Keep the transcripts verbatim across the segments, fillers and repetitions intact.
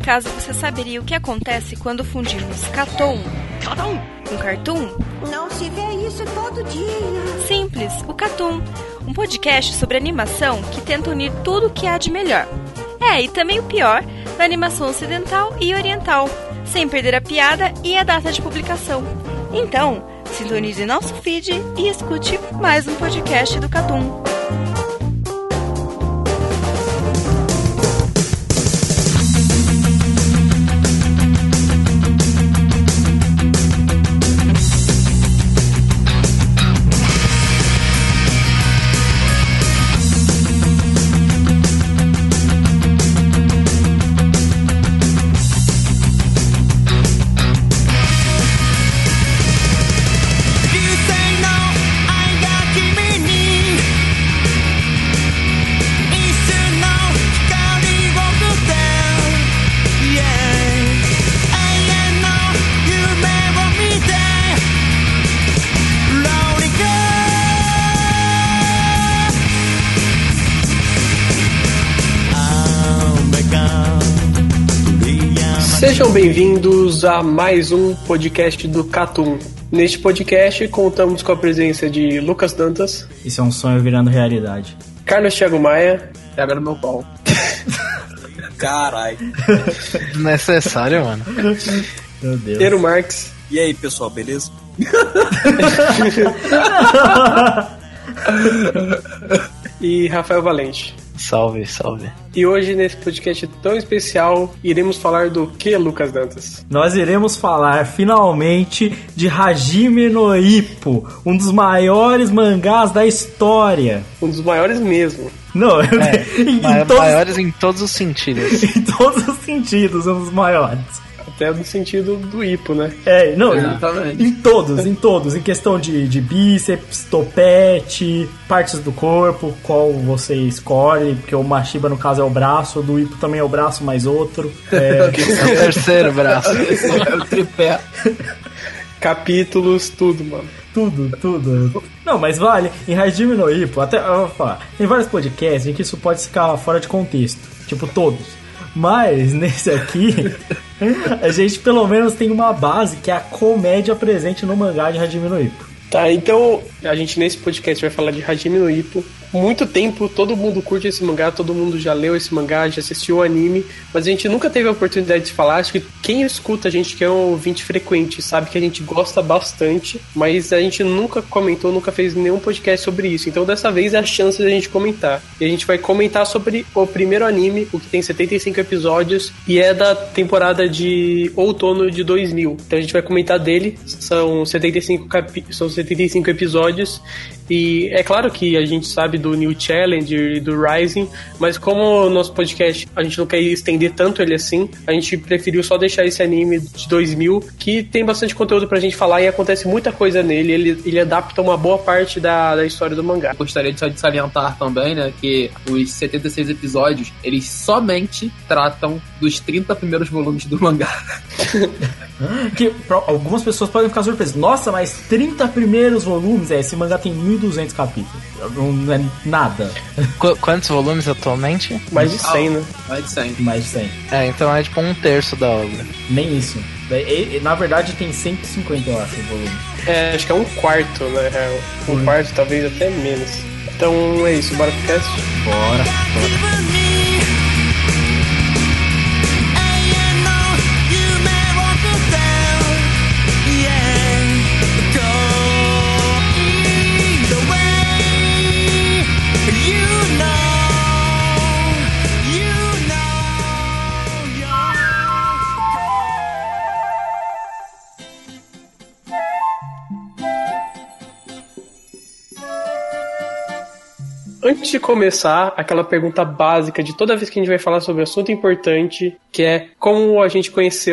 acaso você saberia o que acontece quando fundimos Cartoon com Cartoon? Não se vê isso todo dia. Simples, o Cartoon, um podcast sobre animação que tenta unir tudo o que há de melhor. É, e também o pior da animação ocidental e oriental, sem perder a piada e a data de publicação. Então, sintonize nosso feed e escute mais um podcast do Cartoon. Sejam bem-vindos a mais um podcast do Cartoon. Neste podcast contamos com a presença de Lucas Dantas. Isso é um sonho virando realidade. Carlos Thiago Maia. Pega no meu pau. Caralho. Desnecessário, mano. Meu Deus. Teru Marques. E aí, pessoal, beleza? E Rafael Valente. Salve, salve. E hoje, nesse podcast tão especial, iremos falar do que, Lucas Dantas? Nós iremos falar, finalmente, de Hajime no Ippo, um dos maiores mangás da história. Um dos maiores mesmo. Não, É, em, ma- em todos, maiores em todos os sentidos. em todos os sentidos, um dos maiores. Até no sentido do hipo, né? É, não, Exatamente. em todos, em todos, em questão de, de bíceps, topete, partes do corpo, qual você escolhe, porque o Mashiba no caso é o braço, o do Ippo também é o braço mais outro. É, É o terceiro braço. É o tripé. Capítulos, tudo, mano. tudo, tudo. Não, mas vale, em Hajime no Ippo, até, eu vou falar, tem vários podcasts em que isso pode ficar fora de contexto, tipo todos. Mas, nesse aqui, a gente pelo menos tem uma base que é a comédia presente no mangá de Hajime no Ippo. Tá, então a gente nesse podcast vai falar de Hajime no Ippo. Muito tempo, todo mundo curte esse mangá, todo mundo já leu esse mangá, já assistiu o anime, mas a gente nunca teve a oportunidade de falar. Acho que quem escuta a gente, que é um ouvinte frequente, sabe que a gente gosta bastante, mas a gente nunca comentou, nunca fez nenhum podcast sobre isso. Então dessa vez é a chance de a gente comentar. E a gente vai comentar sobre o primeiro anime, o que tem setenta e cinco episódios, e é da temporada de outono de dois mil. Então a gente vai comentar dele, são setenta e cinco, capi- são setenta e cinco episódios, e é claro que a gente sabe do New Challenger e do Rising, mas como o nosso podcast a gente não quer estender tanto ele assim, a gente preferiu só deixar esse anime de dois mil, que tem bastante conteúdo pra gente falar e acontece muita coisa nele, ele, ele adapta uma boa parte da, da história do mangá. Gostaria de só de salientar também, né, que os setenta e seis episódios, eles somente tratam dos trinta primeiros volumes do mangá. Que pra algumas pessoas podem ficar surpresas. Nossa, mas trinta primeiros volumes, é, esse mangá tem mil e duzentos capítulos. Não é nada. Qu- quantos volumes atualmente? Mais de cem, né? Mais de cem. Mais de cem. É, então é tipo um terço da obra. Nem isso. E- e- Na verdade tem cento e cinquenta, eu acho, volumes. É, acho que é um quarto, né? É, um quarto, talvez até menos. Então é isso, bora pro cast? Bora. Antes de começar, aquela pergunta básica de toda vez que a gente vai falar sobre assunto importante, que é como a gente conheceu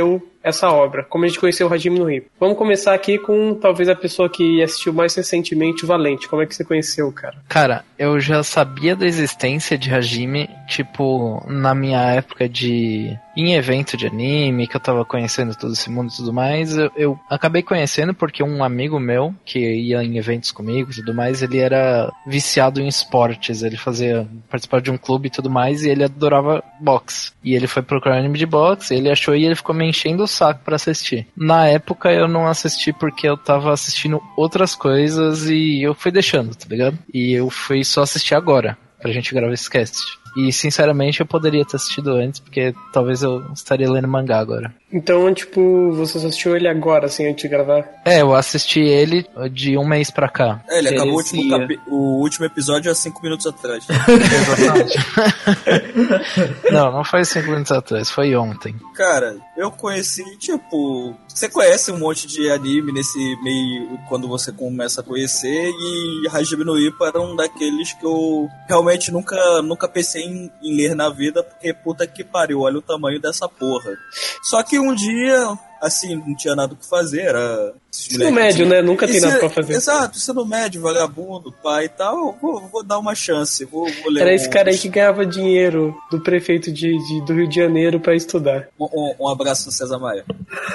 essa obra, como a gente conheceu o Hajime no Ippo. Vamos começar aqui com talvez a pessoa que assistiu mais recentemente, o Valente. Como é que você conheceu, cara? Cara, eu já sabia da existência de Hajime, tipo, na minha época de... em evento de anime, que eu tava conhecendo todo esse mundo e tudo mais, eu, eu acabei conhecendo porque um amigo meu, que ia em eventos comigo e tudo mais, ele era viciado em esportes, ele fazia, participava de um clube e tudo mais, e ele adorava boxe. E ele foi procurar anime de boxe, ele achou e ele ficou me enchendo o saco pra assistir. Na época eu não assisti porque eu tava assistindo outras coisas e eu fui deixando, tá ligado? E eu fui só assistir agora, pra gente gravar esse cast. E, sinceramente, eu poderia ter assistido antes, porque talvez eu estaria lendo mangá agora. Então, tipo, você assistiu ele agora, assim, antes de gravar? É, eu assisti ele de um mês pra cá. É, ele acabou o último, capi- o último episódio há cinco minutos atrás. Exatamente. Não, não foi cinco minutos atrás, foi ontem. Cara, eu conheci, tipo... Você conhece um monte de anime nesse meio, quando você começa a conhecer, e Hajime no Ippo era um daqueles que eu realmente nunca, nunca pensei em, em ler na vida, porque puta que pariu, olha o tamanho dessa porra. Só que um dia, assim, não tinha nada o que fazer, era... Ensino médio, né? Nunca tem Esse, nada pra fazer. Exato, ensino médio, vagabundo, pai e tal, vou, vou dar uma chance, vou, vou ler. Era um, esse cara aí que ganhava dinheiro do prefeito de, de, do Rio de Janeiro pra estudar. Um, um, um abraço do César Maia.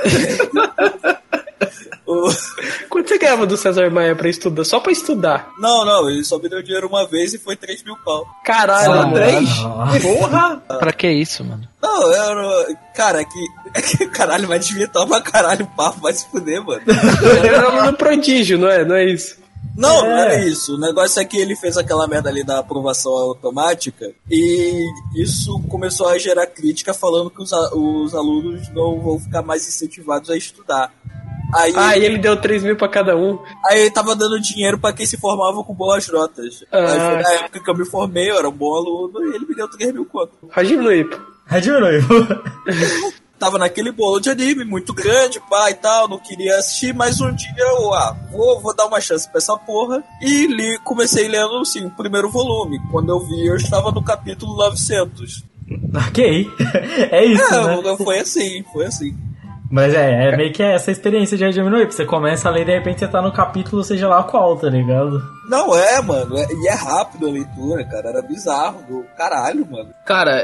o... Quanto você ganhava do César Maia pra estudar? Só pra estudar? Não, não, ele só me deu dinheiro uma vez e foi três mil pau. Caralho, Ah, três? ah. Porra! Pra que isso, mano? Não, era... Cara, é que... É que caralho, vai desvirtar pra caralho o papo, vai se fuder, mano. Era um aluno prodígio, não é? Não é isso? Não, é. não era isso. O negócio é que ele fez aquela merda ali da aprovação automática e isso começou a gerar crítica falando que os, a, os alunos não vão ficar mais incentivados a estudar. Aí, ah, e ele deu três mil pra cada um. Aí ele tava dando dinheiro pra quem se formava com boas notas. Ah. Aí foi na época que eu me formei, eu era um bom aluno e ele me deu três mil quanto. Hajime no Ippo. Hajime no Ippo. Tava naquele bolo de anime muito grande, pá e tal, não queria assistir, mas um dia eu, ah, vou, vou dar uma chance pra essa porra. E li, comecei lendo, assim, o primeiro volume. Quando eu vi, eu estava no capítulo novecentos. Ok, é isso, é, né? Foi assim, foi assim. Mas é, é meio que essa experiência de Hajime no Ippo. Você começa a ler e de repente você tá no capítulo, seja lá qual, tá ligado? Não, é, mano. É, e é rápido a leitura, cara. Era bizarro. Do caralho, mano. Cara,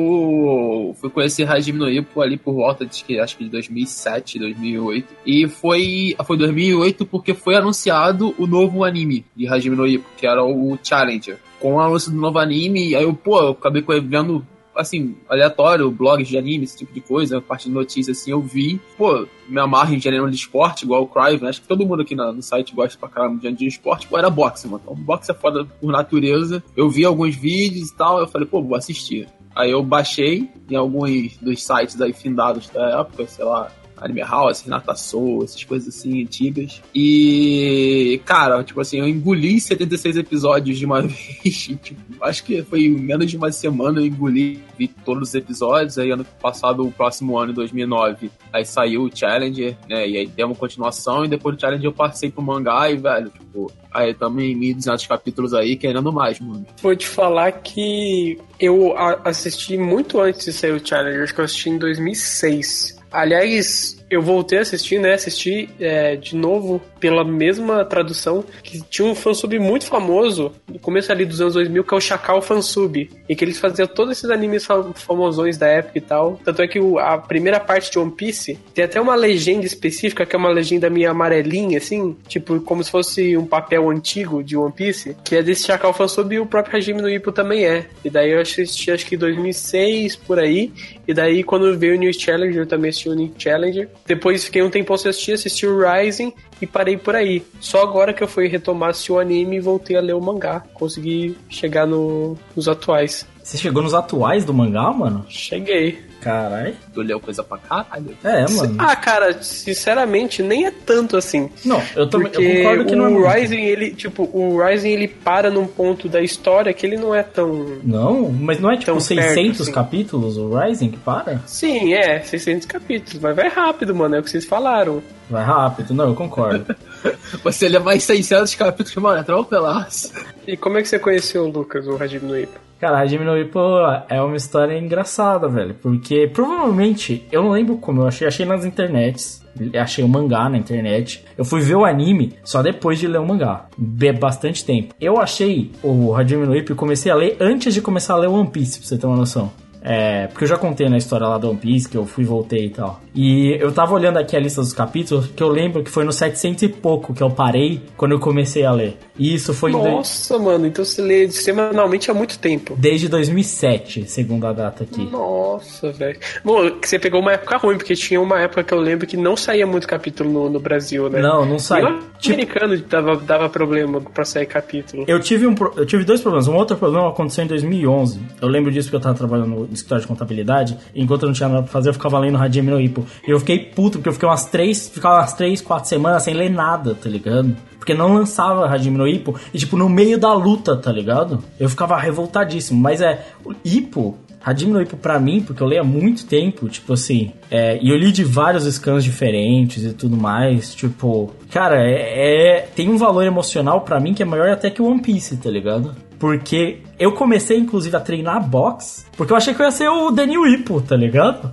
eu fui conhecer Hajime no Ippo ali por volta de, acho que de dois mil e sete, dois mil e oito. E foi, foi dois mil e oito porque foi anunciado o novo anime de Hajime no Ippo, que era o Challenger. Com o anúncio do novo anime, aí eu, pô, eu acabei vendo... assim, aleatório, blogs de anime, esse tipo de coisa, parte de notícias, assim, eu vi, pô, me amarro em gênero de esporte, igual o Crive, acho que todo mundo aqui na, no site gosta pra caramba de, de esporte, pô, era boxe, mano, então, boxe é foda por natureza, eu vi alguns vídeos e tal, eu falei, pô, vou assistir. Aí eu baixei em alguns dos sites aí findados da época, sei lá, Anime House, Renata Soul, essas coisas assim, antigas. E, cara, tipo assim, eu engoli setenta e seis episódios de uma vez. Tipo, acho que foi em menos de uma semana eu engoli, vi todos os episódios. Aí ano passado, o próximo ano, em dois mil e nove, aí saiu o Challenger, né? E aí deu uma continuação. E depois do Challenger eu passei pro mangá e, velho, tipo... Aí estamos em mil e duzentos capítulos aí, querendo mais, mano. Vou te falar que eu assisti muito antes de sair o Challenger, acho que eu assisti em dois mil e seis. Aliás, eu voltei a assistir, né? Assisti é, de novo pela mesma tradução, que tinha um fansub muito famoso no começo ali dos anos dois mil, que é o Chacal Fansub, e que eles faziam todos esses animes famosões da época e tal. Tanto é que o, a primeira parte de One Piece tem até uma legenda específica, que é uma legenda meio amarelinha, assim, tipo como se fosse um papel antigo de One Piece, que é desse Chacal Fansub, e o próprio Hajime no Ippo também é. E daí eu assisti acho que em dois mil e seis, por aí, e daí quando veio o New Challenger, eu também assisti o New Challenger. Depois fiquei um tempão sem assistir, assisti o Rising e parei por aí. Só agora que eu fui retomar assistir o anime e voltei a ler o mangá. Consegui chegar no, nos atuais. Você chegou nos atuais do mangá, mano? Cheguei. Caralho. Tu leu coisa pra caralho. É, mano. Ah, cara, sinceramente, nem é tanto assim. Não, eu também Porque eu concordo que o não é muito. Rising, ele, tipo, o Rising, ele para num ponto da história que ele não é tão... Não, mas não é tipo tão seiscentos perto, assim. capítulos o Rising que para? Sim, é, seiscentos capítulos, mas vai rápido, mano, é o que vocês falaram. Vai rápido, não, eu concordo. Você lê mais seiscentos capítulos, mano, é tranquilaço. E como é que você conheceu o Lucas, o Hajime no Ippo? Cara, Hajime no Ippo é uma história engraçada, velho. Porque provavelmente, eu não lembro como eu achei, achei nas internets. Achei o mangá na internet. Eu fui ver o anime só depois de ler o mangá. Bastante tempo. Eu achei o Hajime no Ippo e comecei a ler antes de começar a ler One Piece, pra você ter uma noção. É, porque eu já contei na história lá do One Piece, que eu fui e voltei e tal. E eu tava olhando aqui a lista dos capítulos, que eu lembro que foi no setecentos e pouco que eu parei quando eu comecei a ler. E isso foi... Nossa, de... mano, então você lê semanalmente há muito tempo. Desde dois mil e sete, segundo a data aqui. Nossa, velho. Bom, você pegou uma época ruim, porque tinha uma época que eu lembro que não saía muito capítulo no, no Brasil, né? Não, não saía. O tipo... americano dava, dava problema pra sair capítulo. Eu tive, um, eu tive dois problemas. Um outro problema aconteceu em dois mil e onze. Eu lembro disso porque eu tava trabalhando no escritório de contabilidade, e enquanto eu não tinha nada pra fazer, eu ficava lendo Hajime no Ippo. E eu fiquei puto, porque eu fiquei umas três, ficava umas três, quatro semanas sem ler nada, tá ligado? Porque não lançava Hajime no Ippo, e tipo, no meio da luta, tá ligado? Eu ficava revoltadíssimo, mas é, o Ippo, Hajime no Ippo pra mim, porque eu leio há muito tempo, tipo assim, é, e eu li de vários scans diferentes e tudo mais, tipo, cara, é, é, tem um valor emocional pra mim que é maior até que o One Piece, tá ligado? Porque eu comecei, inclusive, a treinar boxe, porque eu achei que eu ia ser o Daniel Ippo, tá ligado?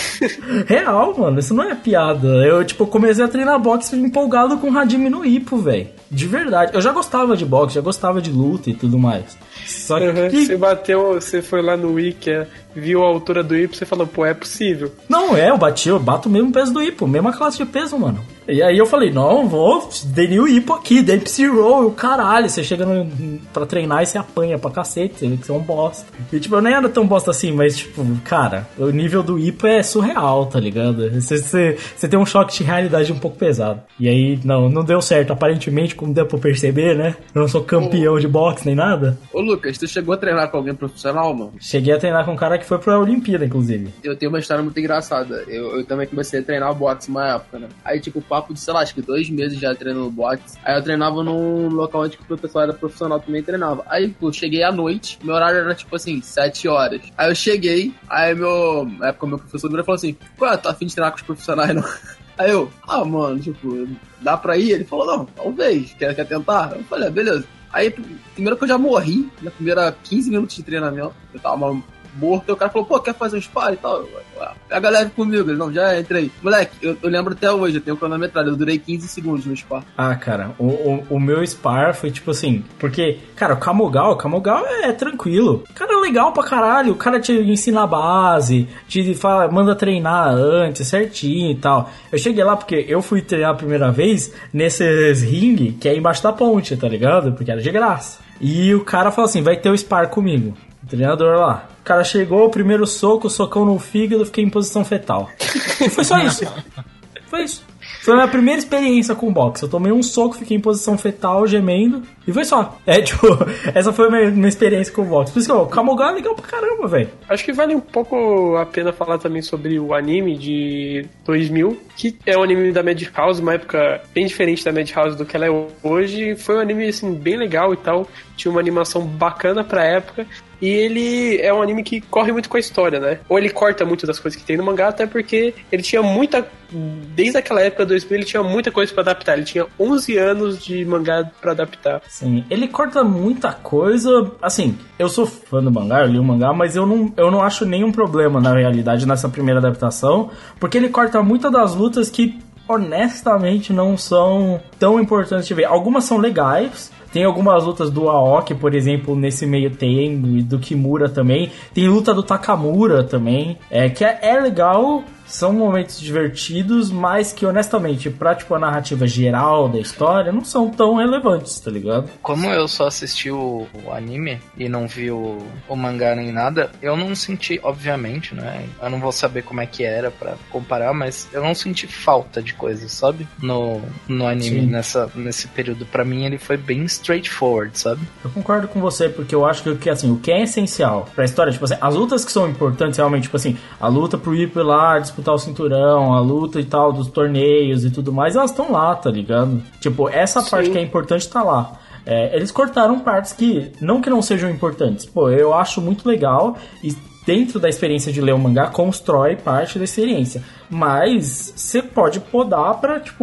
Real, mano, isso não é piada. Eu, tipo, comecei a treinar boxe empolgado com Hajime no Ippo, velho. De verdade. Eu já gostava de boxe, já gostava de luta e tudo mais. Só que... Uhum, você bateu, você foi lá no Wiki, viu a altura do Ippo, você falou, pô, é possível. Não, é, eu bati, eu bato o mesmo peso do Ippo, mesma classe de peso, mano. E aí eu falei, não, vou, Daniel Ippo aqui, Dempsey Roll, o caralho. Você chega no, pra treinar e você apanha pra cacete, você vê que você é um bosta. E tipo, eu nem era tão bosta assim, mas tipo, cara, o nível do Ippo é surreal, tá ligado? Você, você, você tem um choque de realidade um pouco pesado. E aí, não, não deu certo, aparentemente, como deu pra perceber, né? Eu não sou campeão ô, de boxe nem nada. Ô Lucas, tu chegou a treinar com alguém profissional, mano? Cheguei a treinar com um cara que foi pra Olimpíada, inclusive. Eu tenho uma história muito engraçada. Eu, eu também comecei a treinar boxe uma época, né? Aí, tipo, papo de, sei lá, acho que dois meses já treinando boxe. Aí eu treinava num local onde o pessoal era profissional, também treinava. Aí, pô, cheguei à noite, meu horário era, tipo assim, sete horas. Aí eu cheguei, aí meu... Na época, meu professor falou assim, pô, tô a fim de treinar com os profissionais, não? Aí eu, ah, mano, tipo, dá pra ir? Ele falou, não, talvez, quer, quer tentar? Eu falei, ah, beleza. Aí, primeiro que eu já morri, na primeira quinze minutos de treinamento, eu tava morto, e o cara falou, pô, quer fazer um sparring e tal? Pega leve comigo. Ele, não, já entrei. Moleque, eu, eu lembro até hoje, eu tenho cronometrado, eu durei quinze segundos no spar. Ah, cara, o, o, o meu spar foi tipo assim, porque, cara, o Kamogal, o Kamogal é, é tranquilo. O cara é legal pra caralho, o cara te ensina a base, te fala, manda treinar antes, certinho e tal. Eu cheguei lá porque eu fui treinar a primeira vez nesses ringue, que é embaixo da ponte, tá ligado? Porque era de graça. E o cara falou assim, vai ter o spar comigo. O treinador lá. O cara chegou, o primeiro soco, socão no fígado, fiquei em posição fetal. E foi só isso. Foi isso. Foi a minha primeira experiência com boxe. Eu tomei um soco, fiquei em posição fetal, gemendo, e foi só. É, tipo, essa foi a minha, minha experiência com boxe. Por isso que o Kamogan é legal pra caramba, velho. Acho que vale um pouco a pena falar também sobre o anime de dois mil, que é um anime da Madhouse, uma época bem diferente da Madhouse do que ela é hoje. Foi um anime, assim, bem legal e tal. Tinha uma animação bacana pra época. E ele é um anime que corre muito com a história, né? Ou ele corta muito das coisas que tem no mangá, até porque ele tinha muita... Desde aquela época, dois mil, ele tinha muita coisa pra adaptar. Ele tinha onze anos de mangá pra adaptar. Sim, ele corta muita coisa... Assim, eu sou fã do mangá, eu li o mangá, mas eu não, eu não acho nenhum problema, na realidade, nessa primeira adaptação, porque ele corta muitas das lutas que, honestamente, não são tão importantes de ver. Algumas são legais... Tem algumas lutas do Aoki, por exemplo, nesse meio tempo, e do Kimura também. Tem luta do Takamura também, é, que é, é legal, são momentos divertidos, mas que, honestamente, pra, tipo, a narrativa geral da história, não são tão relevantes, tá ligado? Como eu só assisti o, o anime e não vi o, o mangá nem nada, eu não senti, obviamente, né? Eu não vou saber como é que era pra comparar, mas eu não senti falta de coisas, sabe? No, no anime, nessa, nesse período. Pra mim, ele foi bem straightforward, sabe? Eu concordo com você, porque eu acho que, assim, o que é essencial pra história, tipo assim, as lutas que são importantes realmente, tipo assim, a luta pro Ippo ir lá disputar o cinturão, a luta e tal dos torneios e tudo mais, elas estão lá, tá ligado? Tipo, essa Sim. parte que é importante tá lá. É, eles cortaram partes que, não que não sejam importantes, pô, eu acho muito legal e dentro da experiência de ler o mangá, constrói parte da experiência. Mas você pode podar pra, tipo,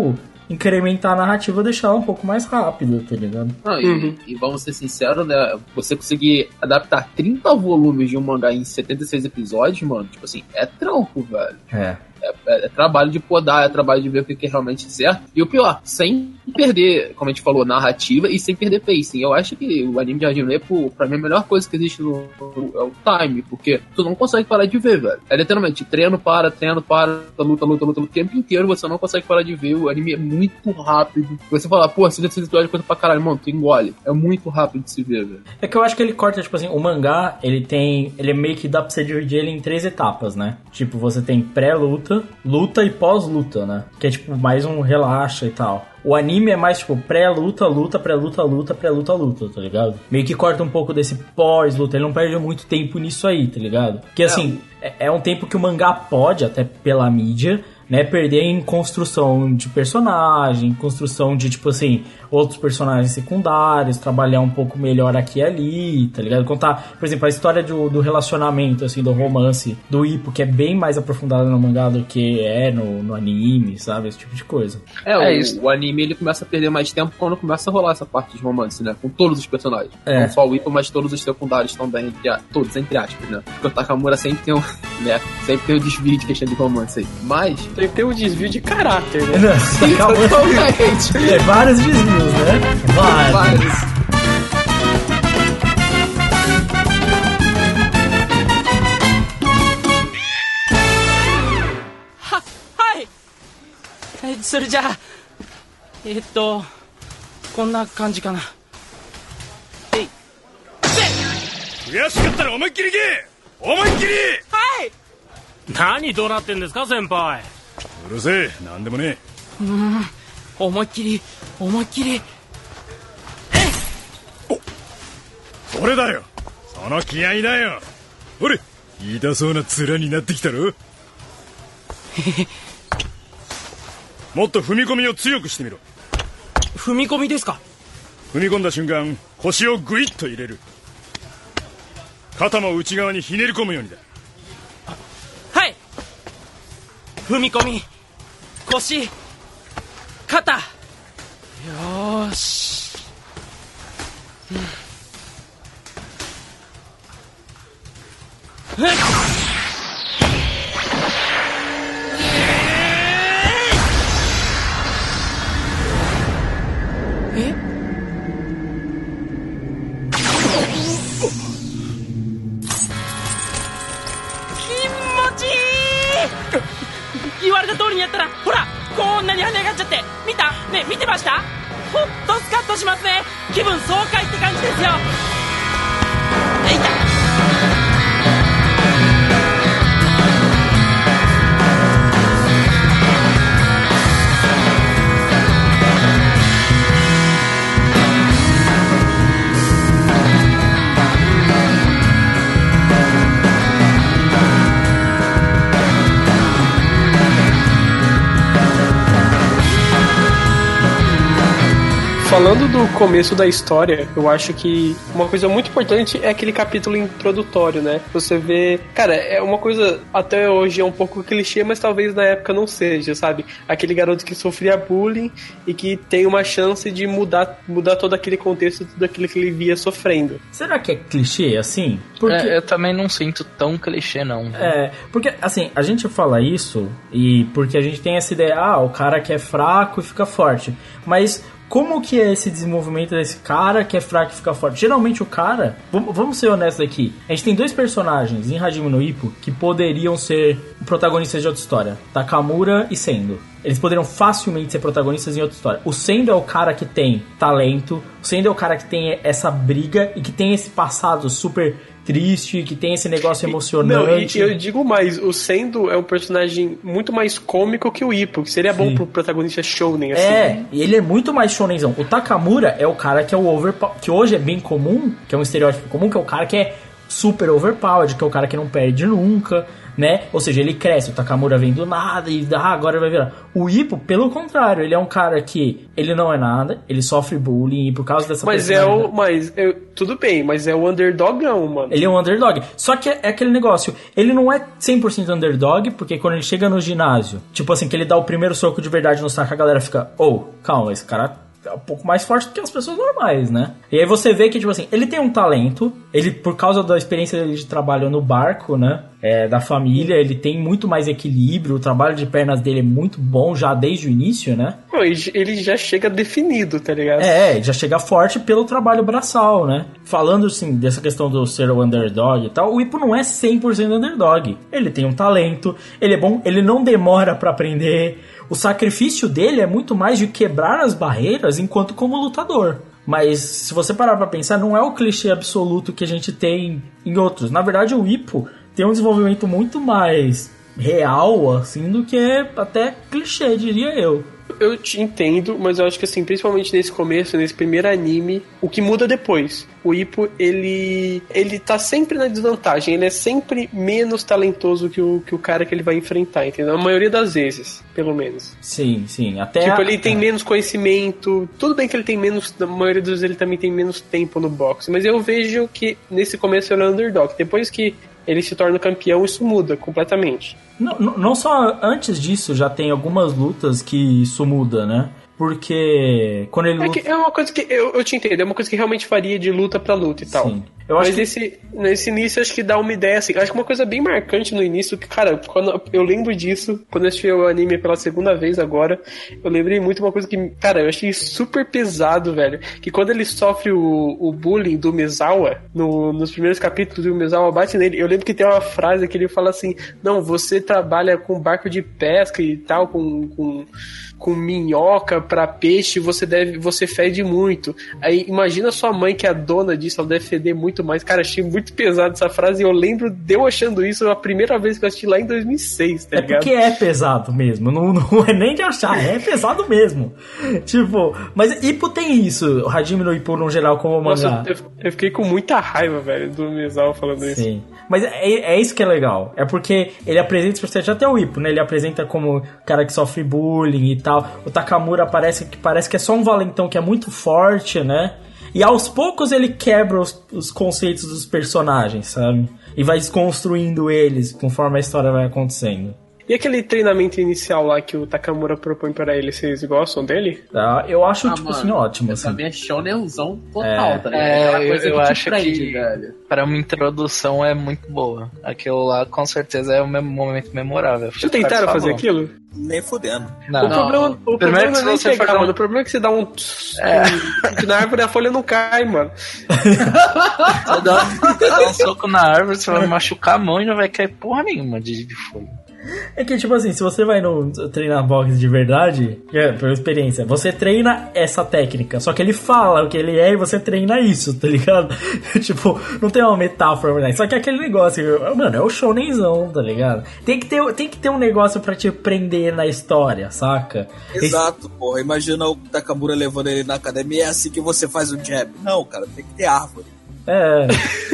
incrementar a narrativa, deixar ela um pouco mais rápida, tá ligado? Não, e, uhum. e vamos ser sinceros, né? Você conseguir adaptar trinta volumes de um mangá em setenta e seis episódios, mano, tipo assim, é trampo, velho. É. É, é, é trabalho de podar, é trabalho de ver o que é realmente certo. E o pior, sem perder, como a gente falou, narrativa e sem perder pacing. Eu acho que o anime de Hajime no Ippo, pra mim, a melhor coisa que existe no, no, é o time, porque tu não consegue parar de ver, velho. É literalmente treino, para, treino, para, luta, luta, luta, luta. O tempo inteiro você não consegue parar de ver. O anime é muito rápido. Você fala, pô, se você episódio é coisa pra caralho, mano, tu engole. É muito rápido de se ver, velho. É que eu acho que ele corta, tipo assim, o mangá, ele tem. Ele é meio que dá pra você dividir ele em três etapas, né? Tipo, você tem pré-luta, luta e pós-luta, né? Que é tipo mais um relaxa e tal. O anime é mais tipo pré-luta, luta, pré-luta, luta, pré-luta, luta, tá ligado? Meio que corta um pouco desse pós-luta, ele não perde muito tempo nisso aí, tá ligado? Porque assim, é, é um tempo que o mangá pode, até pela mídia, né, perder em construção de personagem, construção de, tipo assim, outros personagens secundários, trabalhar um pouco melhor aqui e ali, tá ligado? Contar, por exemplo, a história do, do relacionamento, assim, do romance do Ippo, que é bem mais aprofundada no mangá do que é no, no anime, sabe? Esse tipo de coisa. É, é o, isso. O anime, ele começa a perder mais tempo quando começa a rolar essa parte de romance, né? Com todos os personagens. É. Não só o Ippo, mas todos os secundários também, entre, todos, entre aspas, né? Porque o Takamura sempre tem um, né? Sempre tem um desvio de questão de romance aí. Mas... tem que ter um desvio de caráter, né? Não, é vários desvios, né? Vários. vários. Ha, hai! それじゃあ、えっと、こんな感じかな。えい。 悔しかったら思いっきり行け！思いっきり！ はい！ 何怒鳴ってんですか、先輩。うるせえ、なんでもねえ。 うーん、思いっきり、思いっきり。 お、それだよ。その気合いだよ。ほれ、痛そうな面になってきたろ。もっと踏み込みを強くしてみろ。 踏み込みですか？ 踏み込んだ瞬間、腰をグイッと入れる。肩も内側にひねり込むようにだ。 はい。踏み込み、腰、肩。よーし。うん。え？言われた通りにやったら、ほら、こんなに跳ね上がっちゃって、見た？ね、見てました？ほっとスカッとしますね。気分爽快って感じですよ。えいた。 Falando do começo da história, eu acho que uma coisa muito importante é aquele capítulo introdutório, né? Você vê... Cara, é uma coisa até hoje é um pouco clichê, mas talvez na época não seja, sabe? Aquele garoto que sofria bullying e que tem uma chance de mudar, mudar todo aquele contexto, tudo aquilo que ele via sofrendo. Será que é clichê, assim? Porque... É, eu também não sinto tão clichê, não. É, porque, assim, a gente fala isso e porque a gente tem essa ideia, ah, o cara que é fraco e fica forte. Mas... como que é esse desenvolvimento desse cara que é fraco e fica forte? Geralmente o cara... Vamos ser honestos aqui. A gente tem dois personagens em Hajime no Ippo que poderiam ser protagonistas de outra história. Takamura e Sendo. Eles poderiam facilmente ser protagonistas em outra história. O Sendo é o cara que tem talento. O Sendo é o cara que tem essa briga e que tem esse passado super... triste, que tem esse negócio emocionante. Não, e eu digo mais, o Sendo é um personagem muito mais cômico que o Ippo, que seria Sim. bom pro protagonista shounen, assim. É, e ele é muito mais shounenzão. O Takamura é o cara que é o over, que hoje é bem comum, que é um estereótipo comum, que é o cara que é super overpowered, que é o cara que não perde nunca, né? Ou seja, ele cresce, o Takamura vem do nada e ah, agora vai virar. O Ippo, pelo contrário, ele é um cara que ele não é nada, ele sofre bullying e por causa dessa Mas é o. Mas eu, tudo bem, mas é o underdogão, mano. Ele é um underdog. Só que é, é aquele negócio, ele não é cem por cento underdog, porque quando ele chega no ginásio, tipo assim, que ele dá o primeiro soco de verdade no saco, a galera fica, oh, calma, esse cara é um pouco mais forte do que as pessoas normais, né? E aí você vê que, tipo assim, ele tem um talento, ele, por causa da experiência dele de trabalho no barco, né? É, da família, ele tem muito mais equilíbrio, o trabalho de pernas dele é muito bom já desde o início, né? Pô, ele já chega definido, tá ligado? É, já chega forte pelo trabalho braçal, né? Falando, assim, dessa questão do ser o underdog e tal, o Ippo não é cem por cento underdog. Ele tem um talento, ele é bom, ele não demora pra aprender. O sacrifício dele é muito mais de quebrar as barreiras enquanto como lutador. Mas se você parar pra pensar, não é o clichê absoluto que a gente tem em outros. Na verdade, o Ippo tem um desenvolvimento muito mais real, assim, do que até clichê, diria eu. Eu te entendo, mas eu acho que assim, principalmente nesse começo, nesse primeiro anime, o que muda depois. O Ippo, ele ele tá sempre na desvantagem, ele é sempre menos talentoso que o, que o cara que ele vai enfrentar, entendeu? A maioria das vezes, pelo menos. Sim, sim. Até tipo, a... ele tem é. menos conhecimento, tudo bem que ele tem menos, na maioria das vezes ele também tem menos tempo no boxe, mas eu vejo que nesse começo ele é underdog. Depois que ele se torna campeão, isso muda completamente. Não, não só antes disso, já tem algumas lutas que isso muda, né? Porque quando ele é, luta... que é uma coisa que eu, eu te entendo, é uma coisa que realmente faria de luta pra luta e tal. Sim. Eu acho Mas que... esse, nesse início acho que dá uma ideia assim. Acho que uma coisa bem marcante no início, que, cara, quando eu lembro disso, quando eu assisti o anime pela segunda vez agora, eu lembrei muito uma coisa que, cara, eu achei super pesado, velho. Que quando ele sofre o, o bullying do Misawa, no, nos primeiros capítulos, o Misawa bate nele, eu lembro que tem uma frase que ele fala assim: não, você trabalha com barco de pesca e tal, com. com com minhoca pra peixe, você deve, você fede muito. Aí imagina sua mãe, que é a dona disso, ela deve feder muito mais. Cara, achei muito pesado essa frase e eu lembro de eu achando isso a primeira vez que eu assisti lá em dois mil e seis, tá é ligado? Porque é pesado mesmo, não, não é nem de achar, é pesado mesmo. Tipo, mas Ippo tem isso, o Hajime no Ippo no geral como Nossa, mangá. Eu, eu fiquei com muita raiva, velho, do Misawa falando Sim. isso. Sim. Mas é, é isso que é legal. É porque ele apresenta os personagens, até o Ippo, né? Ele apresenta como cara que sofre bullying e tal. O Takamura parece que, parece que é só um valentão que é muito forte, né? E aos poucos ele quebra os, os conceitos dos personagens, sabe? E vai desconstruindo eles conforme a história vai acontecendo. E aquele treinamento inicial lá que o Takamura propõe pra ele, vocês gostam dele? Ah, eu acho, ah, tipo mano, assim, ótimo. Assim. Também é shonenzão total, é, tá ligado? É, eu, eu que acho prende, que velho. Para uma introdução é muito boa. Aquilo lá, com certeza, é um momento memorável. Vocês tentaram fazer aquilo? Nem fudendo. Não, o problema, não. O problema não é nem pegar, mano. O problema é que você dá um... É. Um na árvore a folha não cai, mano. Você dá, você dá um soco na árvore, você vai machucar a mão e não vai cair porra nenhuma de, de folha. É que, tipo assim, se você vai no treinar boxe de verdade, é, pela experiência, você treina essa técnica, só que ele fala o que ele é e você treina isso, tá ligado? Tipo, não tem uma metáfora, né? Só que é aquele negócio, mano, é o shonenzão, tá ligado? Tem que ter, tem que ter um negócio pra te prender na história, saca? Exato, Esse... porra. Imagina o Takamura levando ele na academia, é assim que você faz o jab. Não, cara, tem que ter árvore. É...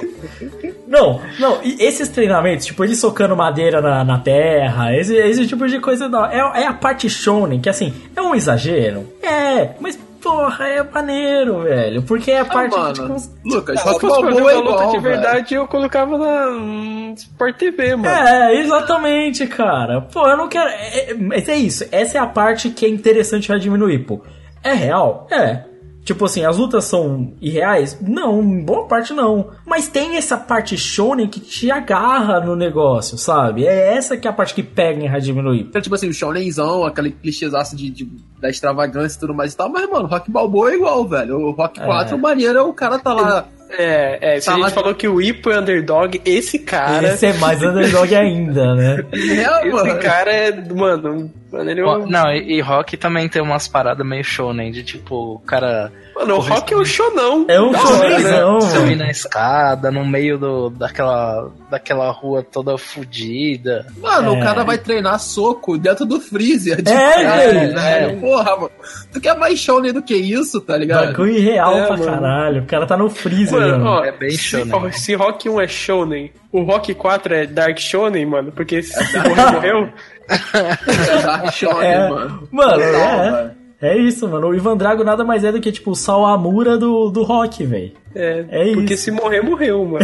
Não, não, e esses treinamentos, tipo, ele socando madeira na, na terra, esse, esse tipo de coisa, não, é, é a parte shonen, que assim, é um exagero, é, mas porra, é maneiro, velho, porque é a ah, parte mano, que, tipo... Lucas, se fosse pra fazer uma luta de verdade, velho. Eu colocava na hum, Sport T V, mano. É, exatamente, cara, pô, eu não quero, é, é, mas é isso, essa é a parte que é interessante pra diminuir, pô, é real? É. Tipo assim, as lutas são irreais? Não, em boa parte não. Mas tem essa parte shonen que te agarra no negócio, sabe? É essa que é a parte que pega em Hajime no Ippo. Então, tipo assim, o shonenzão, aquele clichêzaço de, de, da extravagância e tudo mais e tal. Mas, mano, o Rock Balboa é igual, velho. O Rock é. quatro, o maneiro, o cara tá lá... É, é, se tá a gente lá... falou que o Ippo é underdog, esse cara... Esse é mais underdog ainda, né? É, esse mano. cara é, mano... mano ele é um... Não, e, e Rock também tem umas paradas meio shonen, de tipo, o cara... Mano, o Rock é o shonão. É um shonenzão. Subir na escada, no meio do, daquela, daquela rua toda fodida. Mano, É. o cara vai treinar soco dentro do freezer. De É, caralho, velho. velho. Porra, mano. Tu quer mais shonen do que isso, tá ligado? Bagulho irreal É, pra mano. caralho. O cara tá no freezer, Mano, mano. ó, É bem se, shonen. ó, se Rock um é shonen, o Rock quatro é Dark Shonen, mano, porque se morrer, morreu. Dark shonen, É, mano. mano, Total, é. velho. É isso, mano. O Ivan Drago nada mais é do que, tipo, o Sawamura do, do rock, velho. É, É porque isso. se morrer, morreu, mano.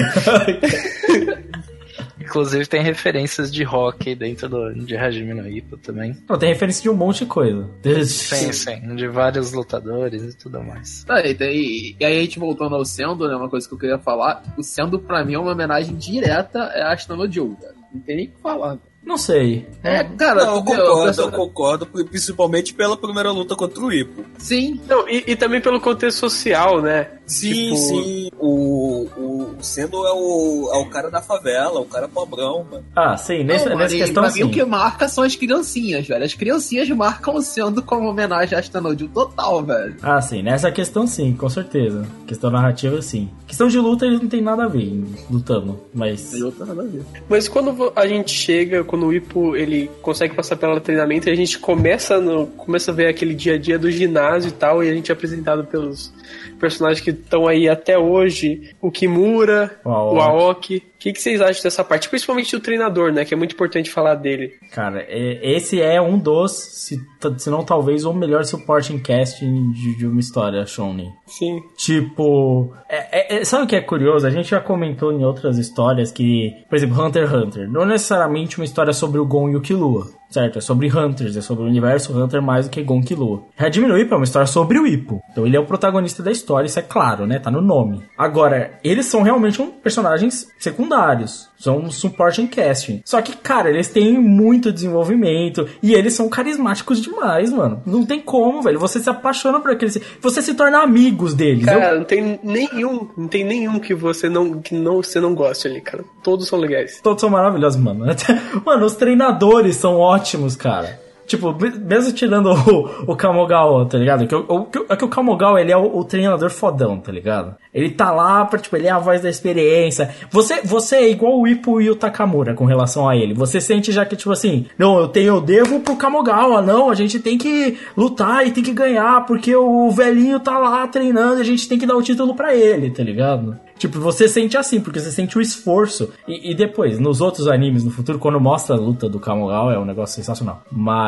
Inclusive tem referências de rock dentro do, de Hajime no Ippo também. Não, tem referência de um monte de coisa. Sim, sim, de vários lutadores e tudo mais. Tá, e, e, e aí a gente voltando ao Sendo, né, uma coisa que eu queria falar, o Sendo pra mim é uma homenagem direta a Ashton no Joe, cara. Não tem nem o que falar, cara. Não sei. É, cara, Não, eu tu vê, o concordo, eu person- concordo, principalmente pela primeira luta contra o Ippo. Sim, Não, e, e também pelo contexto social, né? Sim, Tipo, sim. O, o Sendo é o, é o cara da favela, o cara pobrão, mano. Ah, sim, nessa, não, nessa mano, e questão pra sim. mim o que marca são as criancinhas, velho. As criancinhas marcam o Sendo como homenagem a Ashton no Joe total, velho. Ah, sim, nessa questão sim, com certeza. Questão narrativa sim. Questão de luta eles não tem nada a ver em- lutando, mas. Não tem nada a ver. Mas quando vo- a gente chega, quando o Ippo ele consegue passar pelo treinamento, e a gente começa, no, começa a ver aquele dia a dia do ginásio e tal, e a gente é apresentado pelos personagens que estão aí até hoje, o Kimura, O Aoki. o Aoki. O que, que vocês acham dessa parte? Principalmente do treinador, né? Que é muito importante falar dele. Cara, é- esse é um dos, se, t- se não talvez o melhor supporting casting de, de uma história shonen. Sim. Tipo, é- é- é- sabe o que é curioso? A gente já comentou em outras histórias que, por exemplo, Hunter x Hunter, não é necessariamente uma história sobre o Gon e o Killua, certo? É sobre Hunters, é sobre o universo Hunter mais do que Gon e Killua. Hajime no Ippo é uma história sobre o Ippo, então ele é o protagonista da história, isso é claro, né? Tá no nome. Agora, eles são realmente um, personagens secundários, são um supporting casting. Só que, cara, eles têm muito desenvolvimento e eles são carismáticos demais, mano. Não tem como, velho. Você se apaixona por aqueles... Você se torna amigos deles. Eu- Cara, não tem nenhum, não tem nenhum que você não, que não, você não goste ali, cara. Todos são legais. Todos são maravilhosos, mano. Mano, os treinadores são ótimos, cara. Tipo, mesmo tirando o, o Kamogawa, tá ligado? Que o, o, que o- é que o Kamogawa, ele é o, o treinador fodão, tá ligado? Ele tá lá pra, tipo, ele é a voz da experiência. Você, você é igual o Ippo e o Takamura com relação a ele. Você sente já que, tipo assim, não, eu tenho, eu devo pro Kamogawa, não, a gente tem que lutar e tem que ganhar, porque o velhinho tá lá treinando e a gente tem que dar o título pra ele, tá ligado? Tipo, você sente assim, porque você sente o esforço. E, e depois, nos outros animes no futuro, quando mostra a luta do Kamogawa, é um negócio sensacional.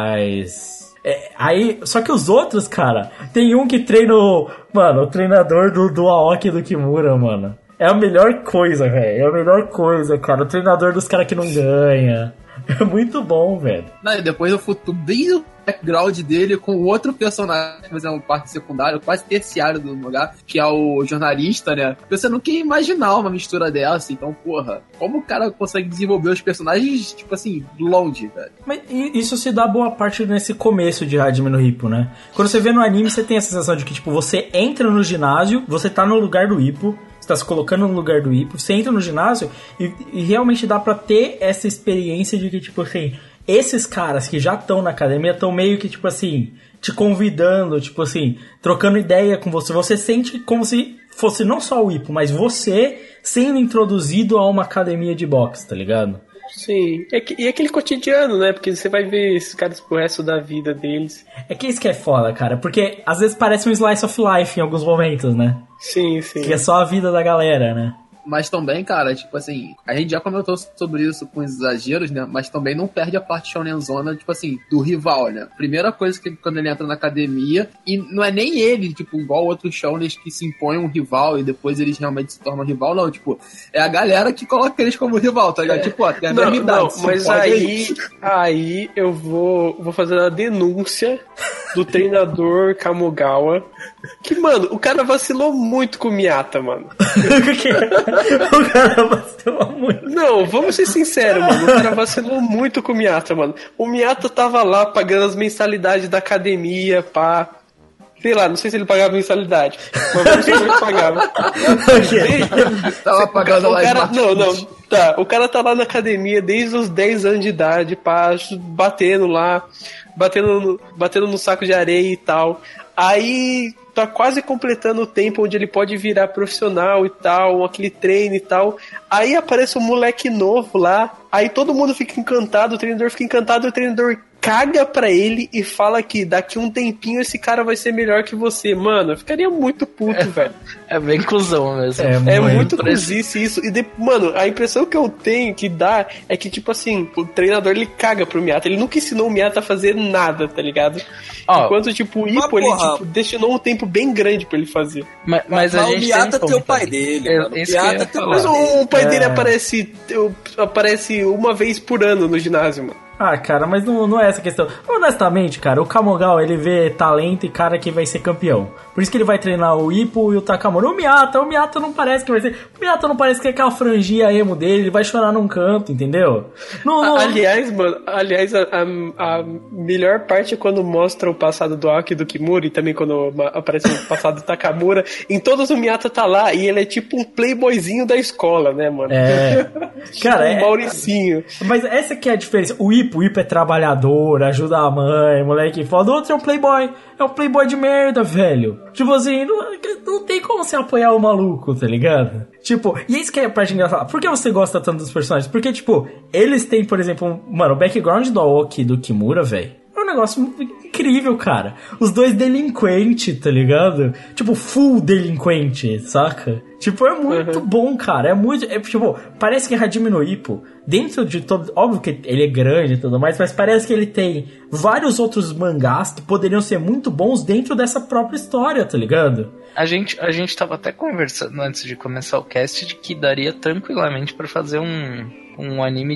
Mas... é, aí, só que os outros, cara, tem um que treina o... Mano, o treinador do, do Aoki e do Kimura, mano. É a melhor coisa, velho. É a melhor coisa, cara. O treinador dos caras que não ganha. É muito bom, velho. Não, e depois eu fui bem o background dele com outro personagem, mas é uma parte secundária, quase terciário do lugar, que é o jornalista, né? Você não quer imaginar uma mistura dessa, então, porra, como o cara consegue desenvolver os personagens, tipo assim, longe, velho? Mas i- isso se dá boa parte nesse começo de Hajime no Ippo, né? Quando você vê no anime, você tem a sensação de que, tipo, você entra no ginásio, você tá no lugar do Ippo, você tá se colocando no lugar do Ippo, você entra no ginásio e, e realmente dá pra ter essa experiência de que, tipo assim, esses caras que já estão na academia estão meio que, tipo assim, te convidando, tipo assim, trocando ideia com você. Você sente como se fosse não só o Ippo, mas você sendo introduzido a uma academia de boxe, tá ligado? Sim. É que- e aquele cotidiano, né? Porque você vai ver esses caras pro resto da vida deles. É que isso que é foda, cara, porque às vezes parece um slice of life em alguns momentos, né? Sim, sim. Que é só a vida da galera, né? Mas também, cara, tipo assim, a gente já comentou sobre isso com os exageros, né? Mas também não perde a parte shonenzona, tipo assim, do rival, né? Primeira coisa que quando ele entra na academia, e não é nem ele, tipo, igual outros shonens que se impõem um rival e depois eles realmente se tornam rival, não, tipo, é a galera que coloca eles como rival, tá ligado? Tipo, ó, tem a Não, mesma idade, não, se mas pode aí, aí eu vou, vou fazer a denúncia do treinador Kamogawa. Que, mano, o cara vacilou muito com o Miyata, mano. O cara vacilou muito. Não, vamos ser sinceros, mano. O cara vacilou muito com o Miyata, mano. O Miyata tava lá pagando as mensalidades da academia, pá. Sei lá, não sei se ele pagava mensalidade. Mas vamos supor que pagava. Tava pagando o lá cara, em não, não, tá. O cara tá lá na academia desde os dez anos de idade, pá, batendo lá, batendo no, batendo no saco de areia e tal. Aí tá quase completando o tempo onde ele pode virar profissional e tal, aquele treino e tal. Aí aparece um moleque novo lá, aí todo mundo fica encantado, o treinador fica encantado, o treinador caga pra ele e fala que daqui um tempinho esse cara vai ser melhor que você. Mano, eu ficaria muito puto, é, velho. É bem cuzão mesmo. É, é muito cozice isso. E, de, mano, a impressão que eu tenho que dá é que, tipo assim, o treinador, ele caga pro Miyata. Ele nunca ensinou o Miyata a fazer nada, tá ligado? Oh, Enquanto, tipo, o Ippo, ele, tipo, destinou um tempo bem grande pra ele fazer. Mas, mas, mas a gente o Miyata tem, tem o pai dele, é, mano. O Miyata tem mas o, o pai é. dele aparece, aparece uma vez por ano no ginásio, mano. Ah, cara, mas não, não é essa questão. Honestamente, cara, o Kamogal, ele vê talento e cara que vai ser campeão. Por isso que ele vai treinar o Ippo e o Takamura. O Miyata, o Miyata não parece que vai ser... O Miyata não parece que é aquela franjinha emo dele, ele vai chorar num canto, entendeu? No, no... Aliás, mano, aliás, a, a, a melhor parte é quando mostra o passado do Aki e do Kimura, e também quando aparece o passado do Takamura. Em todos o Miyata tá lá, e ele é tipo um playboyzinho da escola, né, mano? É. Tipo Cara, um é... Mauricinho. Mas essa que é a diferença. O Ippo O Ippo é trabalhador, ajuda a mãe, moleque foda. O outro é um playboy. É um playboy de merda, velho. Tipo assim, não, não tem como você apoiar o maluco, tá ligado? Tipo, e isso que é a parte engraçada. Por que você gosta tanto dos personagens? Porque, tipo, eles têm, por exemplo, um, mano, o background do Aoki e do Kimura, velho, é um negócio incrível, cara. Os dois delinquentes, tá ligado? Tipo, full delinquente, saca? Tipo, é muito uhum. bom, cara. É muito... É, tipo, parece que Hajime no Ippo, dentro de todo... Óbvio que ele é grande e tudo mais, mas parece que ele tem vários outros mangás que poderiam ser muito bons dentro dessa própria história, tá ligado? A gente, a gente tava até conversando antes de começar o cast de que daria tranquilamente pra fazer um, um anime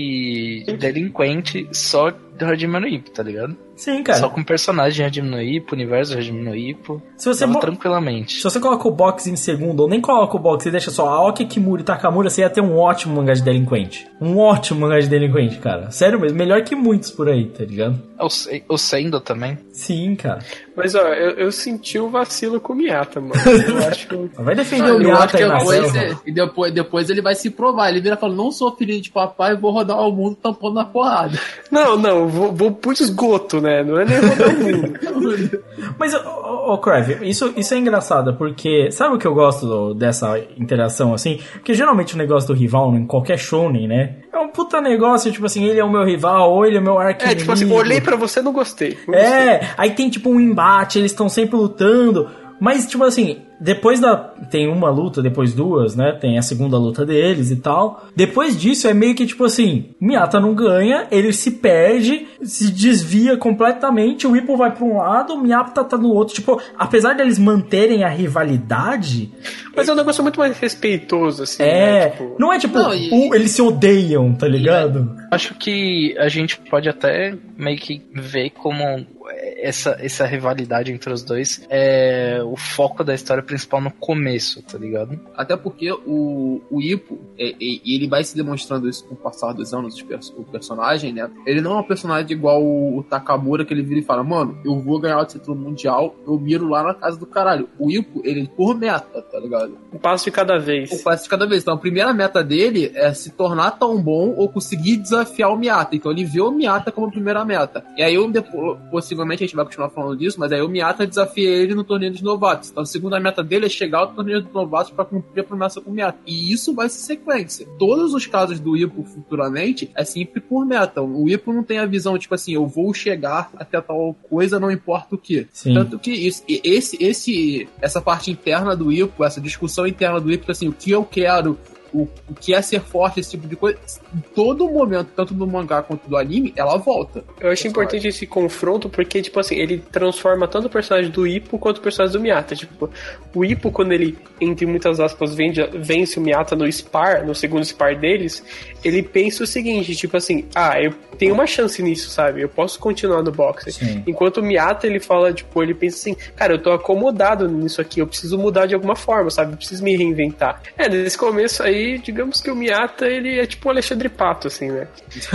de delinquente só do Hajime no Ippo, tá ligado? Sim, cara. Só com personagem de Hajime no Ippo, universo de Hajime no Ippo. Se você bo... tranquilamente. Se você coloca o box em segundo, ou nem coloca o box e deixa só Aoki, Kimura e Takamura, você ia ter um ótimo mangá de delinquente. Um ótimo mangá de delinquente, cara. Sério mesmo, melhor que muitos por aí, tá ligado? O Sendo também. Sim, cara. Mas, ó, eu, eu senti o vacilo com o Miyata, mano. Eu acho que... Vai defender ah, o Miyata aí na depois, E depois, depois ele vai se provar. Ele vira e fala, não sou filho de papai, vou rodar o mundo tampando na porrada. Não, não, vou, vou pro esgoto, né? Não é nem rodar o mundo. Mas, ô, ô Crave, isso, isso é engraçado, porque sabe o que eu gosto do, dessa interação, assim? Porque geralmente o negócio do rival, em qualquer shounen, né? É um puta negócio, tipo assim, ele é o meu rival, ou ele é o meu arqui-inimigo. É, tipo assim, olhei pra você e não gostei. Não é, gostei. Aí tem tipo um embate, eles estão sempre lutando, mas tipo assim, depois da... Tem uma luta, depois duas, né? Tem a segunda luta deles e tal. Depois disso é meio que tipo assim, Miyata não ganha, ele se perde, se desvia completamente, o Ippo vai pra um lado, o Miyata tá no outro. Tipo, apesar deles manterem a rivalidade... Mas é um negócio muito mais respeitoso, assim, é, né? Tipo... não é tipo, não, e... um, eles se odeiam, tá ligado? Acho que a gente pode até meio que ver como essa, essa rivalidade entre os dois é o foco da história principal no começo, tá ligado? Até porque o, o Ippo, é, é, ele vai se demonstrando isso com o passar dos anos, o personagem, né? Ele não é um personagem igual o, o Takamura, que ele vira e fala, mano, eu vou ganhar o título mundial, eu miro lá na casa do caralho. O Ippo, ele por meta, tá ligado? Um passo de cada vez. Um passo de cada vez. Então a primeira meta dele é se tornar tão bom ou conseguir desafiar o Miyata. Então ele vê o Miyata como a primeira meta. E aí, eu, depois, possivelmente, a gente vai continuar falando disso, mas aí o Miyata desafia ele no torneio dos novatos. Então a segunda meta dele é chegar ao torneio dos novatos pra cumprir a promessa com o Miyata. E isso vai ser sequência. Todos os casos do Ippo futuramente é sempre por meta. O Ippo não tem a visão, tipo assim, eu vou chegar até tal coisa, não importa o que. Sim. Tanto que isso, esse, esse, essa parte interna do Ippo, essa discussão interna do Ippo, assim, o que eu quero, o, o que é ser forte, esse tipo de coisa, em todo momento, tanto do mangá quanto do anime, ela volta. Eu acho importante esse confronto porque, tipo assim, ele transforma tanto o personagem do Ippo quanto o personagem do Miyata. Tipo, o Ippo, quando ele, entre muitas aspas, vende, vence o Miyata no spar, no segundo spar deles, ele pensa o seguinte, tipo assim, ah, eu tenho uma chance nisso, sabe? Eu posso continuar no boxe. Sim. Enquanto o Miyata, ele fala, tipo, ele pensa assim, cara, eu tô acomodado nisso aqui, eu preciso mudar de alguma forma, sabe? Eu preciso me reinventar. É, nesse começo aí, digamos que o Miyata, ele é tipo o Alexandre Pato, assim, né?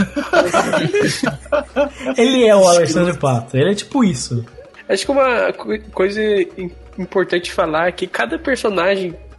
Ele é o Alexandre Pato, ele é tipo isso. Acho que uma coisa importante falar é que cada personagem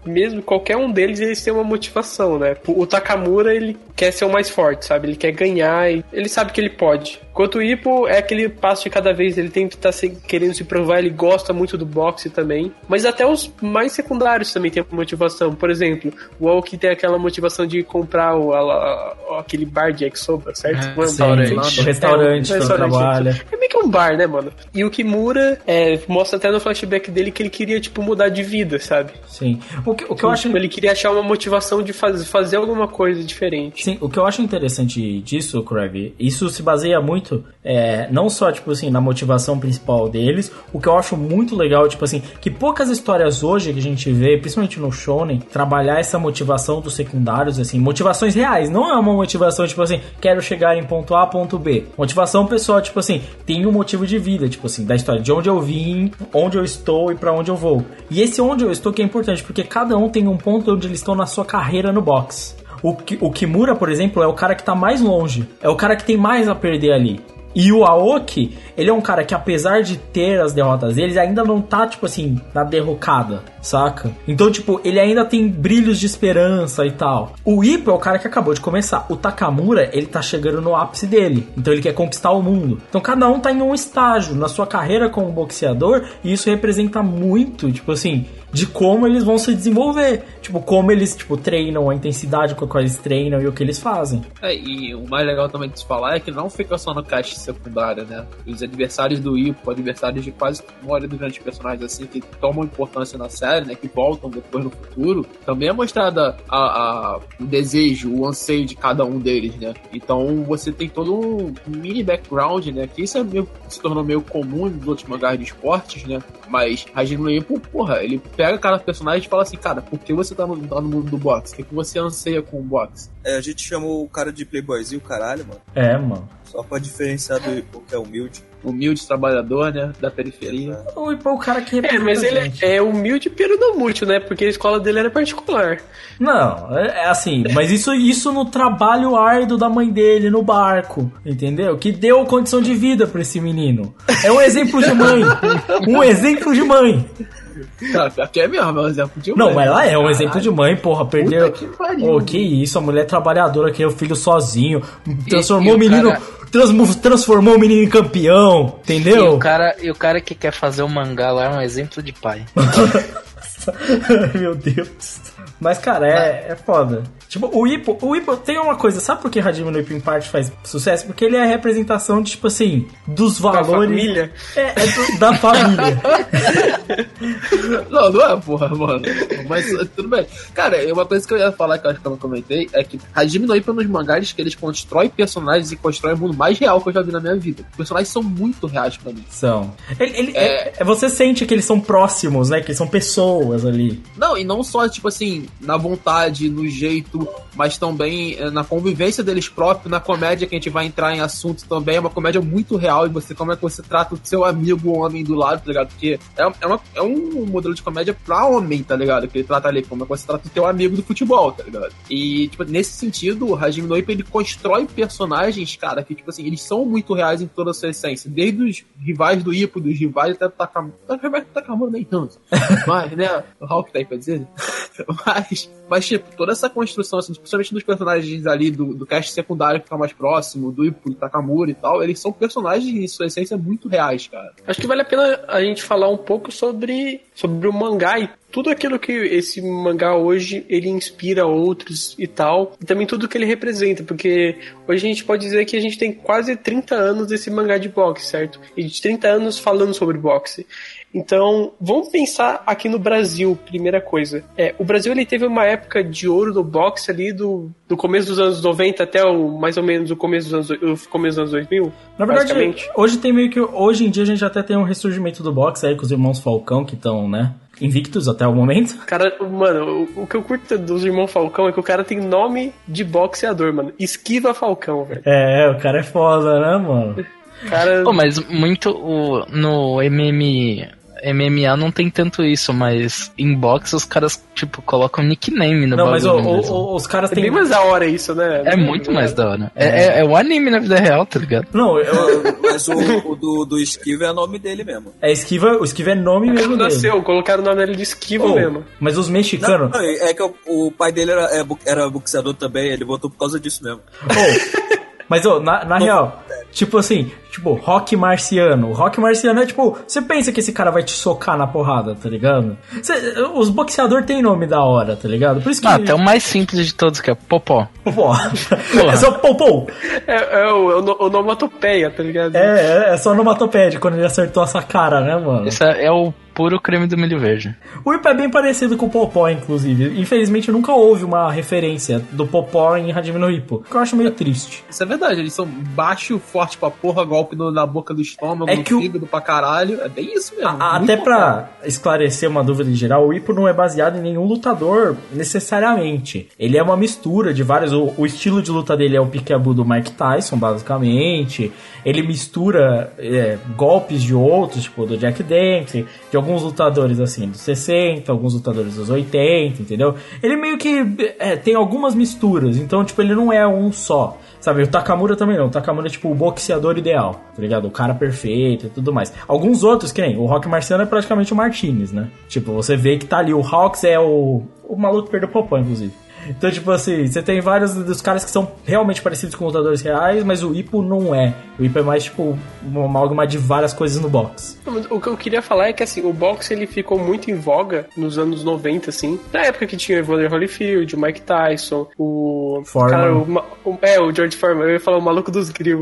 mesmo qualquer um deles, eles têm uma motivação, né? O Takamura, ele quer ser o mais forte, sabe? Ele quer ganhar e ele sabe que ele pode. Enquanto o Ippo é aquele passo de cada vez, ele tem que estar tá querendo se provar, ele gosta muito do boxe também. Mas até os mais secundários também têm motivação. Por exemplo, o Aoki tem aquela motivação de comprar o, a, a, aquele bar de Yakisoba, certo? É, sim, o restaurante, é, o restaurante trabalha. É meio que um bar, né, mano? E o Kimura é, mostra até no flashback dele que ele queria, tipo, mudar de vida, sabe? Sim. O que, o que eu acho... Tipo, ele queria achar uma motivação de faz, fazer alguma coisa diferente. Sim, o que eu acho interessante disso, Craig, isso se baseia muito É, não só, tipo assim, na motivação principal deles. O que eu acho muito legal, tipo assim, que poucas histórias hoje que a gente vê, principalmente no shonen, trabalhar essa motivação dos secundários, assim, motivações reais, não é uma motivação, tipo assim, quero chegar em ponto A, ponto B. Motivação pessoal, tipo assim, tem um motivo de vida, tipo assim, da história, de onde eu vim, onde eu estou e pra onde eu vou. E esse onde eu estou que é importante, porque cada um tem um ponto onde eles estão na sua carreira no boxe. O, o Kimura, por exemplo, é o cara que tá mais longe. É o cara que tem mais a perder ali. E o Aoki, ele é um cara que, apesar de ter as derrotas dele, ainda não tá, tipo assim, na derrocada, saca? Então, tipo, ele ainda tem brilhos de esperança e tal. O Ippo é o cara que acabou de começar. O Takamura, ele tá chegando no ápice dele. Então ele quer conquistar o mundo. Então cada um tá em um estágio na sua carreira como boxeador, e isso representa muito, tipo assim, de como eles vão se desenvolver. Tipo, como eles, tipo, treinam, a intensidade com a qual eles treinam e o que eles fazem. É, e o mais legal também de se falar é que não fica só no cast secundário, né? Os adversários do Ippo, adversários de quase a maioria dos grandes personagens, assim, que tomam importância na série, né? Que voltam depois no futuro, também é mostrada a, a, o desejo, o anseio de cada um deles, né? Então você tem todo um mini background, né? Que isso é meio, se tornou meio comum nos outros mangás de esportes, né? Mas Hajime no Ippo, porra, ele pega cada personagem e fala assim, cara, por que você tá no, tá no mundo do boxe? O que, que você anseia com o boxe? É, a gente chamou o cara de playboyzinho, caralho, mano. É, mano. Só pra diferenciar do Ippo, que é humilde. Humilde trabalhador, né? Da periferia. O Ippo é o cara que É, mas ele gente. é humilde pero não mútil, né? Porque a escola dele era particular. Não, é, é assim, mas isso, isso no trabalho árduo da mãe dele, no barco, entendeu? Que deu condição de vida pra esse menino. É um exemplo de mãe. Um exemplo de mãe. Aqui é mesmo, é um exemplo de mãe. Não, mas ela é um Caralho. exemplo de mãe, porra, perdeu. Que, pariu, oh, que isso, a mulher trabalhadora, que é o filho sozinho, transformou e, e o menino, cara... trans, transformou o menino em campeão, entendeu? E o cara, e o cara que quer fazer o mangá lá é um exemplo de pai. Meu Deus. Mas, cara, é, é foda. Tipo, o Ippo, o Ippo tem uma coisa, sabe por que Hajime no Ippo em parte faz sucesso? Porque ele é a representação, de, tipo assim, dos valores... Da família? É, é do, da família. Não, não é, porra, mano. Mas tudo bem. Cara, uma coisa que eu ia falar que eu acho que eu não comentei é que Hajime no Ippo é um dos mangás que eles constroem personagens e constroem o mundo mais real que eu já vi na minha vida. Os personagens são muito reais pra mim. São. Ele, ele, é... É, você sente que eles são próximos, né? Que eles são pessoas ali. Não, e não só, tipo assim, na vontade, no jeito, mas também na convivência deles próprios, na comédia que a gente vai entrar em assunto também. É uma comédia muito real e você, como é que você trata o seu amigo, o homem do lado, tá ligado? Porque é, é, uma, é um modelo de comédia pra homem, tá ligado? Que ele trata ali, como é que você trata o teu amigo do futebol, tá ligado? E, tipo, nesse sentido, o Hajime no Ippo, ele constrói personagens, cara, que, tipo assim, eles são muito reais em toda a sua essência. Desde os rivais do Ippo, dos rivais até do Takamura. Os rivais do Takamura nem tanto. Mas, né? O Hulk tá aí pra dizer. Mas, mas, tipo, toda essa construção, assim, principalmente dos personagens ali do, do cast secundário que tá mais próximo, do Ippo, do Takamura e tal, eles são personagens em sua essência muito reais, cara. Acho que vale a pena a gente falar um pouco sobre, sobre o mangá e tudo aquilo que esse mangá hoje ele inspira outros e tal, e também tudo que ele representa, porque hoje a gente pode dizer que a gente tem quase trinta anos desse mangá de boxe, certo? E de trinta anos falando sobre boxe. Então, vamos pensar aqui no Brasil, primeira coisa. É, o Brasil ele teve uma época de ouro do boxe ali do, do começo dos anos noventa até o, mais ou menos o começo dos anos, o começo dos anos dois mil. Na verdade, hoje tem meio que. Hoje em dia a gente até tem um ressurgimento do boxe aí com os irmãos Falcão, que estão, né? Invictos até o momento. Cara, mano, o, o que eu curto dos irmãos Falcão é que o cara tem nome de boxeador, mano. Esquiva Falcão, velho. É, o cara é foda, né, mano? Cara... Pô, mas muito o, no M M M M A não tem tanto isso, mas em boxe os caras, tipo, colocam nickname no Não, bagulho. mas o, mesmo. o, os caras É têm... bem mais da hora isso, né? É muito mais da hora. É, é, é o anime na vida real, tá ligado? Não, eu... Mas o, o do, do Esquiva é o nome dele mesmo. é Esquiva, o Esquiva é nome mesmo Quando dele. nasceu, colocaram o nome dele de Esquiva Oh, mesmo. mas os Não, mexicanos... não, é que o, o pai dele era, é, bo- era boxeador também, ele botou por causa disso mesmo. Oh, mas, oh, na, na real, tipo assim, tipo, Rock Marciano. Rock Marciano é tipo, você pensa que esse cara vai te socar na porrada, tá ligado? Cê, os boxeadores têm nome da hora, tá ligado? Por isso que... Ah, até o mais simples de todos, que é Popó. Pô, é só Popô. É, é o, o, onomatopeia, tá ligado? É, é, é só onomatopédia quando ele acertou essa cara, né, mano? Esse é, é o puro creme do milho verde. O Ipa é bem parecido com o Popó, inclusive. Infelizmente, nunca houve uma referência do Popó em Hajime no Ippo, que eu acho meio triste. Isso é verdade, eles são baixo, forte pra porra, golpe no- na boca do estômago, É no que o- fígado pra caralho. É bem isso mesmo. A- muito Até bom. pra esclarecer uma dúvida em geral, o Ippo não é baseado em nenhum lutador necessariamente. Ele é uma mistura de vários. O, o estilo de luta dele é o Picaboo do Mike Tyson, basicamente. Ele mistura é, golpes de outros, tipo do Jack Dempsey, de alguns lutadores assim dos sessenta, alguns lutadores dos oitenta, entendeu? Ele meio que é, tem algumas misturas, então tipo ele não é um só. Sabe, o Takamura também não. O Takamura é tipo o boxeador ideal, tá ligado? O cara perfeito e tudo mais. Alguns outros, que nem o Rock Marciano é praticamente o Martinez, né? Tipo, você vê que tá ali. O Hawks é o, o maluco que perdeu o Popó, inclusive. Então, tipo assim, você tem vários dos caras que são realmente parecidos com lutadores reais, mas o Ippo não é. O Ippo é mais, tipo, uma amálgama de várias coisas no boxe. O que eu queria falar é que, assim, o boxe, ele ficou muito em voga nos anos noventa, assim. Na época que tinha o Evander Holyfield, o Mike Tyson, o... Foreman. Cara, o, ma- o- é, o George Foreman. Eu ia falar o maluco dos grill.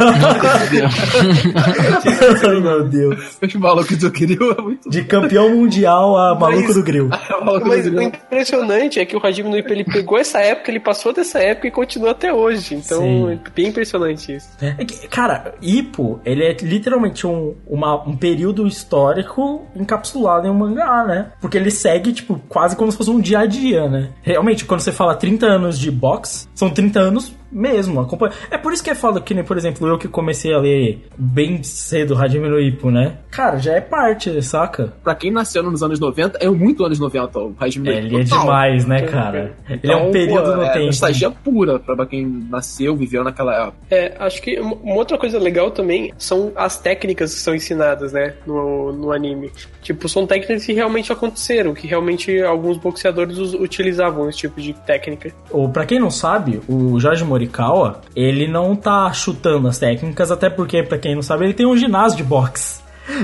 Ai, meu Deus. Os malucos do Kiryu é muito De campeão mundial a maluco Mas- do grill. maluco Mas do o Kiryu. impressionante é que o Hajime no Ippo, ele pegou essa época, ele passou dessa época e continua até hoje. Então, Sim. é bem impressionante isso. É que, cara, Ippo, ele é literalmente um, uma- um período histórico encapsulado em um mangá, né? Porque ele segue, tipo, quase como se fosse um dia a dia, né? Realmente, quando você fala trinta anos de boxe, são trinta anos mesmo. Acompanha. É por isso que é foda que, nem, por exemplo, eu que comecei a ler bem cedo Hajime no Ippo, né? Cara, já é parte, saca? Pra quem nasceu nos anos noventa, é muito anos noventa o Hajime no É, Ippo, ele é total. demais, né, cara? Ele é um Então, período pô, no é tempo. nostalgia pura pra quem nasceu, viveu naquela época. É, acho que uma uma outra coisa legal também são as técnicas que são ensinadas, né, no, no anime. Tipo, são técnicas que realmente aconteceram, que realmente alguns boxeadores us- utilizavam esse tipo de técnica. Ou, pra quem não sabe, o Jorge Morikawa, ele não tá chutando as técnicas, até porque, pra quem não sabe, ele tem um ginásio de boxe.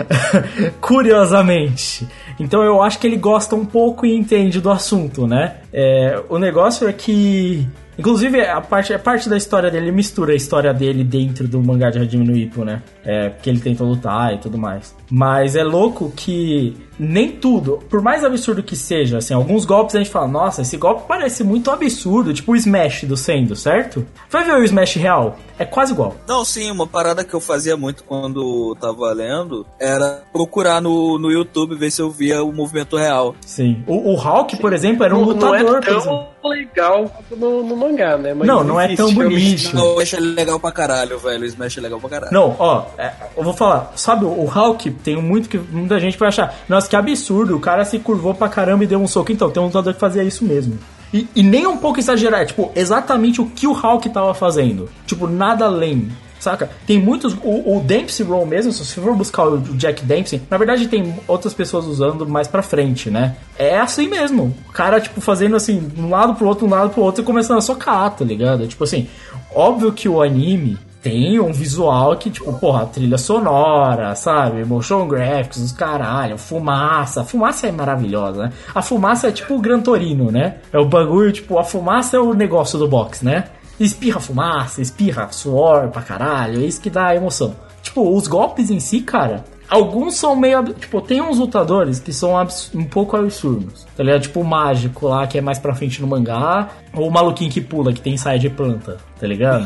Curiosamente. Então eu acho que ele gosta um pouco e entende do assunto, né? É, o negócio é que... Inclusive, a parte, a parte da história dele, ele mistura a história dele dentro do mangá de Hajime no Ippo, né? É, porque ele tenta lutar e tudo mais. Mas é louco que nem tudo, por mais absurdo que seja, assim, alguns golpes a gente fala, nossa, esse golpe parece muito absurdo, tipo o Smash do Sendo, certo? Vai ver o Smash real, é quase igual. Não, sim, uma parada que eu fazia muito quando tava lendo era procurar no, no YouTube ver se eu via o movimento real. Sim. O, o Hulk, por exemplo, era um não, lutador, não é por exemplo. tão legal quanto no, no mangá, né? Mas Não, não é tão existe, bonito. realmente. Não, o Smash é legal pra caralho, velho. O Smash é legal pra caralho. Não, ó, é, eu vou falar, sabe, o Hulk tem muito que muita gente vai achar, nossa, que absurdo, o cara se curvou pra caramba e deu um soco. Então, tem um lutador que fazia isso mesmo. E, e nem um pouco exagerar, é, tipo, exatamente o que o Hulk tava fazendo. Tipo, nada além. Saca? Tem muitos. O, o Dempsey Roll mesmo, se você for buscar o Jack Dempsey, na verdade tem outras pessoas usando mais pra frente, né? É assim mesmo. O cara, tipo, fazendo assim, de um lado pro outro, de um lado pro outro e começando a socar, tá ligado? Tipo assim, óbvio que o anime tem um visual que, tipo, porra, trilha sonora, sabe? Motion graphics, os caralho, fumaça. A fumaça é maravilhosa, né? A fumaça é tipo o Gran Torino, né? É o bagulho, tipo, a fumaça é o negócio do boxe, né? Espirra fumaça, espirra suor pra caralho, é isso que dá emoção. Tipo, os golpes em si, cara, alguns são meio... Tipo, tem uns lutadores que são abs- um pouco absurdos, tá ligado? Tipo o mágico lá, que é mais pra frente no mangá, ou o maluquinho que pula, que tem saia de planta, tá ligado?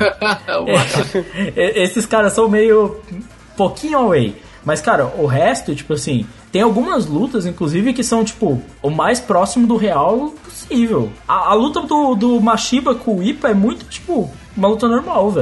é, esses caras são meio... pouquinho away. Mas, cara, o resto, tipo assim... Tem algumas lutas, inclusive, que são, tipo, o mais próximo do real possível. A, a luta do, do Mashiba com o Ipa é muito, tipo, uma luta normal, velho.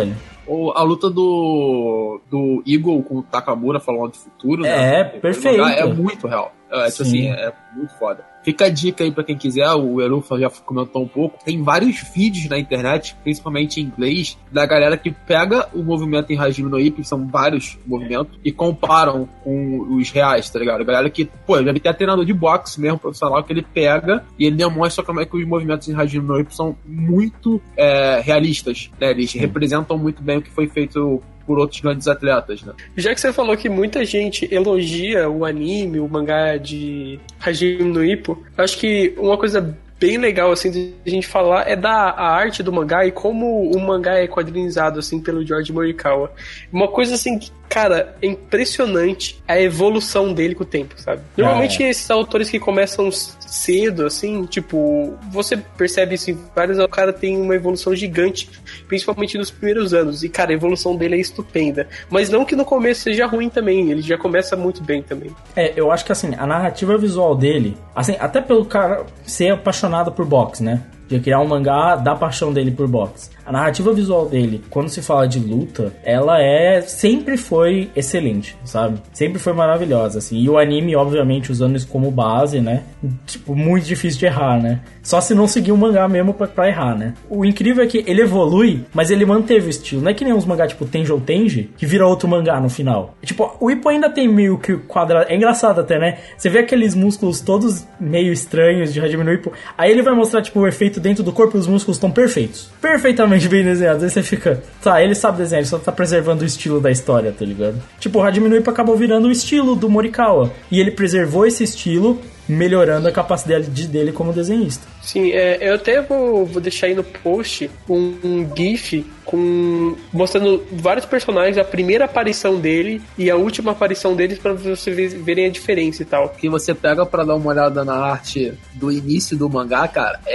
O, a luta do, do Eagle com o Takamura falando do futuro, né? É, perfeito. É muito real. É, tipo assim, é muito foda. Fica a dica aí pra quem quiser, o Erufa já comentou um pouco. Tem vários vídeos na internet, principalmente em inglês, da galera que pega o movimento em Hajime no Ippo, que são vários movimentos, e comparam com os reais, tá ligado? A galera que, pô, deve ter treinador de boxe mesmo, profissional, que ele pega e ele demonstra como é que os movimentos em Hajime no Ippo são muito é, realistas, né? Eles Sim. representam muito bem o que foi feito por outros grandes atletas, né? Já que você falou que muita gente elogia o anime, o mangá de Hajime no Ippo, acho que uma coisa bem legal, assim, de a gente falar é da a arte do mangá e como o mangá é quadrinizado, assim, pelo George Morikawa. Uma coisa, assim, que, cara, é impressionante a evolução dele com o tempo, sabe? Normalmente é. esses autores que começam cedo, assim, tipo, você percebe isso em vários, o cara tem uma evolução gigante, principalmente nos primeiros anos, e, cara, a evolução dele é estupenda. Mas não que no começo seja ruim também, ele já começa muito bem também. É, eu acho que, assim, a narrativa visual dele, assim, até pelo cara ser apaixonado por boxe, né? De criar um mangá da paixão dele por boxe. A narrativa visual dele, quando se fala de luta, ela é sempre foi excelente, sabe? Sempre foi maravilhosa, assim. E o anime, obviamente, usando isso como base, né? Tipo, muito difícil de errar, né? Só se não seguir o mangá mesmo pra, pra errar, né? O incrível é que ele evolui, mas ele manteve o estilo. Não é que nem uns mangá tipo Tenjo Tenji, que vira outro mangá no final. Tipo, o Ippo ainda tem meio que quadrado. É engraçado até, né? Você vê aqueles músculos todos meio estranhos de Hajime no Ippo. Aí ele vai mostrar, tipo, o efeito dentro do corpo e os músculos estão perfeitos. Perfeitamente bem desenhados. Aí você fica, tá, ele sabe desenhar, ele só tá preservando o estilo da história, tá ligado? Tipo, o Hajime no Ippo acabou virando o estilo do Morikawa. E ele preservou esse estilo, melhorando a capacidade dele como desenhista. Sim, é, eu até vou, vou deixar aí no post um, um gif com, mostrando vários personagens, a primeira aparição dele e a última aparição deles, pra vocês verem a diferença e tal. Que você pega pra dar uma olhada na arte do início do mangá, cara, é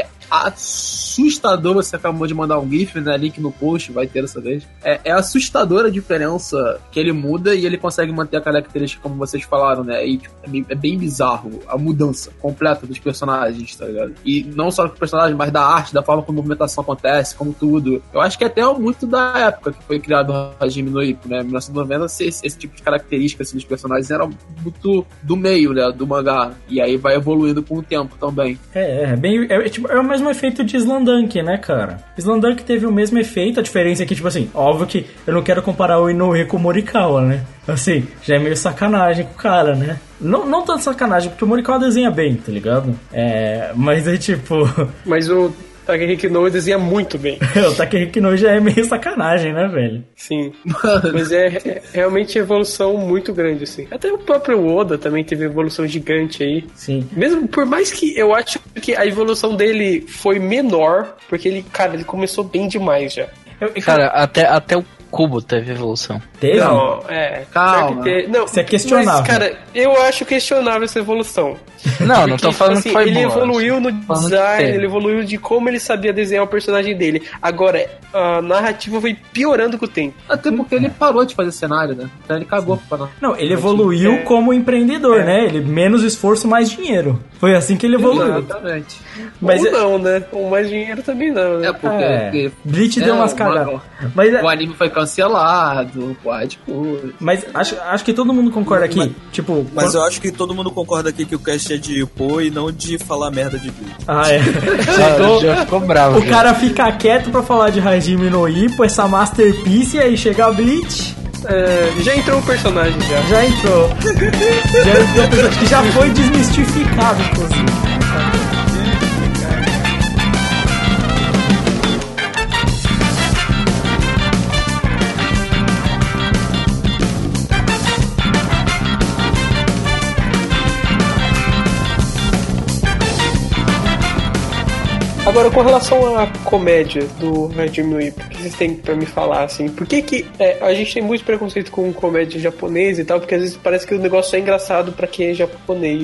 assustador. Você acabou de mandar um gif, né? Link no post, vai ter dessa vez. É, é assustadora a diferença que ele muda e ele consegue manter a característica, como vocês falaram, né? E, tipo, é, bem, é bem bizarro a mudança completa dos personagens, tá ligado? E não só dos personagens, mas da arte, da forma como a movimentação acontece, como tudo. Eu acho que é até muito da época que foi criado o Hajime no Ippo, né? Em mil novecentos e noventa, esse, esse tipo de características assim, dos personagens era muito do meio, né? Do mangá. E aí vai evoluindo com o tempo também. É, é bem. É, tipo, é o mesmo efeito de Slandunk, né, cara? Slandunk teve o mesmo efeito, a diferença é que, tipo assim, óbvio que eu não quero comparar o Inoue com o Morikawa, né? Assim, já é meio sacanagem com o cara, né? Não, não tanto sacanagem, porque o Morikawa desenha bem, tá ligado? É, mas é tipo... Mas o Takehiko Inoue desenha muito bem. O Takehiko Inoue já é meio sacanagem, né, velho? Sim. Mas é, é realmente evolução muito grande, assim. Até o próprio Oda também teve evolução gigante aí. Sim. Mesmo, por mais que eu acho que a evolução dele foi menor, porque ele, cara, ele começou bem demais já. Eu, cara, até, até o Kubo teve evolução. Teve? Não, é. Calma. Ter, não, isso é questionável. Mas, cara, eu acho questionável essa evolução. Não, porque, não tô falando assim, que foi ele boa, evoluiu no design, ele evoluiu de como ele sabia desenhar o personagem dele. Agora, a narrativa foi piorando com o tempo. Até porque ele parou de fazer cenário, né? Então ele cagou pra... Não, ele evoluiu é. como empreendedor, é. né? Ele menos esforço, mais dinheiro. Foi assim que ele evoluiu. Exatamente. Mas Ou é... não, né? Com mais dinheiro também não, né? É porque... É. porque Bleach é, deu umas cagadas. Mas o anime foi cancelado, pode coisa. Mas acho, acho que todo mundo concorda aqui. Mas, tipo, mas quando... eu acho que todo mundo concorda aqui que o cast é de Ippo e não de falar merda de Bleach. Ah, é. Chegou, já ficou bravo. O já. cara fica quieto pra falar de Hajime no Ippo, essa masterpiece, e aí chega a Bleach. É, já entrou o personagem já. Já entrou. já entrou o personagem, que já foi desmistificado, inclusive. Agora, com relação à comédia do Hajime no Ippo, o que vocês têm pra me falar, assim? Por que que é, a gente tem muito preconceito com comédia japonesa e tal? Porque às vezes parece que o negócio é engraçado pra quem é japonês.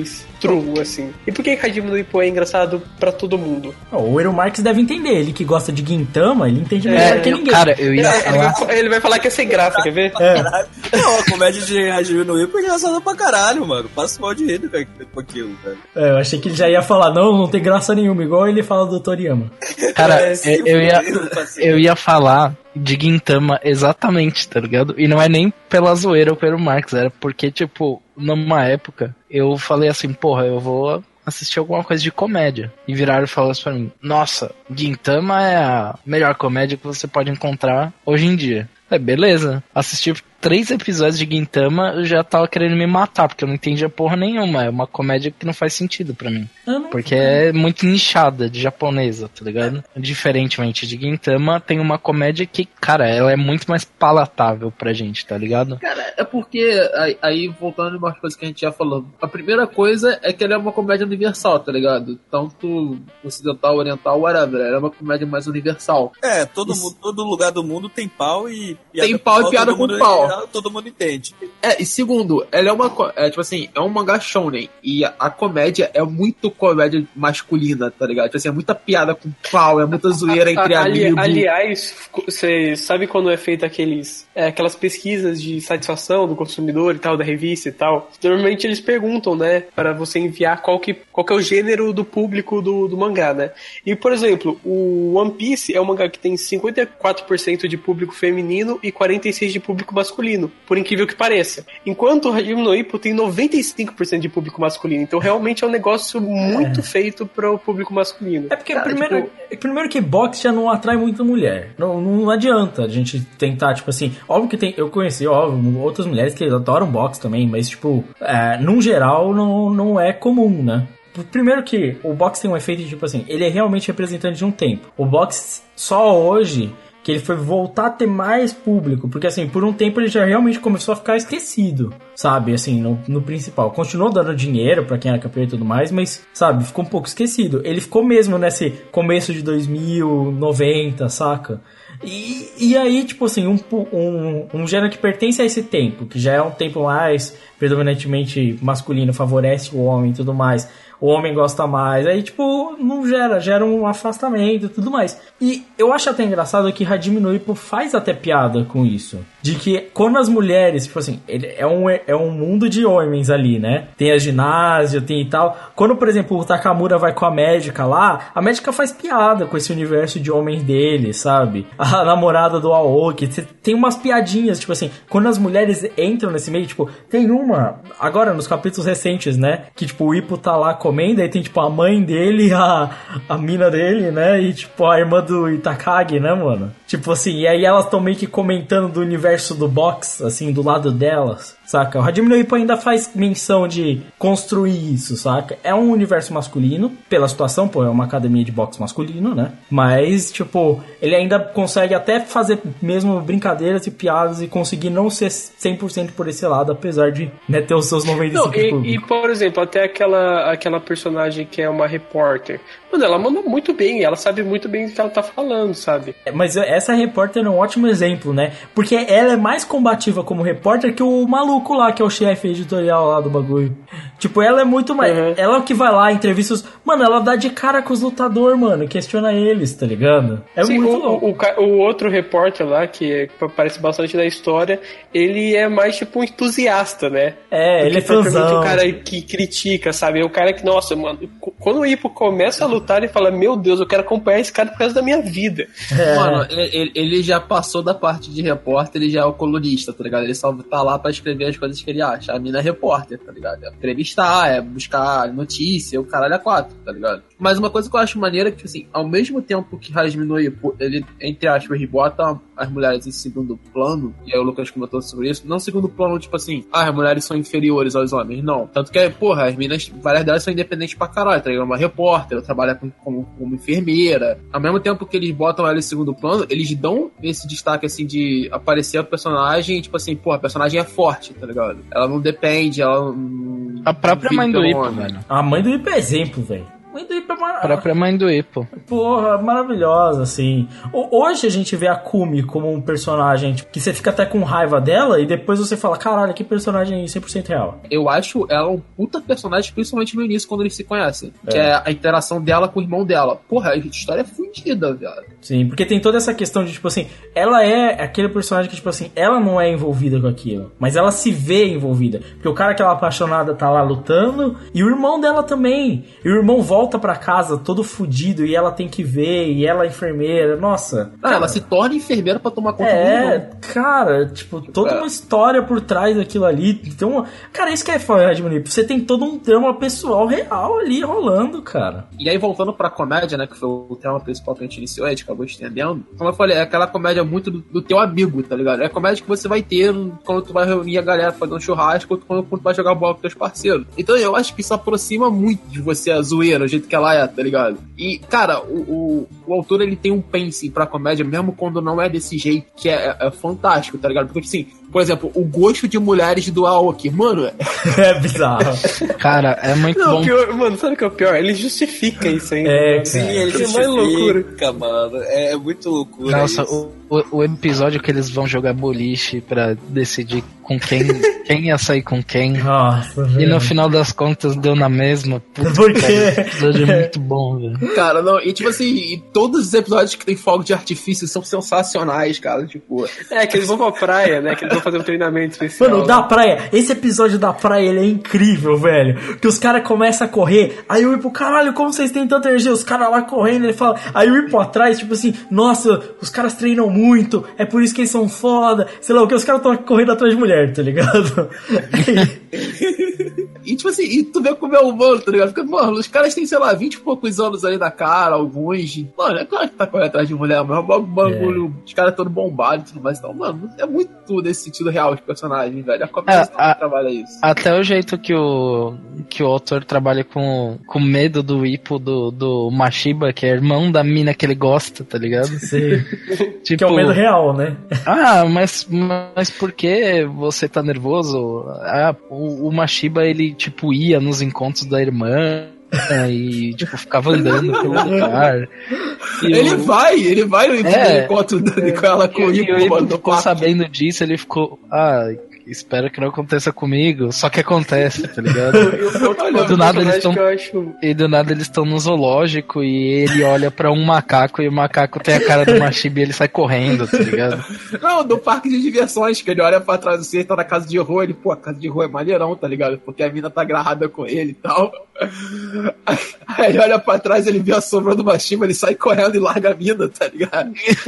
true, assim. E por que Hajime no Ippo é engraçado pra todo mundo? O Eero Marx deve entender, ele que gosta de Gintama, ele entende melhor É, que ninguém. cara, eu ia Ele, ele falar. vai, ele vai falar que é sem graça, quer ver? É. Não, a comédia de Hajime no Ippo é engraçada pra caralho, mano. Passa mal de rir com aquilo, velho. É, eu achei que ele já ia falar, não, não tem graça nenhuma, igual ele fala do Toriyama. Cara, É, eu, se eu ia, fuder, parceiro. eu ia falar de Gintama exatamente, tá ligado? E não é nem pela zoeira ou pelo Marx, era porque, tipo, numa época eu falei assim, porra, eu vou assistir alguma coisa de comédia. E viraram e falaram assim pra mim, nossa, Gintama é a melhor comédia que você pode encontrar hoje em dia. É, beleza. Assisti três episódios de Gintama, eu já tava querendo me matar, porque eu não entendia porra nenhuma. É uma comédia que não faz sentido pra mim. Porque é muito nichada, de japonesa, tá ligado? Diferentemente de Gintama, tem uma comédia que, cara, ela é muito mais palatável pra gente, tá ligado? Cara, é porque, aí, aí voltando em umas coisas que a gente já falou, a primeira coisa é que ela é uma comédia universal, tá ligado? Tanto ocidental, oriental, whatever, ela é uma comédia mais universal. É, todo, mundo, todo lugar do mundo tem pau e... piada Tem pau e com piada todo com mundo- pau. Todo mundo entende. É, e segundo, ela é uma, co- é, tipo assim, é um mangá shounen, e a, a comédia é muito comédia masculina, tá ligado? Tipo assim, é muita piada com pau, é muita zoeira entre Ali- amigos. aliás, você sabe quando é feito aqueles, é, aquelas pesquisas de satisfação do consumidor e tal, da revista e tal? Normalmente eles perguntam, né, para você enviar qual que, qual que é o gênero do público do, do mangá, né? E, por exemplo, o One Piece é um mangá que tem cinquenta e quatro por cento de público feminino e quarenta e seis por cento de público masculino, por incrível que pareça. Enquanto o Hajime no Ippo tem noventa e cinco por cento de público masculino. Então, realmente é um negócio muito feito para o público masculino. É porque Cara, primeiro, tipo, é primeiro que boxe já não atrai muita mulher. Não, não adianta a gente tentar, tipo assim, óbvio que tem, eu conheci, óbvio, outras mulheres que adoram boxe também, mas tipo, é, num geral não, não é comum, né? Primeiro que o boxe tem um efeito de, tipo assim, ele é realmente representante de um tempo. O boxe só hoje que ele foi voltar a ter mais público, porque assim, por um tempo ele já realmente começou a ficar esquecido, sabe, assim, no, no principal. Continuou dando dinheiro pra quem era campeão e tudo mais, mas, sabe, ficou um pouco esquecido. Ele ficou mesmo nesse começo de dois mil, noventa, saca? E, e aí, tipo assim, um, um, um gênero que pertence a esse tempo, que já é um tempo mais predominantemente masculino, favorece o homem e tudo mais, o homem gosta mais, aí tipo, não gera, gera um afastamento e tudo mais. E eu acho até engraçado que Hajime no Ippo faz até piada com isso, de que quando as mulheres, tipo assim, ele é um, é um mundo de homens ali, né? Tem a ginásio, tem e tal. Quando, por exemplo, o Takamura vai com a médica lá, a médica faz piada com esse universo de homens dele, sabe? A namorada do Aoki, tem umas piadinhas, tipo assim, quando as mulheres entram nesse meio, tipo, tem uma, agora nos capítulos recentes, né? Que tipo, o Ippo tá lá comendo, aí tem tipo a mãe dele, a, a mina dele, né? E tipo, a irmã do Itakagi, né, mano? Tipo assim, e aí elas estão meio que comentando do universo do box, assim, do lado delas, saca? O Hajime no Ippo ainda faz menção de construir isso, saca? É um universo masculino, pela situação, pô, é uma academia de boxe masculino, né? Mas, tipo, ele ainda consegue até fazer mesmo brincadeiras e piadas e conseguir não ser cem por cento por esse lado, apesar de, né, ter os seus noventa e cinco por cento. Não, e, e, por exemplo, até aquela, aquela personagem que é uma repórter, mano, ela manda muito bem, ela sabe muito bem o que ela tá falando, sabe? Mas essa repórter é um ótimo exemplo, né? Porque ela é mais combativa como repórter que o maluco lá, que é o chefe editorial lá do bagulho. Tipo, ela é muito mais... Uhum. Ela é o que vai lá, entrevista os... Mano, ela dá de cara com os lutadores, mano, questiona eles, tá ligado? É Sim, muito o, louco. O, o, o outro repórter lá, que aparece bastante na história, ele é mais tipo um entusiasta, né? É, Porque ele é fãzão. o cara que critica, sabe? É o cara que, nossa, mano, quando o Ippo começa a lutar, ele fala, meu Deus, eu quero acompanhar esse cara por causa da minha vida. É. Mano, ele, ele já passou da parte de repórter, ele já é o colunista, tá ligado? Ele só tá lá pra escrever as coisas que ele acha. A mina é repórter, tá ligado? É entrevistar, é buscar notícia, o caralho é quatro, tá ligado? Mas uma coisa que eu acho maneira é que, assim, ao mesmo tempo que Hajime no Ippo, ele, entre aspas, ele bota as mulheres em segundo plano, e aí o Lucas comentou sobre isso, não segundo plano, tipo assim, ah, as mulheres são inferiores aos homens, não. Tanto que, porra, as minas, várias delas são independentes pra caralho, tá ligado? Uma repórter, trabalha com, como, como enfermeira. Ao mesmo tempo que eles botam ela em segundo plano, eles dão esse destaque, assim, de aparecer a personagem, tipo assim, porra, a personagem é forte, tá ligado? Ela não depende, ela não... A própria mãe do Ippo, velho. A mãe do Ippo é exemplo, velho. Mãe do Ippo é maravilhosa. A própria mãe do Ippo. Porra, maravilhosa, assim. Hoje a gente vê a Kumi como um personagem tipo, que você fica até com raiva dela e depois você fala, caralho, que personagem cem por cento real. Eu acho ela um puta personagem, principalmente no início, quando eles se conhecem. É. Que é a interação dela com o irmão dela. Porra, a história é fodida, velho. Sim, porque tem toda essa questão de, tipo assim, ela é aquele personagem que, tipo assim, ela não é envolvida com aquilo, mas ela se vê envolvida. Porque o cara que ela é apaixonada tá lá lutando, e o irmão dela também. E o irmão volta pra casa todo fudido, e ela tem que ver, e ela é enfermeira, nossa. Ah, cara, ela se torna enfermeira pra tomar conta é, do irmão. É, cara, tipo, toda é. uma história por trás daquilo ali. Então, cara, isso que é foda, Redmond. Você tem todo um drama pessoal real ali rolando, cara. E aí, voltando pra comédia, né, que foi o tema principal que a gente iniciou, a gente acabou estendendo. Como eu falei, é aquela comédia muito do, do teu amigo, tá ligado? É a comédia que você vai ter quando tu vai reunir a galera pra fazer um churrasco, ou quando, quando tu vai jogar bola com teus parceiros. Então eu acho que isso aproxima muito de você a zoeira, o jeito que ela é, tá ligado? E, cara, o, o, o autor, ele tem um pacing pra comédia, mesmo quando não é desse jeito, que é, é, é fantástico, tá ligado? Porque, assim, por exemplo, o gosto de mulheres do Aoki, mano... É bizarro. Cara, é muito não, bom. Pior, mano, sabe o que é o pior? Ele justifica isso ainda. É, sim, ele é justifica, mais loucura. mano. É, é muito loucura. Nossa, isso. O, o, o episódio que eles vão jogar boliche pra decidir com quem, quem ia sair com quem. Nossa, e velho. no final das contas deu na mesma. Puta, Por quê? Cara, o episódio é muito bom, velho. Cara, não, e tipo assim, e todos os episódios que tem fogo de artifício são sensacionais, cara, tipo... É, que eles vão pra praia, né, que eles vão fazer um treinamento especial. Mano, da praia, esse episódio da praia, ele é incrível, velho. Que os caras começam a correr, aí o Ippo, caralho, como vocês têm tanta energia? Os caras lá correndo, ele fala... Aí o Ippo atrás, tipo assim, nossa, os caras treinam muito, é por isso que eles são foda, sei lá o que, os caras estão correndo atrás de mulher, tá ligado? E tipo assim, e tu vê como é humano, tá ligado? Porque, mano, os caras têm, sei lá, vinte e poucos anos ali na cara, alguns. Mano, é claro que tá correndo atrás de mulher, mas é um bagulho, é. Os caras todos bombados e tudo mais. Então, mano, é muito desse sentido real de personagem, velho. A comédia é, a, trabalha isso. Até o jeito que o, que o autor trabalha com, com medo do Ippo, do, do Mashiba, que é irmão da mina que ele gosta, tá ligado? Sim. Tipo, que é o medo real, né? Ah, mas, mas por que você tá nervoso? Ah, o, o Mashiba, ele, tipo, ia nos encontros da irmã e, tipo, ficava andando pelo lugar. E ele o... vai, ele vai no é, encontro é, com ela com o Ippo. E ele ficou sabendo disso, ele ficou... Ah, espero que não aconteça comigo, só que acontece, tá ligado? E do nada eles estão acho... e do nada eles estão no zoológico e ele olha pra um macaco e o macaco tem a cara do Mashiba e ele sai correndo, tá ligado? Não, do parque de diversões, que ele olha pra trás assim, ele tá na casa de rua, ele, pô, a casa de rua é maneirão, tá ligado? Porque a mina tá agarrada com ele e tal. Aí ele olha pra trás, ele vê a sombra do Mashiba, ele sai correndo e larga a mina, tá ligado?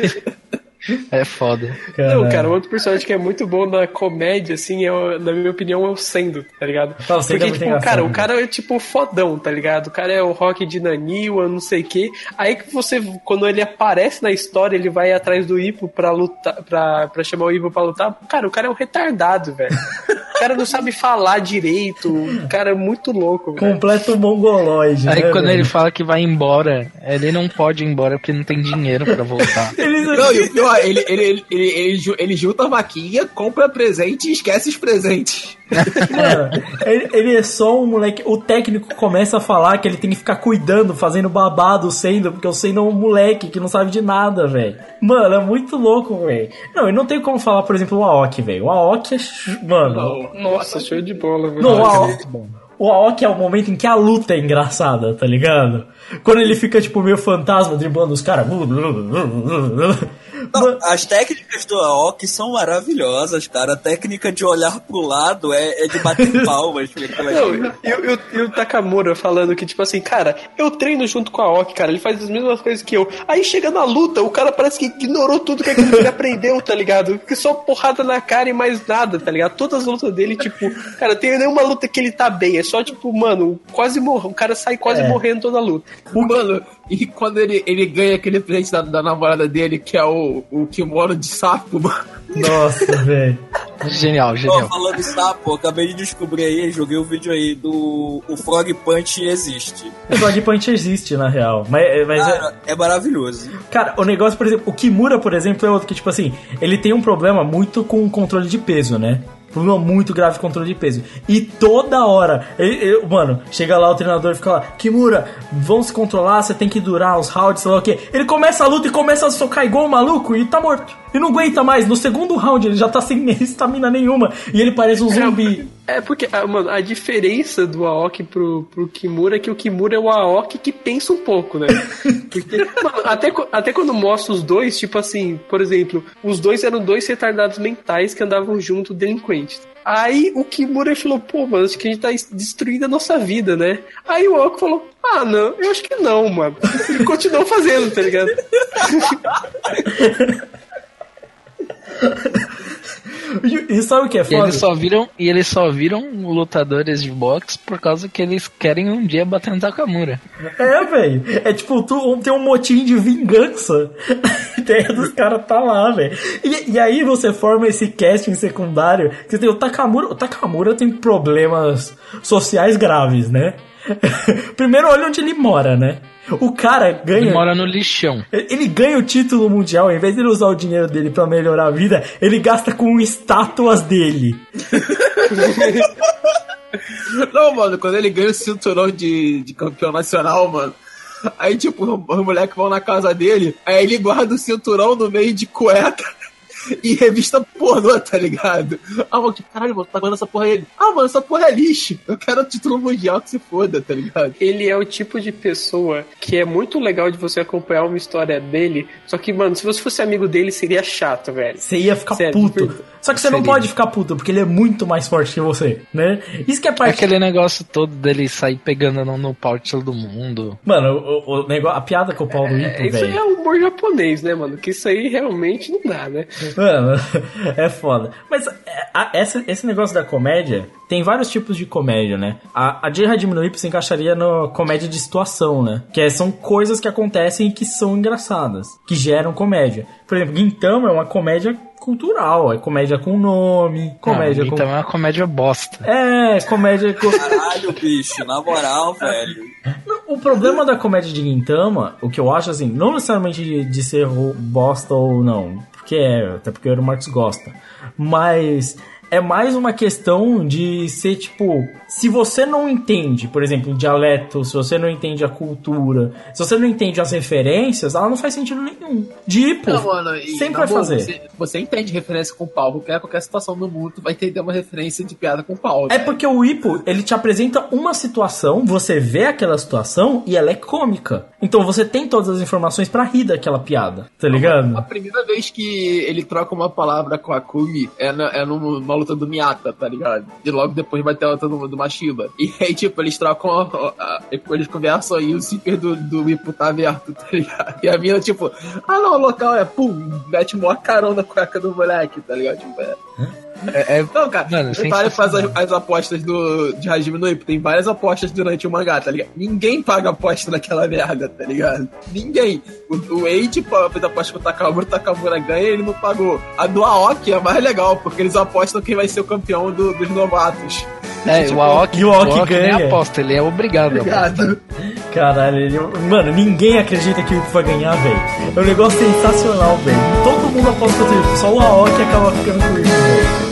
É foda. Caralho. Não, cara, outro personagem que é muito bom na comédia, assim, é, na minha opinião, é o Sendo, tá ligado? Não, Porque, é tipo, cara, o cara é tipo fodão, tá ligado? O cara é o Rock de Naniwa, não sei o quê. Aí que você, quando ele aparece na história, ele vai atrás do Ippo pra lutar, pra, pra chamar o Ippo pra lutar. Cara, o cara é um retardado, velho. O cara não sabe falar direito. O cara é muito louco, velho. Completo mongoloide. Aí né, quando velho? ele fala que vai embora, ele não pode ir embora porque não tem dinheiro pra voltar. Ele não, e o pior, ele, ele, ele, ele, ele, ele junta a vaquinha, compra presente e esquece os presentes. Mano, ele, ele é só um moleque. O técnico começa a falar que ele tem que ficar cuidando, fazendo babado, sendo, porque o Sendo é um moleque que não sabe de nada, velho. Mano, é muito louco, velho. Não, e não tem como falar, por exemplo, o Aoki, velho. O Aoki é. Mano. Nossa, show de bola, velho. Não, o Aoki, o Aoki é o momento em que a luta é engraçada, tá ligado? Quando ele fica, tipo, meio fantasma, driblando os caras. Não, as técnicas do Aoki são maravilhosas, cara. A técnica de olhar pro lado é, é de bater palmas. Não, e, e, e o Takamura falando que, tipo assim, cara, eu treino junto com a Aoki, cara, ele faz as mesmas coisas que eu. Aí chega na luta, o cara parece que ignorou tudo que ele aprendeu, tá ligado? Que só porrada na cara e mais nada, tá ligado? Todas as lutas dele, tipo, cara, tem nenhuma luta que ele tá bem, é só, tipo, mano, quase morreu. O cara sai quase é. morrendo toda a luta. Mano, e quando ele, ele ganha aquele presente da, da namorada dele, que é o, o kimono de sapo, mano. Nossa, velho. Genial, genial. Oh, falando de sapo, acabei de descobrir aí, joguei o um vídeo aí do o Frog Punch existe. O Frog Punch existe, na real. Mas, mas cara, é... é maravilhoso. Cara, o negócio, por exemplo, o Kimura, por exemplo, é outro que, tipo assim, ele tem um problema muito com o controle de peso, né? Problema muito grave de controle de peso. E toda hora, ele, ele, mano, chega lá o treinador e fica lá, Kimura, vamos se controlar, você tem que durar os rounds, sei lá o quê. Ele começa a luta e começa a socar igual um maluco e tá morto. E não aguenta mais. No segundo round ele já tá sem estamina nenhuma. E ele parece um zumbi. É, é porque, mano, a diferença do Aoki pro, pro Kimura é que o Kimura é o Aoki que pensa um pouco, né? Porque, mano, até, até quando mostra os dois, tipo assim, por exemplo, os dois eram dois retardados mentais que andavam junto, delinquentes. Aí o Kimura falou, pô, mano, acho que a gente tá destruindo a nossa vida, né? Aí o Aoki falou, ah, não, eu acho que não, mano. Ele continuou fazendo, tá ligado? E sabe o que é foda? E eles só viram, e eles só viram lutadores de boxe por causa que eles querem um dia bater no Takamura. É, velho. É tipo, tu, tem um motim de vingança. A ideia dos caras tá lá, velho. E, e aí você forma esse casting secundário. Você tem o Takamura. O Takamura tem problemas sociais graves, né? Primeiro, olha onde ele mora, né? O cara ganha... Ele mora no lixão. Ele ganha o título mundial, em vez de ele usar o dinheiro dele pra melhorar a vida, ele gasta com estátuas dele. Não, mano, quando ele ganha o cinturão de, de campeão nacional, mano, aí, tipo, os moleques vão na casa dele, aí ele guarda o cinturão no meio de cueca e revista pornô, tá ligado? Ah, mano, que caralho, mano, tá guardando essa porra aí? Ele, ah, mano, essa porra é lixo. Eu quero o título mundial que se foda, tá ligado? Ele é o tipo de pessoa que é muito legal de você acompanhar uma história dele, só que, mano, se você fosse amigo dele, seria chato, velho. Você ia ficar Sério, puto. Por... Só que você seria. Não pode ficar puto, porque ele é muito mais forte que você, né? Isso que é parte... Aquele negócio todo dele sair pegando no, no pau de todo mundo. Mano, o, o negócio, a piada com o Paulo Ipo, velho... Isso aí é humor japonês, né, mano? Que isso aí realmente não dá, né? Mano, é foda. Mas a, essa, esse negócio da comédia, tem vários tipos de comédia, né? A, a de Hajime no Ippo se encaixaria na comédia de situação, né? Que é, são coisas que acontecem e que são engraçadas, que geram comédia. Por exemplo, Gintama é uma comédia cultural, é comédia com nome, comédia não, com... Então é uma comédia bosta. É, comédia com... Caralho, bicho, na moral, velho. O problema da comédia de Gintama, o que eu acho assim, não necessariamente de, de ser bosta ou não, porque é, até porque o Euromarx gosta, mas... é mais uma questão de ser, tipo... se você não entende, por exemplo, o dialeto, se você não entende a cultura, se você não entende as referências, ela não faz sentido nenhum. Tipo, não, mano, sempre vai fazer. Você, você entende referência com o pau, qualquer, qualquer situação do mundo, tu vai entender uma referência de piada com o pau. É porque o Ippo, ele te apresenta uma situação, você vê aquela situação e ela é cômica. Então você tem todas as informações pra rir daquela piada, tá ligado? A primeira vez que ele troca uma palavra com a Kumi é, na, é numa luta do Miyata, tá ligado? E logo depois vai ter a luta do, do Mashiba. E aí, tipo, eles trocam a, a, a, eles conversam aí, o zíper do, do Ippo tá aberto, tá ligado? E a mina, tipo, ah não, o local é, pum, mete mó carão na cueca do moleque, tá ligado? Tipo, é... É, é, não, cara, mano, o Otário faz as, as apostas do, de Hajime no Ippo. Tem várias apostas durante o mangá, tá ligado? Ninguém paga aposta naquela merda, tá ligado? Ninguém. O, o Eiji fez aposta com o Takamura, o Takamura ganha e ele não pagou. A do Aoki é mais legal, porque eles apostam quem vai ser o campeão do, dos novatos. É, tipo, o Aoki, o Aoki, o Aoki ganha. nem aposta, ele é obrigado. Obrigado. Caralho, ele, mano, ninguém acredita que o Ippo vai ganhar, velho. É um negócio sensacional, velho. Todo mundo aposta contra o Ippo, só o Aoki acaba ficando com isso, velho.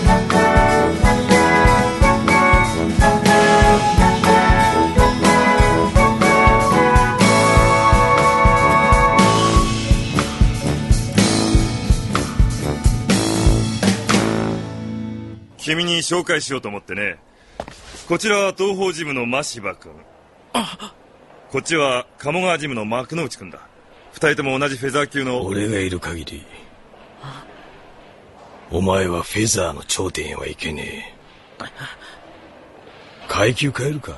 君に紹介しようと思ってね。こちらは東方ジムの真柴君。こっちは鴨川ジムの幕内君だ。二人とも同じフェザー級の。 俺がいる限りお前はフェザーの頂点へはいけねえ。階級変えるか。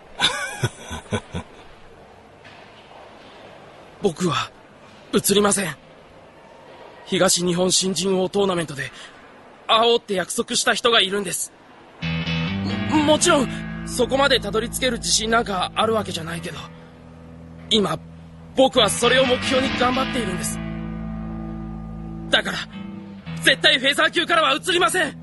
僕は移りません。東日本新人王トーナメントで会おうって約束した人がいるんです。 も, もちろんそこまでたどり着ける自信なんかあるわけじゃないけど、今僕はそれを目標に頑張っているんです。だから絶対フェザー級からは移りません。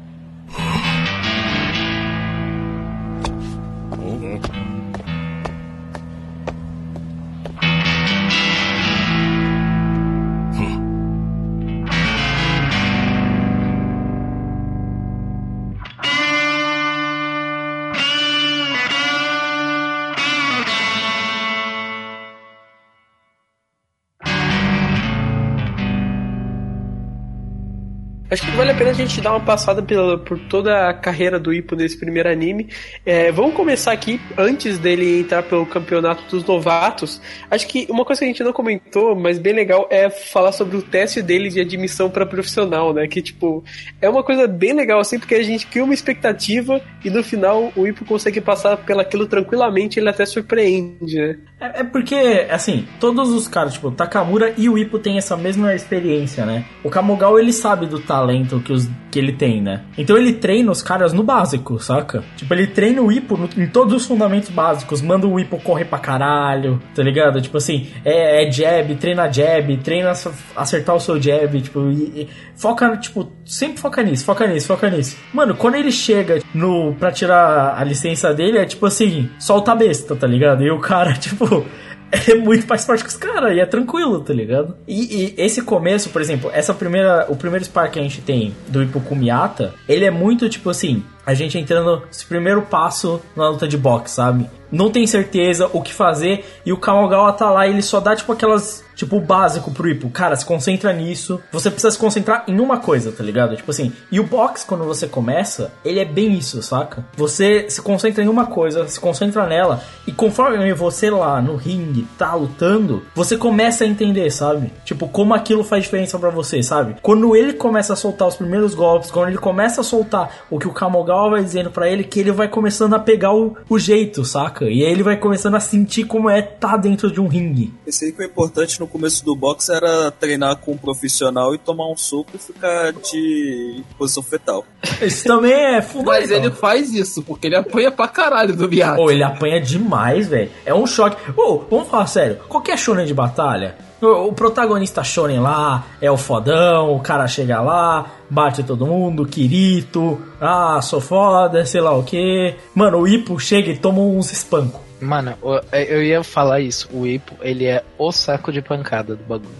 Acho que vale a pena a gente dar uma passada pela, por toda a carreira do Ippo nesse primeiro anime. É, vamos começar aqui, antes dele entrar pelo campeonato dos novatos. Acho que uma coisa que a gente não comentou, mas bem legal, é falar sobre o teste dele de admissão para profissional, né? Que, tipo, é uma coisa bem legal, assim, porque a gente cria uma expectativa e no final o Ippo consegue passar pelaquilo tranquilamente, ele até surpreende, né? É, é porque, assim, todos os caras, tipo, o Takamura e o Ippo têm essa mesma experiência, né? O Kamogawa, ele sabe do talento que, os, que ele tem, né? Então ele treina os caras no básico, saca? Tipo, ele treina o Ippo no, em todos os fundamentos básicos, manda o Ippo correr pra caralho, tá ligado? Tipo assim, é, é jab, treina jab, treina acertar o seu jab, tipo, e, e foca, tipo, sempre foca nisso, foca nisso, foca nisso. Mano, quando ele chega no, pra tirar a licença dele, é tipo assim, solta a besta, tá ligado? E o cara, tipo... é muito mais forte que os caras, e é tranquilo, tá ligado? E, e esse começo, por exemplo, essa primeira, o primeiro spar que a gente tem do Ippo com Miyata, ele é muito, tipo assim, a gente entrando esse primeiro passo na luta de boxe, sabe? Não tem certeza o que fazer, e o Kamogawa tá lá e ele só dá, tipo, aquelas, tipo, o básico pro Ippo. Cara, se concentra nisso. Você precisa se concentrar em uma coisa, tá ligado? Tipo assim, e o boxe, quando você começa, ele é bem isso, saca? Você se concentra em uma coisa, se concentra nela, e conforme você lá no ringue tá lutando, você começa a entender, sabe? Tipo, como aquilo faz diferença pra você, sabe? Quando ele começa a soltar os primeiros golpes, quando ele começa a soltar o que o Kamogawa vai dizendo pra ele, que ele vai começando a pegar o, o jeito, saca? E aí ele vai começando a sentir como é tá dentro de um ringue. Esse aí que o importante no começo do boxe era treinar com um profissional e tomar um soco e ficar de posição fetal. Isso também é fundamental. Mas ele faz isso, porque ele apanha pra caralho do Miyata. Ou ele apanha demais, velho. É um choque. Ô, vamos falar sério. Qualquer shonen de batalha, o, o protagonista shonen lá é o fodão, o cara chega lá, bate todo mundo, Kirito, ah, sou foda, sei lá o que. Mano, o Ippo chega e toma uns espancos. Mano, eu ia falar isso. O Ippo, ele é o saco de pancada do bagulho.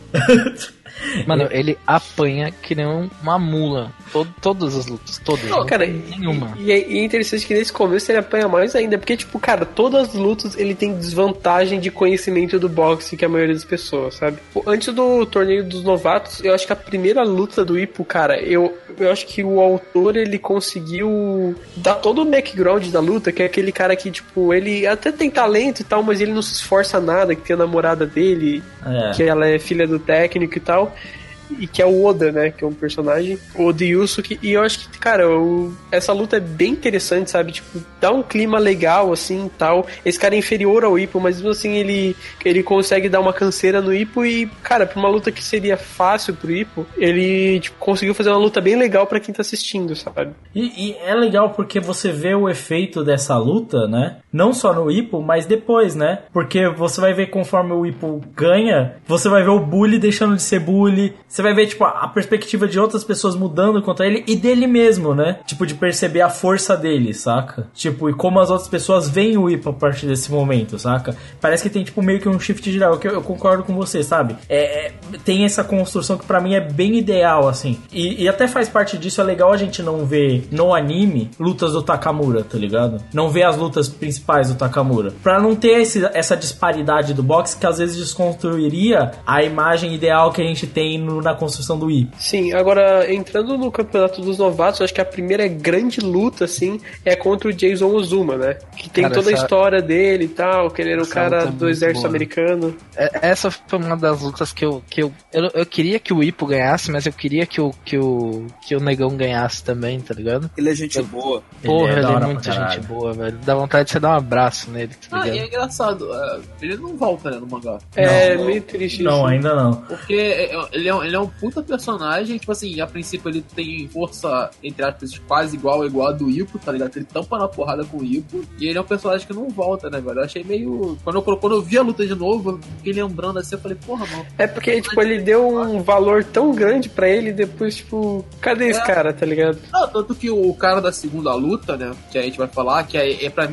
Mano, ele apanha que nem uma mula. Todo, todas as lutas, todas. Não, cara, nenhuma. E, e é interessante que nesse começo ele apanha mais ainda, porque, tipo, cara, todas as lutas ele tem desvantagem de conhecimento do boxe que a maioria das pessoas, sabe? Antes do torneio dos novatos, eu acho que a primeira luta do Ippo, cara, eu, eu acho que o autor, ele conseguiu dar todo o background da luta, que é aquele cara que, tipo, ele até tem talento e tal, mas ele não se esforça nada, que tem a namorada dele, é. que ela é filha do técnico e tal. E que é o Oda, né? Que é um personagem, o Oda Yusuke. E eu acho que, cara, o, essa luta é bem interessante, sabe? Tipo, dá um clima legal, assim, e tal. Esse cara é inferior ao Ippo, mas mesmo assim ele, ele consegue dar uma canseira no Ippo. E, cara, pra uma luta que seria fácil pro Ippo, ele, tipo, conseguiu fazer uma luta bem legal pra quem tá assistindo, sabe? E, e é legal porque você vê o efeito dessa luta, né? Não só no Ippo, mas depois, né? Porque você vai ver conforme o Ippo ganha, você vai ver o bully deixando de ser bully. Você vai ver, tipo, a perspectiva de outras pessoas mudando contra ele e dele mesmo, né? Tipo, de perceber a força dele, saca? Tipo, e como as outras pessoas veem o Ippo a partir desse momento, saca? Parece que tem, tipo, meio que um shift geral, que eu, eu concordo com você, sabe? É, é, tem essa construção que pra mim é bem ideal, assim. E, e até faz parte disso, é legal a gente não ver no anime lutas do Takamura, tá ligado? Não ver as lutas principais do Takamura. Pra não ter esse, essa disparidade do boxe que às vezes desconstruiria a imagem ideal que a gente tem no, na construção do Ippo. Sim, agora entrando no campeonato dos novatos, acho que a primeira grande luta, assim, é contra o Jason Ozuma, né? Que tem cara, toda essa... a história dele e tal, que ele era o cara do exército boa. americano. Essa foi uma das lutas que eu, que eu, eu... Eu queria que o Ippo ganhasse, mas eu queria que o, que o, que o Negão ganhasse também, tá ligado? Ele é gente eu... boa. Porra, ele é, ele é muito gente boa, velho. Dá vontade de você dar um abraço nele, tá ligado? Ah, e é engraçado, uh, ele não volta, né, no mangá. É, não, meio triste Não, isso. ainda não. Porque ele é, ele é um puta personagem, tipo assim, a princípio ele tem força, entre aspas, quase igual igual a do Ippo, tá ligado? Ele tampa na porrada com o Ippo, e ele é um personagem que não volta, né, velho? Eu achei meio... Quando eu, quando eu vi a luta de novo, eu fiquei lembrando assim, eu falei, porra, mano. É porque, tipo, ele deu um valor tão grande pra ele, e depois, tipo, cadê esse é. cara, tá ligado? Não, tanto que o cara da segunda luta, né, que a gente vai falar, que é, é pra mim é,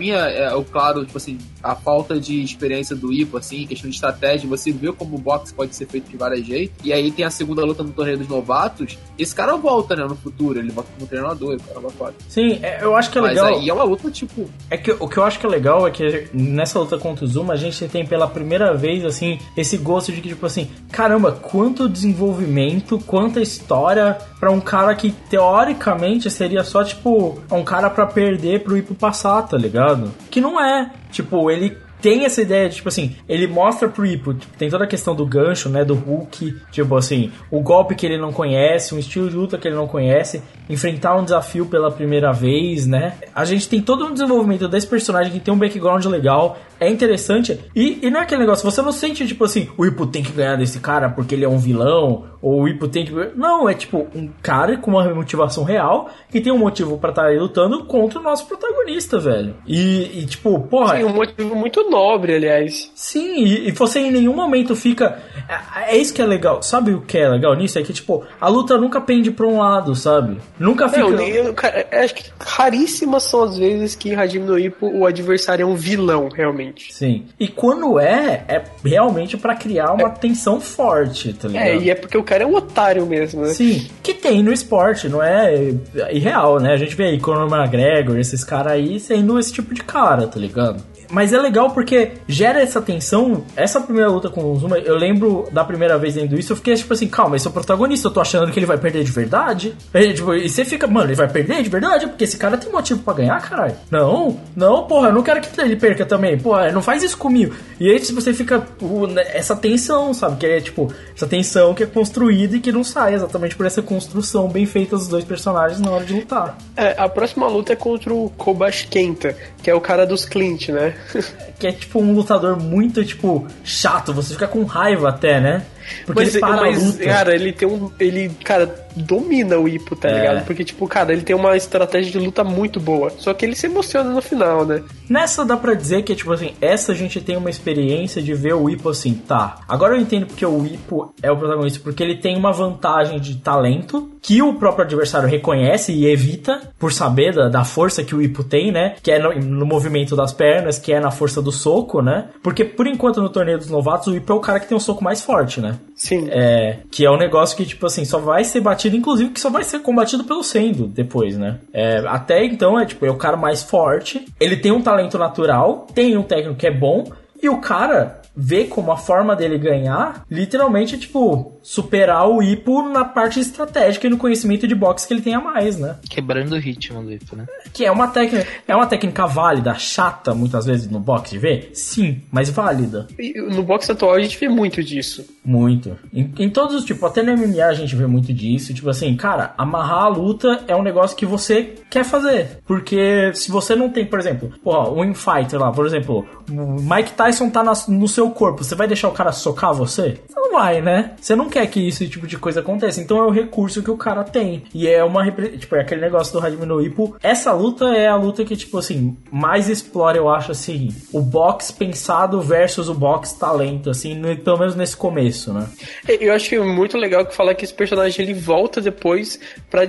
é, o claro, tipo assim, a falta de experiência do Ippo, assim, questão de estratégia, você vê como o boxe pode ser feito de vários jeitos, e aí tem a segunda luta no torneio dos novatos, esse cara volta, né, no futuro, ele volta como treinador, o cara volta. Sim, é, eu acho que é legal. Mas aí é uma luta, tipo... É que o que eu acho que é legal é que nessa luta contra o Zuma, a gente tem pela primeira vez, assim, esse gosto de que, tipo assim, caramba, quanto desenvolvimento, quanta história pra um cara que, teoricamente, seria só, tipo, um cara pra perder pro Ippo passar, tá ligado? Que não é. Tipo, ele tem essa ideia de, tipo assim, ele mostra pro Ippo, tipo, tem toda a questão do gancho, né, do Hulk, tipo assim, o golpe que ele não conhece, um estilo de luta que ele não conhece, enfrentar um desafio pela primeira vez, né? A gente tem todo um desenvolvimento desse personagem que tem um background legal, é interessante, e, e não é aquele negócio, você não sente, tipo assim, o Ippo tem que ganhar desse cara porque ele é um vilão, ou o Ippo tem que... Não, é tipo, um cara com uma motivação real, que tem um motivo pra estar aí lutando contra o nosso protagonista, velho. E, e tipo, porra... Sim, um motivo muito nobre, aliás. Sim, e, e você em nenhum momento fica... É, é isso que é legal. Sabe o que é legal nisso? É que, tipo, a luta nunca pende pra um lado, sabe? Nunca fica... Não, nem, cara, acho que raríssimas são as vezes que em Hajime no Ippo o adversário é um vilão, realmente. Sim. E quando é, é realmente pra criar uma é. tensão forte, tá ligado? É, e é porque o cara é um otário mesmo, né? Sim, que tem no esporte, não é irreal, né? A gente vê aí Conor McGregor, esses caras aí sendo esse tipo de cara, tá ligado? Mas é legal porque gera essa tensão. Essa primeira luta com o Zuma, eu lembro da primeira vez lendo isso, eu fiquei tipo assim, calma, esse é o protagonista, eu tô achando que ele vai perder de verdade. E, tipo, e você fica, mano, ele vai perder de verdade? Porque esse cara tem motivo pra ganhar, caralho. Não, não, porra, eu não quero que ele perca também. Porra, não faz isso comigo. E aí você fica, uh, essa tensão, sabe? Que é tipo, essa tensão que é construída e que não sai exatamente por essa construção bem feita dos dois personagens na hora de lutar. É, a próxima luta é contra o Kobashi Kenta, que é o cara dos Clint, né? Que é tipo um lutador muito, tipo, chato, você fica com raiva até, né? Porque mas, ele para mas, a luta. Cara, ele tem um... Ele, cara, domina o Ippo, tá é. ligado? Porque, tipo, cara, ele tem uma estratégia de luta muito boa. Só que ele se emociona no final, né? Nessa dá pra dizer que, tipo assim, essa a gente tem uma experiência de ver o Ippo assim, tá. Agora eu entendo porque o Ippo é o protagonista, porque ele tem uma vantagem de talento que o próprio adversário reconhece e evita, por saber da, da força que o Ippo tem, né? Que é no, no movimento das pernas, que é na força do soco, né? Porque, por enquanto, no torneio dos novatos, o Ippo é o cara que tem um soco mais forte, né? Sim. É, que é um negócio que, tipo assim, só vai ser batido, inclusive que só vai ser combatido pelo Sendo depois, né? É, até então, é tipo, é o cara mais forte, ele tem um talento natural, tem um técnico que é bom, e o cara vê como a forma dele ganhar, literalmente, tipo, superar o Ippo na parte estratégica e no conhecimento de boxe que ele tem a mais, né? Quebrando o ritmo do Ippo, né? Que é uma técnica, é uma técnica válida, chata, muitas vezes, no boxe de ver? Sim, mas válida. E no boxe atual a gente vê muito disso. Muito. Em, em todos os tipos, até no M M A a gente vê muito disso. Tipo assim, cara, amarrar a luta é um negócio que você quer fazer. Porque se você não tem, por exemplo, porra, um infighter lá, por exemplo, o Mike Tyson tá na, no seu corpo, você vai deixar o cara socar você? Você não vai, né? Você não quer que esse tipo de coisa aconteça. Então é o recurso que o cara tem. E é uma, tipo, é aquele negócio do Hajime no Ippo. Essa luta é a luta que, tipo assim, mais explora, eu acho, assim, o boxe pensado versus o boxe talento, assim, no, pelo menos nesse começo, né? Eu acho que é muito legal que falar que esse personagem ele volta depois pra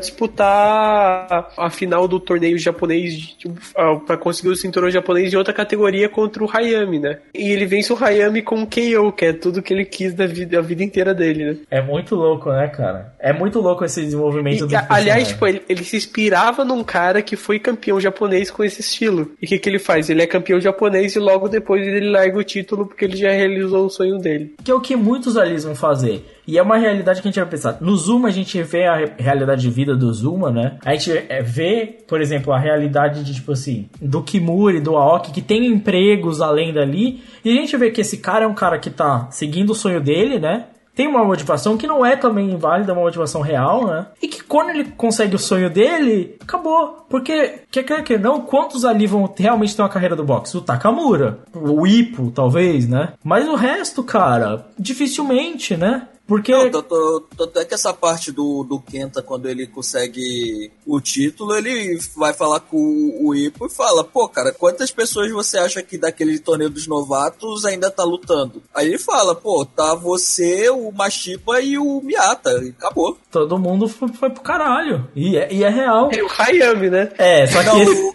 disputar a final do torneio japonês, tipo, pra conseguir o cinturão japonês de outra categoria contra o Hayami, né? E ele vence o Hayami com o K O, que é tudo que ele quis da vida, a vida inteira dele, né? É muito louco, né, cara? É muito louco esse desenvolvimento e, do personagem. Aliás, tipo, ele, ele se inspirava num cara que foi campeão japonês com esse estilo. E o que, que ele faz? Ele é campeão japonês e logo depois ele larga o título porque ele já realizou o sonho dele. Que é o que muitos ali vão fazer. E é uma realidade que a gente vai pensar. No Zuma, a gente vê a realidade de vida do Zuma, né? A gente vê, por exemplo, a realidade de, tipo assim, do Kimura e do Aoki, que tem empregos além dali. E a gente vê que esse cara é um cara que tá seguindo o sonho dele, né? Tem uma motivação que não é também inválida, uma motivação real, né? E que quando ele consegue o sonho dele, acabou. Porque, quer quer que não, quantos ali vão realmente ter uma carreira do boxe? O Takamura, o Ippo, talvez, né? Mas o resto, cara, dificilmente, né? Porque... Não, tô, tô, até que essa parte do, do Kenta, quando ele consegue o título, ele vai falar com o, o Ippo e fala, pô, cara, quantas pessoas você acha que daquele torneio dos novatos ainda tá lutando? Aí ele fala, pô, tá você, o Mashiba e o Miyata, e acabou. Todo mundo foi, foi pro caralho. E é, e é real. É o Hayami, né? É, só que... Não, esse... é porque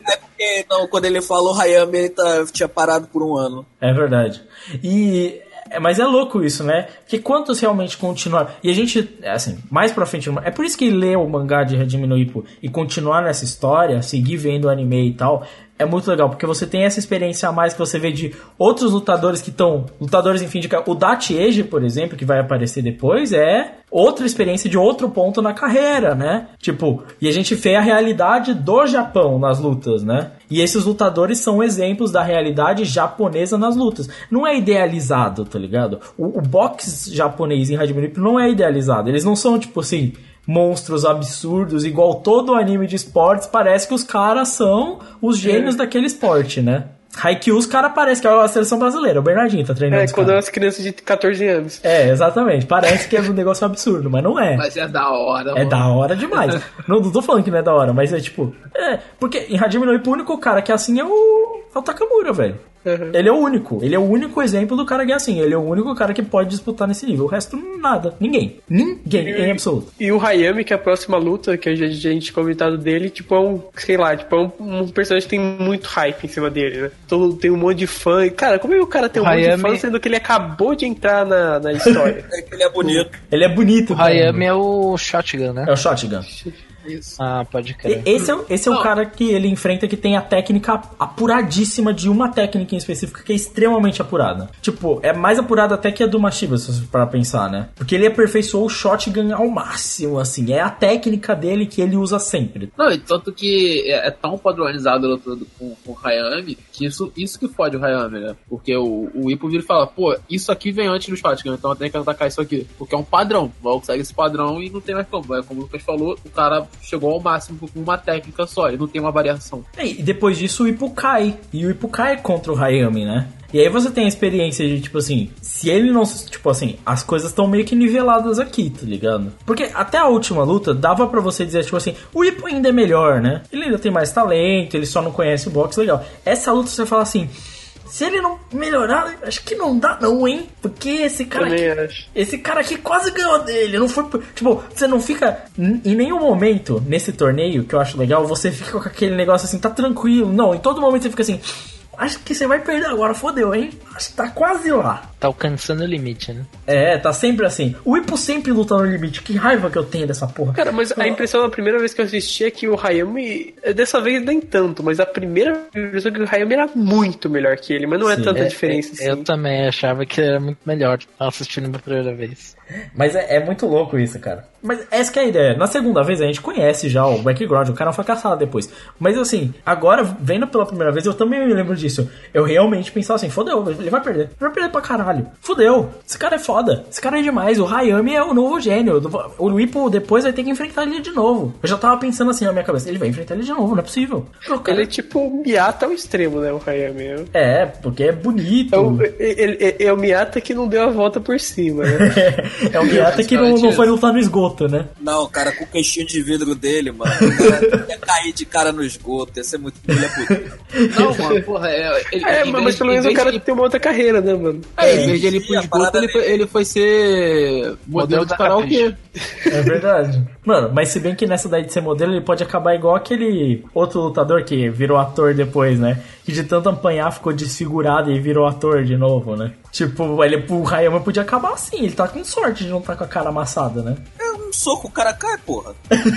porque não, quando ele falou Hayami, ele tá, tinha parado por um ano. É verdade. E... Mas é louco isso, né? Porque quantos realmente continuaram... E a gente, assim, mais pra frente... É por isso que ler o mangá de Hajime no Ippo e continuar nessa história, seguir vendo o anime e tal... É muito legal, porque você tem essa experiência a mais que você vê de outros lutadores que estão... Lutadores, enfim, de... O Daichi Eiji, por exemplo, que vai aparecer depois, é outra experiência de outro ponto na carreira, né? Tipo, e a gente vê a realidade do Japão nas lutas, né? E esses lutadores são exemplos da realidade japonesa nas lutas. Não é idealizado, tá ligado? O, o boxe japonês em Hajime no Ippo não é idealizado. Eles não são, tipo assim... monstros absurdos, igual todo anime de esportes, parece que os caras são os gênios é. daquele esporte, né? Haikyuu, os caras parece que é a seleção brasileira, o Bernardinho tá treinando. É, quando é umas crianças de catorze anos. É, exatamente, parece que é um negócio absurdo, mas não é. Mas é da hora, É mano. da hora demais. não, não tô falando que não é da hora, mas é tipo... É, porque em Hajime no Ippo o único cara que é assim é o, é o Takamura, velho. Uhum. Ele é o único. Ele é o único exemplo do cara que é assim. Ele é o único cara que pode disputar nesse nível. O resto, nada. Ninguém. Ninguém, e, em absoluto. E o Hayami, que é a próxima luta, que a gente, a gente comentado dele, tipo, é um, sei lá, tipo, é um, um personagem que tem muito hype em cima dele, né? Todo, tem um monte de fã. Cara, como é que o cara tem um Hayami... monte de fã, sendo que ele acabou de entrar na, na história? É que ele é bonito. Ele é bonito. O Hayami é o Shotgun, né? É o Shotgun. Isso. Ah, pode crer. Esse é, esse é o cara que ele enfrenta que tem a técnica apuradíssima de uma técnica em específico que é extremamente apurada. Tipo, é mais apurada até que a do Mashiba, se você parar pra pensar, né? Porque ele aperfeiçoou o Shotgun ao máximo, assim. É a técnica dele que ele usa sempre. Não, e tanto que é, é tão padronizado lutando com, com o Hayami que isso, isso que fode o Hayami, né? Porque o, o Ippo vira e fala, pô, isso aqui vem antes do Shotgun, então eu tenho que atacar isso aqui. Porque é um padrão. O Valk segue esse padrão e não tem mais como. É como o Lucas falou, o cara chegou ao máximo com uma técnica só, e não tem uma variação. E depois disso o Ippo cai. E o Ippo cai contra o Hayami, né? E aí você tem a experiência de, tipo assim, se ele não... Tipo assim, as coisas estão meio que niveladas aqui, tá ligado? Porque até a última luta, dava pra você dizer, tipo assim, o Ippo ainda é melhor, né? Ele ainda tem mais talento, ele só não conhece o boxe, legal. Essa luta você fala assim... Se ele não melhorar, acho que não dá não, hein? Porque esse cara aqui, acho. Esse cara aqui quase ganhou dele. Não foi, tipo, você não fica em nenhum momento nesse torneio, que eu acho legal, você fica com aquele negócio assim, tá tranquilo. Não, em todo momento você fica assim, acho que você vai perder agora, fodeu, hein? Acho que tá quase lá. Tá alcançando o limite, né? É, tá sempre assim. O Ippo sempre luta no limite. Que raiva que eu tenho dessa porra. Cara, mas a impressão da primeira vez que eu assisti é que o Hayami, dessa vez nem tanto, mas a primeira vez que o Hayami era muito melhor que ele, mas não é Sim, tanta é, diferença é, assim. Eu também achava que era muito melhor assistindo pela primeira vez. Mas é, é muito louco isso, cara. Mas essa que é a ideia. Na segunda vez a gente conhece já o background, o cara não foi caçado depois. Mas assim, agora, vendo pela primeira vez, eu também me lembro disso. Eu realmente pensava assim, fodeu, ele vai perder. Ele vai perder pra caralho. Fodeu. Esse cara é foda. Esse cara é demais. O Hayami é o novo gênio. O Ippo depois vai ter que enfrentar ele de novo. Eu já tava pensando assim na minha cabeça, ele vai enfrentar ele de novo, não é possível. Cara... Ele é tipo o Miyata ao extremo, né, o Hayami. É, porque é bonito. É o, ele, é, é o Miyata que não deu a volta por cima, né? É o Miyata que não, não foi lutar no esgoto, né? Não, cara, com o queixinho de vidro dele, mano. O cara ia cair de cara no esgoto, ia ser muito filha puta. Não, mano, porra, é. Ele, é, mas vez, pelo menos o cara de... tem uma outra carreira, né, mano? É, em vez de ele ir pro esgoto, ele, foi, ele foi ser modelo de karaokê. É verdade. Mano, mas se bem que nessa daí de ser modelo, ele pode acabar igual aquele outro lutador que virou ator depois, né? Que de tanto apanhar ficou desfigurado e virou ator de novo, né? Tipo, ele, o Hayama podia acabar assim, ele tá com sorte de não estar tá com a cara amassada, né? É um soco, o cara cai, porra.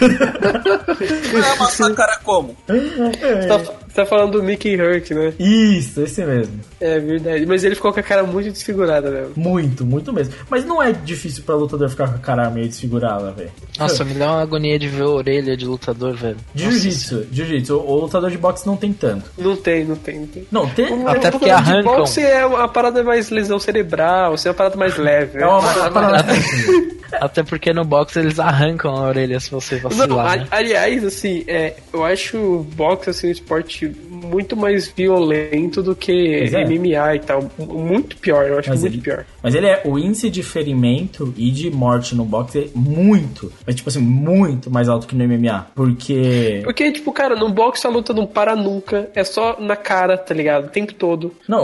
Vai amassar a cara como? Você tá, você tá falando do Mickey Hurt, né? Isso, esse mesmo. É verdade, mas ele ficou com a cara muito desfigurada, né? Muito, muito mesmo. Mas não é difícil pra lutador ficar com a cara meio desfigurada, velho. Nossa, me dá uma agonia de ver a orelha de lutador, velho. Jiu-jitsu, jiu-jitsu. O, o lutador de boxe não tem tanto. Não tem, não tem, não tem. Não tem? O, Até o porque arrancam. De boxe é uma parada mais lesão cerebral, assim, é uma parada mais leve. É uma, uma parada Até porque no boxe eles arrancam a orelha se você vacilar, não, né? Aliás, assim, é, eu acho o boxe assim, um esporte muito mais violento do que é. M M A e tal. Muito pior, eu acho mas muito ele, pior. Mas ele é, o índice de ferimento e de morte no boxe é muito, é tipo assim, muito mais alto que no M M A. Porque... Porque, tipo, cara, no boxe a luta não para nunca, é só na cara, tá ligado? O tempo todo. Não,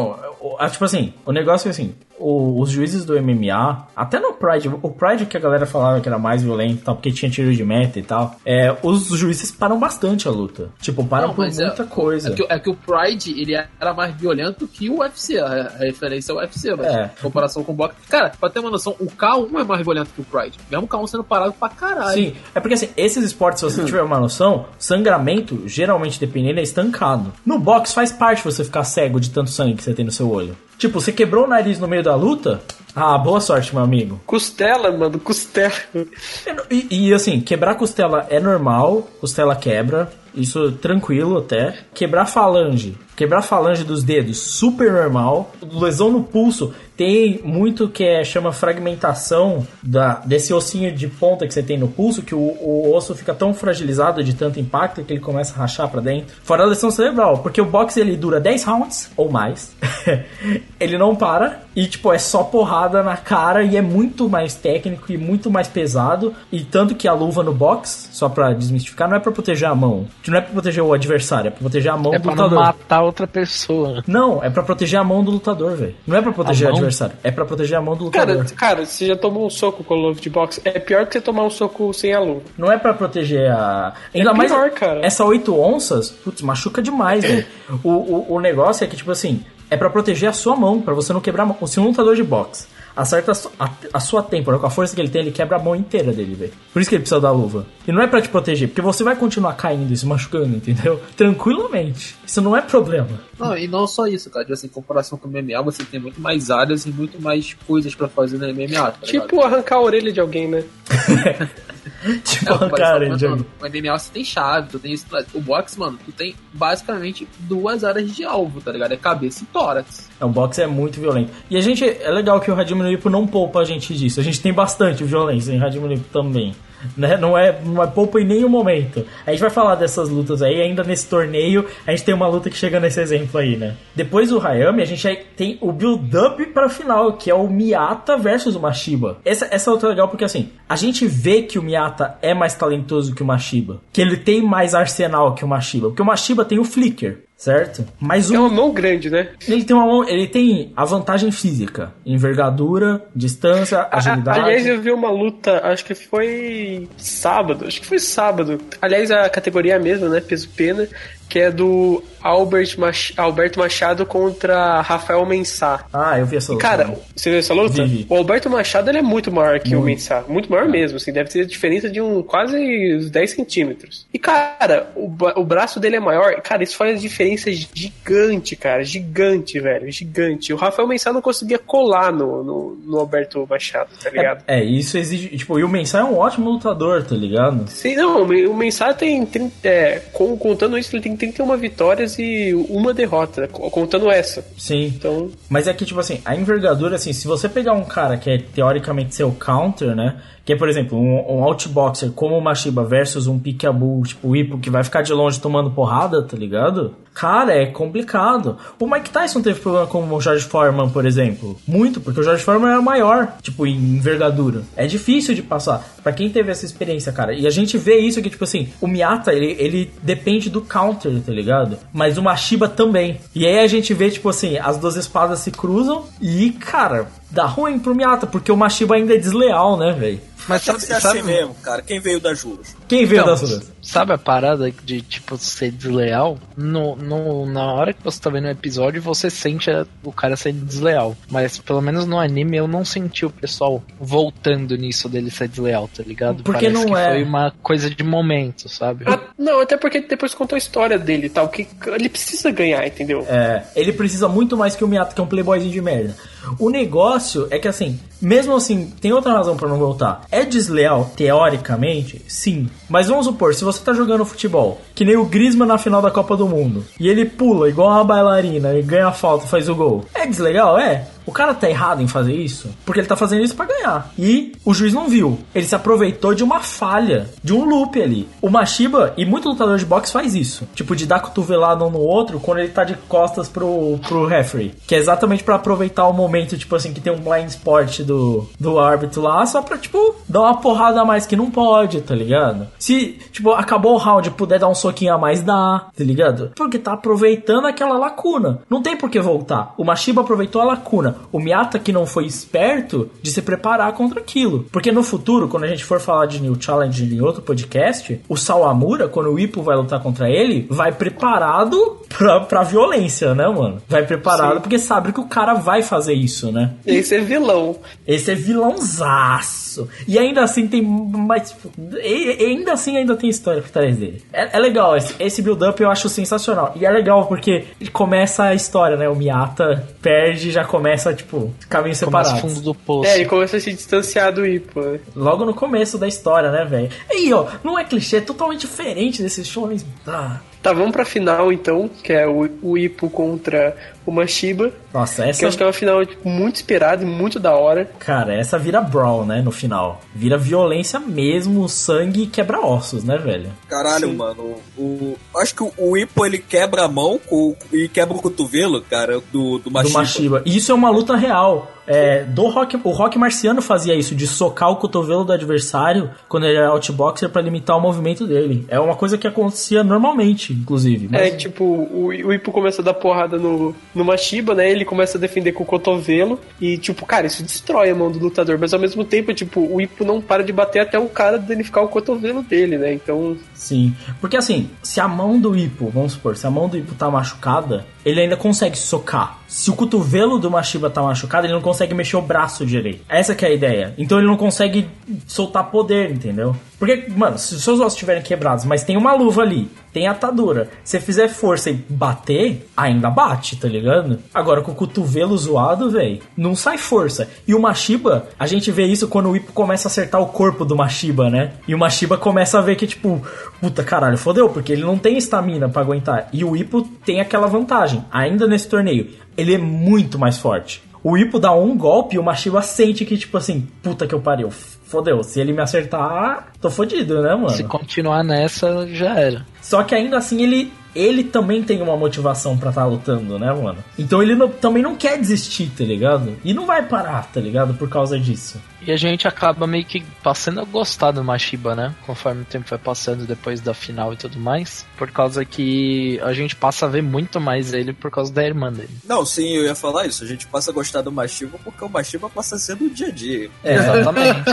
tipo assim, o negócio é assim, o, os juízes do M M A, até no Pride, o Pride que a galera falava que era mais violento e tal, porque tinha tiro de meta e tal, é, os juízes param bastante a luta. Tipo, param Não, por mas muita é, coisa. É que, é que o Pride, ele era mais violento que o U F C, a, a referência ao U F C, mas É. em comparação com o boxe. Cara, pra ter uma noção, o K um é mais violento que o Pride. Mesmo o K um sendo parado pra caralho. Sim, é porque assim, esses esportes, se você tiver uma noção, sangramento, geralmente dependendo, é estancado. No boxe faz parte você ficar cego de tanto sangue que você tem no seu olho. Tipo, você quebrou o nariz no meio da luta? Ah, boa sorte, meu amigo. Costela, mano, costela. E, e assim, quebrar costela é normal, costela quebra, isso tranquilo até. Quebrar falange, quebrar falange dos dedos, super normal. Lesão no pulso, tem muito que é, chama fragmentação da, desse ossinho de ponta que você tem no pulso, que o, o osso fica tão fragilizado de tanto impacto que ele começa a rachar pra dentro. Fora a lesão cerebral, porque o boxe ele dura dez rounds ou mais. Ele não para e tipo, é só porrada na cara e é muito mais técnico e muito mais pesado. E tanto que a luva no boxe, só pra desmistificar, não é pra proteger a mão. Não é pra proteger o adversário, é pra proteger a mão É do pra lutador. não matar outra pessoa. Não, é pra proteger a mão do lutador, velho. Não é pra proteger A o mão? adversário, é pra proteger a mão do lutador. Cara, cara, você já tomou um soco com a luva de boxe? É pior que você tomar um soco sem a luva. Não é pra proteger a... Ainda É mais pior, cara. essa oito onças, putz, machuca demais, velho. O, o, o negócio é que, tipo assim, é pra proteger a sua mão, pra você não quebrar a mão. Se um lutador de boxe acerta a, su- a, a sua têmpora com a força que ele tem, ele quebra a mão inteira dele, velho. Por isso que ele precisa da luva. E não é pra te proteger, porque você vai continuar caindo e se machucando, entendeu? Tranquilamente. Isso não é problema. Não, e não só isso, cara. Assim, em comparação com o M M A, você tem muito mais áreas e muito mais coisas pra fazer no M M A. Tá ligado? Tipo arrancar a orelha de alguém, né? Tipo, Não, mas, cara, mas, de... mano, o M M A você tem chave, tu tem isso. O boxe, mano, tu tem basicamente duas áreas de alvo, tá ligado? É cabeça e tórax. O boxe é muito violento. E a gente, é legal que o Hajime no Ippo não poupa a gente disso. A gente tem bastante violência em Hajime no Ippo também. Né? Não, é, não é poupa em nenhum momento. A gente vai falar dessas lutas aí, ainda nesse torneio, a gente tem uma luta que chega nesse exemplo aí, né? Depois do Hayami, a gente aí tem o build-up pra final, que é o Miyata versus o Mashiba. Essa, essa luta é legal porque, assim, a gente vê que o Miyata é mais talentoso que o Mashiba. Que ele tem mais arsenal que o Mashiba. Porque o Mashiba tem o Flicker, certo? Mas o... É uma mão grande, né? Ele tem uma mão, ele tem a vantagem física, envergadura, distância, agilidade. Aliás, eu vi uma luta, acho que foi sábado, acho que foi sábado. Aliás, a categoria é a mesma, né? Peso pena, que é do Albert Mach... Alberto Machado contra Rafael Mensah. Ah, eu vi essa luta. Cara, você viu essa luta? Vi. O Alberto Machado ele é muito maior que Muito. o Mensah. Muito maior mesmo, assim, deve ter a diferença de um quase uns dez centímetros. E, cara, o, ba- o braço dele é maior. Cara, isso faz diferença gigante, cara. Gigante, velho. Gigante. O Rafael Mensah não conseguia colar no, no, no Alberto Machado, tá ligado? É, é, isso exige... Tipo, e o Mensah é um ótimo lutador, tá ligado? Sim, não, o Mensah tem, trinta, é, com- contando isso, ele tem trinta e uma vitórias e uma derrota, co- contando essa. Sim. Então, Mas é que, tipo assim, a envergadura, assim, se você pegar um cara que é teoricamente seu counter, né? Que é, por exemplo, um, um outboxer como o Mashiba versus um Picaboo, tipo o Ippo, que vai ficar de longe tomando porrada, tá ligado? Cara, é complicado. O Mike Tyson teve problema com o George Foreman, por exemplo. Muito, porque o George Foreman era maior, tipo, em envergadura. É difícil de passar. Pra quem teve essa experiência, cara. E a gente vê isso que, tipo assim, o Miyata, ele, ele depende do counter, tá ligado? Mas o Mashiba também. E aí a gente vê, tipo assim, as duas espadas se cruzam e, cara, dá ruim pro Miyata, porque o Mashiba ainda é desleal, né, velho? Mas Tem sabe, que ser sabe, assim mesmo, cara. Quem veio das ruas? Quem veio Então, das ruas? sabe a parada de, tipo, ser desleal? No, no, na hora que você tá vendo o episódio, você sente a- o cara sendo desleal. Mas, pelo menos no anime, eu não senti o pessoal voltando nisso dele ser desleal, tá ligado? Porque Parece não que é. foi uma coisa de momento, sabe? ah, não, até porque depois contou a história dele e tal, que ele precisa ganhar, entendeu? É, ele precisa muito mais que o Miyata, que é um playboyzinho de merda. O negócio é que, assim, mesmo assim, tem outra razão pra não voltar. É desleal, teoricamente? Sim. Mas vamos supor, se você tá jogando futebol, que nem o Griezmann na final da Copa do Mundo, e ele pula igual uma bailarina e ganha a falta, faz o gol. É deslegal? É. o cara tá errado em fazer isso, porque ele tá fazendo isso pra ganhar. E o juiz não viu. Ele se aproveitou de uma falha, de um loop ali. O Mashiba, e muito lutador de boxe faz isso. Tipo, de dar cotovelada um no outro quando ele tá de costas pro, pro referee. Que é exatamente pra aproveitar o momento, tipo assim, que tem um blind spot do, do árbitro lá, só pra, tipo, dar uma porrada a mais que não pode, tá ligado? Se, tipo, acabou o round, puder dar um soquinho a mais, dá, tá ligado? Porque tá aproveitando aquela lacuna. Não tem por que voltar. O Mashiba aproveitou a lacuna. O Miyata que não foi esperto de se preparar contra aquilo. Porque no futuro, quando a gente for falar de New Challenge em outro podcast, o Sawamura, quando o Ippo vai lutar contra ele, vai preparado pra, pra violência, né, mano? Vai preparado. Sim. Porque sabe que o cara vai fazer isso, né? Esse é vilão. Esse é vilãozaço. E ainda assim tem mais... E ainda assim ainda tem história por trás dele. É, é legal, esse, esse build-up eu acho sensacional. E é legal porque começa a história, né? O Miyata perde e já começa, tipo, caminho separado. Começa fundo do poço. É, ele começa a se distanciar do Ippo, né? Logo no começo da história, né, velho? E ó, não é clichê, é totalmente diferente desses shows. Ah. Tá, vamos pra final então, que é o, o Ippo contra o Mashiba. Nossa, essa... Que eu acho que é uma final tipo, muito esperada e muito da hora. Cara, essa vira brawl, né, no final. Vira violência mesmo, sangue e quebra ossos, né, velho? Caralho, Sim. mano. O, acho que o, o Ippo, ele quebra a mão com, e quebra o cotovelo, cara, do, do Mashiba. Do Mashiba. E isso é uma luta real. É, do rock, o Rock Marciano fazia isso, de socar o cotovelo do adversário quando ele era outboxer pra limitar o movimento dele. É uma coisa que acontecia normalmente, inclusive. Mas... É, tipo, o, o Ippo começa a dar porrada no, no Mashiba, né? Ele começa a defender com o cotovelo e, tipo, cara, isso destrói a mão do lutador, mas ao mesmo tempo, tipo, o Ippo não para de bater até o cara danificar o cotovelo dele, né? Então... Sim, porque assim, se a mão do Ippo, vamos supor, se a mão do Ippo tá machucada, ele ainda consegue socar. Se o cotovelo do Mashiba tá machucado, ele não consegue mexer o braço direito. Essa que é a ideia. Então ele não consegue soltar poder, entendeu? Porque, mano, se os seus ossos estiverem quebrados, mas tem uma luva ali, tem atadura, se você fizer força e bater, ainda bate, tá ligado? Agora, com o cotovelo zoado, velho, não sai força. E o Mashiba, a gente vê isso quando o Ippo começa a acertar o corpo do Mashiba, né? E o Mashiba começa a ver que, tipo, puta caralho, fodeu, porque ele não tem estamina pra aguentar. E o Ippo tem aquela vantagem, ainda nesse torneio, ele é muito mais forte. O Ippo dá um golpe e o Mashiba sente que, tipo assim, puta que eu pariu, fodeu, se ele me acertar, tô fodido, né, mano? Se continuar nessa, já era. Só que ainda assim ele, ele também tem uma motivação pra estar tá lutando, né, mano? Então ele não, também não quer desistir, tá ligado? E não vai parar, tá ligado? Por causa disso. E a gente acaba meio que passando a gostar do Mashiba, né? Conforme o tempo vai passando depois da final e tudo mais. Por causa que a gente passa a ver muito mais ele por causa da irmã dele. Não, sim, eu ia falar isso. A gente passa a gostar do Mashiba porque o Mashiba passa a ser do dia a dia. É, exatamente.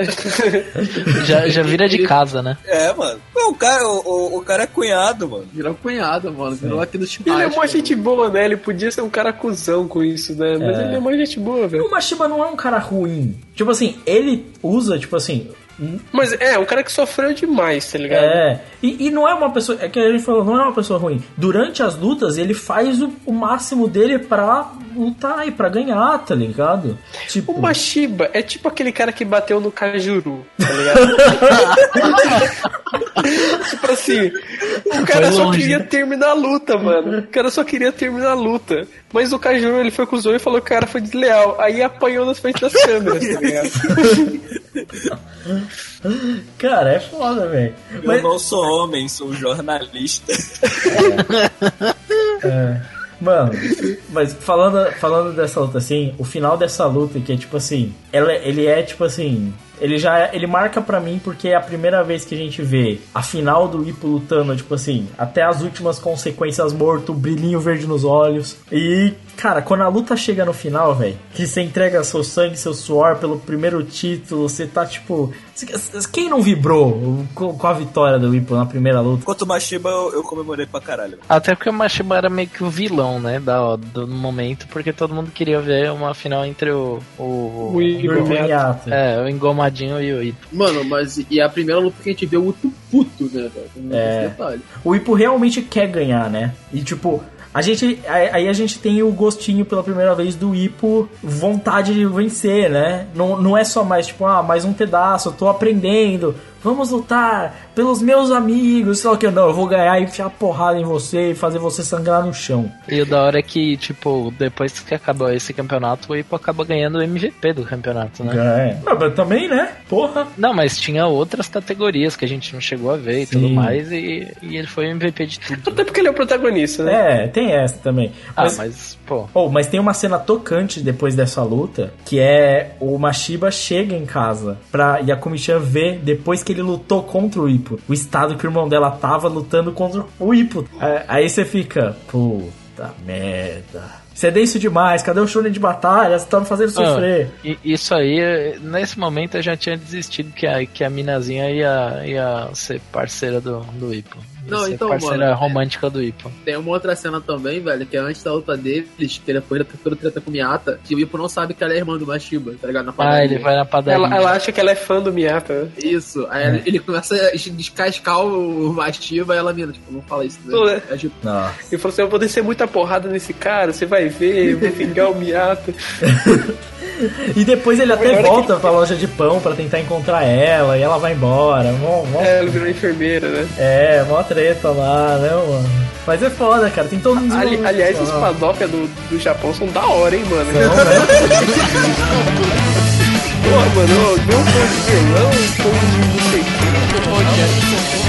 já, já vira de casa, né? É, mano. O cara, o, o, o cara é cunhado, mano. Virou cunhado, mano. Virou aqui do churrasco. Ele é uma gente boa, né? Ele podia ser um cara cuzão com isso, né? Mas é. ele é uma gente boa, velho. O Mashiba não é um cara ruim. Tipo assim, ele usa, tipo assim... Mas é, um cara que sofreu demais, tá ligado? É, e, e não é uma pessoa... É que a gente falou, não é uma pessoa ruim. Durante as lutas, ele faz o, o máximo dele pra lutar e pra ganhar, tá ligado? Tipo... O Mashiba é tipo aquele cara que bateu no Cajuru, tá ligado? Tipo assim, o cara só queria terminar a luta, mano. O cara só queria terminar a luta. Mas o Cajuru, ele foi com o Zoro e falou que o cara foi desleal. Aí apanhou nas frente das câmeras, tá ligado? Cara, é foda, velho. Eu Mas... não sou homem, sou jornalista. É. é. Mano, mas falando, falando dessa luta assim, o final dessa luta, que é tipo assim, ela, ele é tipo assim, ele já ele marca pra mim porque é a primeira vez que a gente vê a final do Ippo lutando, tipo assim, até as últimas consequências morto, brilhinho verde nos olhos. E, cara, quando a luta chega no final, velho, que você entrega seu sangue, seu suor pelo primeiro título, você tá tipo... Quem não vibrou com a vitória do Ippo na primeira luta? Enquanto o Mashiba, eu, eu comemorei pra caralho. Até porque o Mashiba era meio que o vilão, né, da, do momento, porque todo mundo queria ver uma final entre o... O, o Igor Miyata. É, o engomadinho e o Ippo. Mano, mas e a primeira luta que a gente vê o Ippo puto, né, velho? É, o Ippo realmente quer ganhar, né? E tipo... A gente, aí a gente tem o gostinho pela primeira vez do Ippo, vontade de vencer, né? Não, não é só mais tipo, ah, mais um pedaço, eu tô aprendendo. vamos lutar pelos meus amigos, sei lá o que, não, eu vou ganhar e enfiar porrada em você e fazer você sangrar no chão. E o da hora é que, tipo, depois que acabou esse campeonato, o Ippo acaba ganhando o M V P do campeonato, né? É, mas também, né? Porra. Não, mas tinha outras categorias que a gente não chegou a ver e Sim. tudo mais, e, e ele foi o M V P de tudo. Até porque ele é o protagonista, né? É, tem essa também. Mas, ah, mas, pô... Oh, mas tem uma cena tocante depois dessa luta, que é o Mashiba chega em casa pra Yakumi-chan ver, depois que ele lutou contra o Ippo, o estado que o irmão dela tava lutando contra o Ippo. Aí você fica, puta merda. Você é denso demais, cadê o shonen de batalha? Você tá me fazendo sofrer. Ah, isso aí, nesse momento eu já tinha desistido que a, que a minazinha ia, ia ser parceira do, do Ippo. Não, ser então, parceira mano, romântica do Ippo. Tem uma outra cena também, velho, que é antes da luta deles, que depois da toda treta com Miyata, que o Ippo não sabe que ela é irmã do Mashiba, tá ligado? Na padaria. Ah, ele vai na padaria. Ela, ela acha que ela é fã do Miyata. Isso, aí é. ele começa a descascar o Mashiba e ela mina, tipo, não fala isso, né? É, tipo, ele falou assim, eu vou descer muita porrada nesse cara, você vai ver, eu vou vingar o Miyata. E depois ele até volta que... pra loja de pão pra tentar encontrar ela, e ela vai embora. Mó, mó... É, ela virou enfermeira, né? É, mó treta lá, né, mano? Mas é foda, cara, tem todo mundo. Ali, aliás, os padoca do, do Japão são da hora, hein, mano? Não, né? Porra, mano, viu um pão de violão, um pão de não sei o que.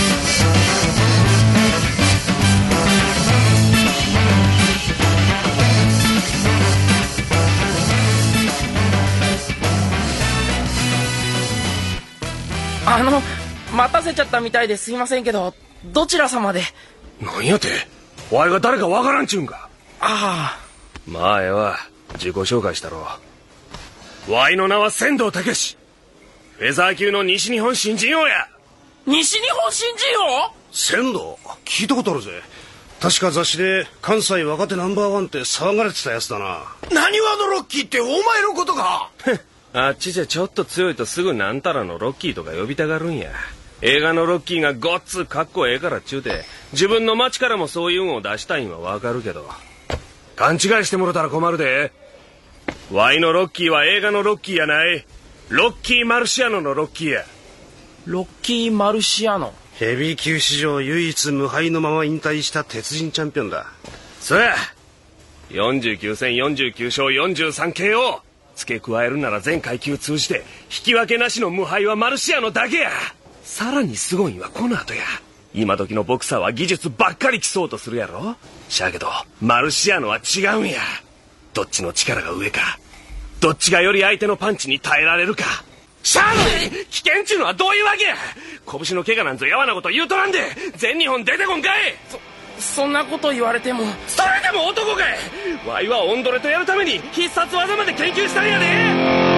あの、待たせちゃったみたいですいませんけど、どちら様で。 何やて、わいが誰かわからんちゅうんか。 ああ。 まあええわ、自己紹介したろ。わいの名は仙道武志。フェザー級の西日本新人王や。 西日本新人王？ 仙道聞いたことあるぜ。確か雑誌で関西若手ナンバーワンって騒がれてたやつだな。 何わのロッキーってお前のことか。 あっちじゃちょっと強いとすぐなんたらのロッキーとか呼びたがるんや。映画のロッキーがごっつかっこええからっちゅうて、自分の町からもそういうのを出したいんはわかるけど、勘違いしてもろたら困るで。ワイのロッキーは映画のロッキーやない、ロッキーマルシアノのロッキーや。 ロッキーマルシアノ。 ヘビー級史上唯一無敗のまま引退した鉄人チャンピオンだ。そやよんじゅうきゅう戦よんじゅうきゅう勝よんじゅうさんケーオー。付け加えるなら全階級通じて引き分けなしの無敗はマルシアノだけや。さらにすごいんはこの後や。今時のボクサーは技術ばっかり競おうとするやろ。しゃあけどマルシアノは違うんや。どっちの力が上か、どっちがより相手のパンチに耐えられるか。しゃあのに危険っちゅうのはどういうわけや。拳の怪我なんぞやわなこと言うとらんで全日本出てこんかい。 そそんなこと言われても。 それでも男かい。ワイはオンドレとやるために必殺技まで研究したんやで。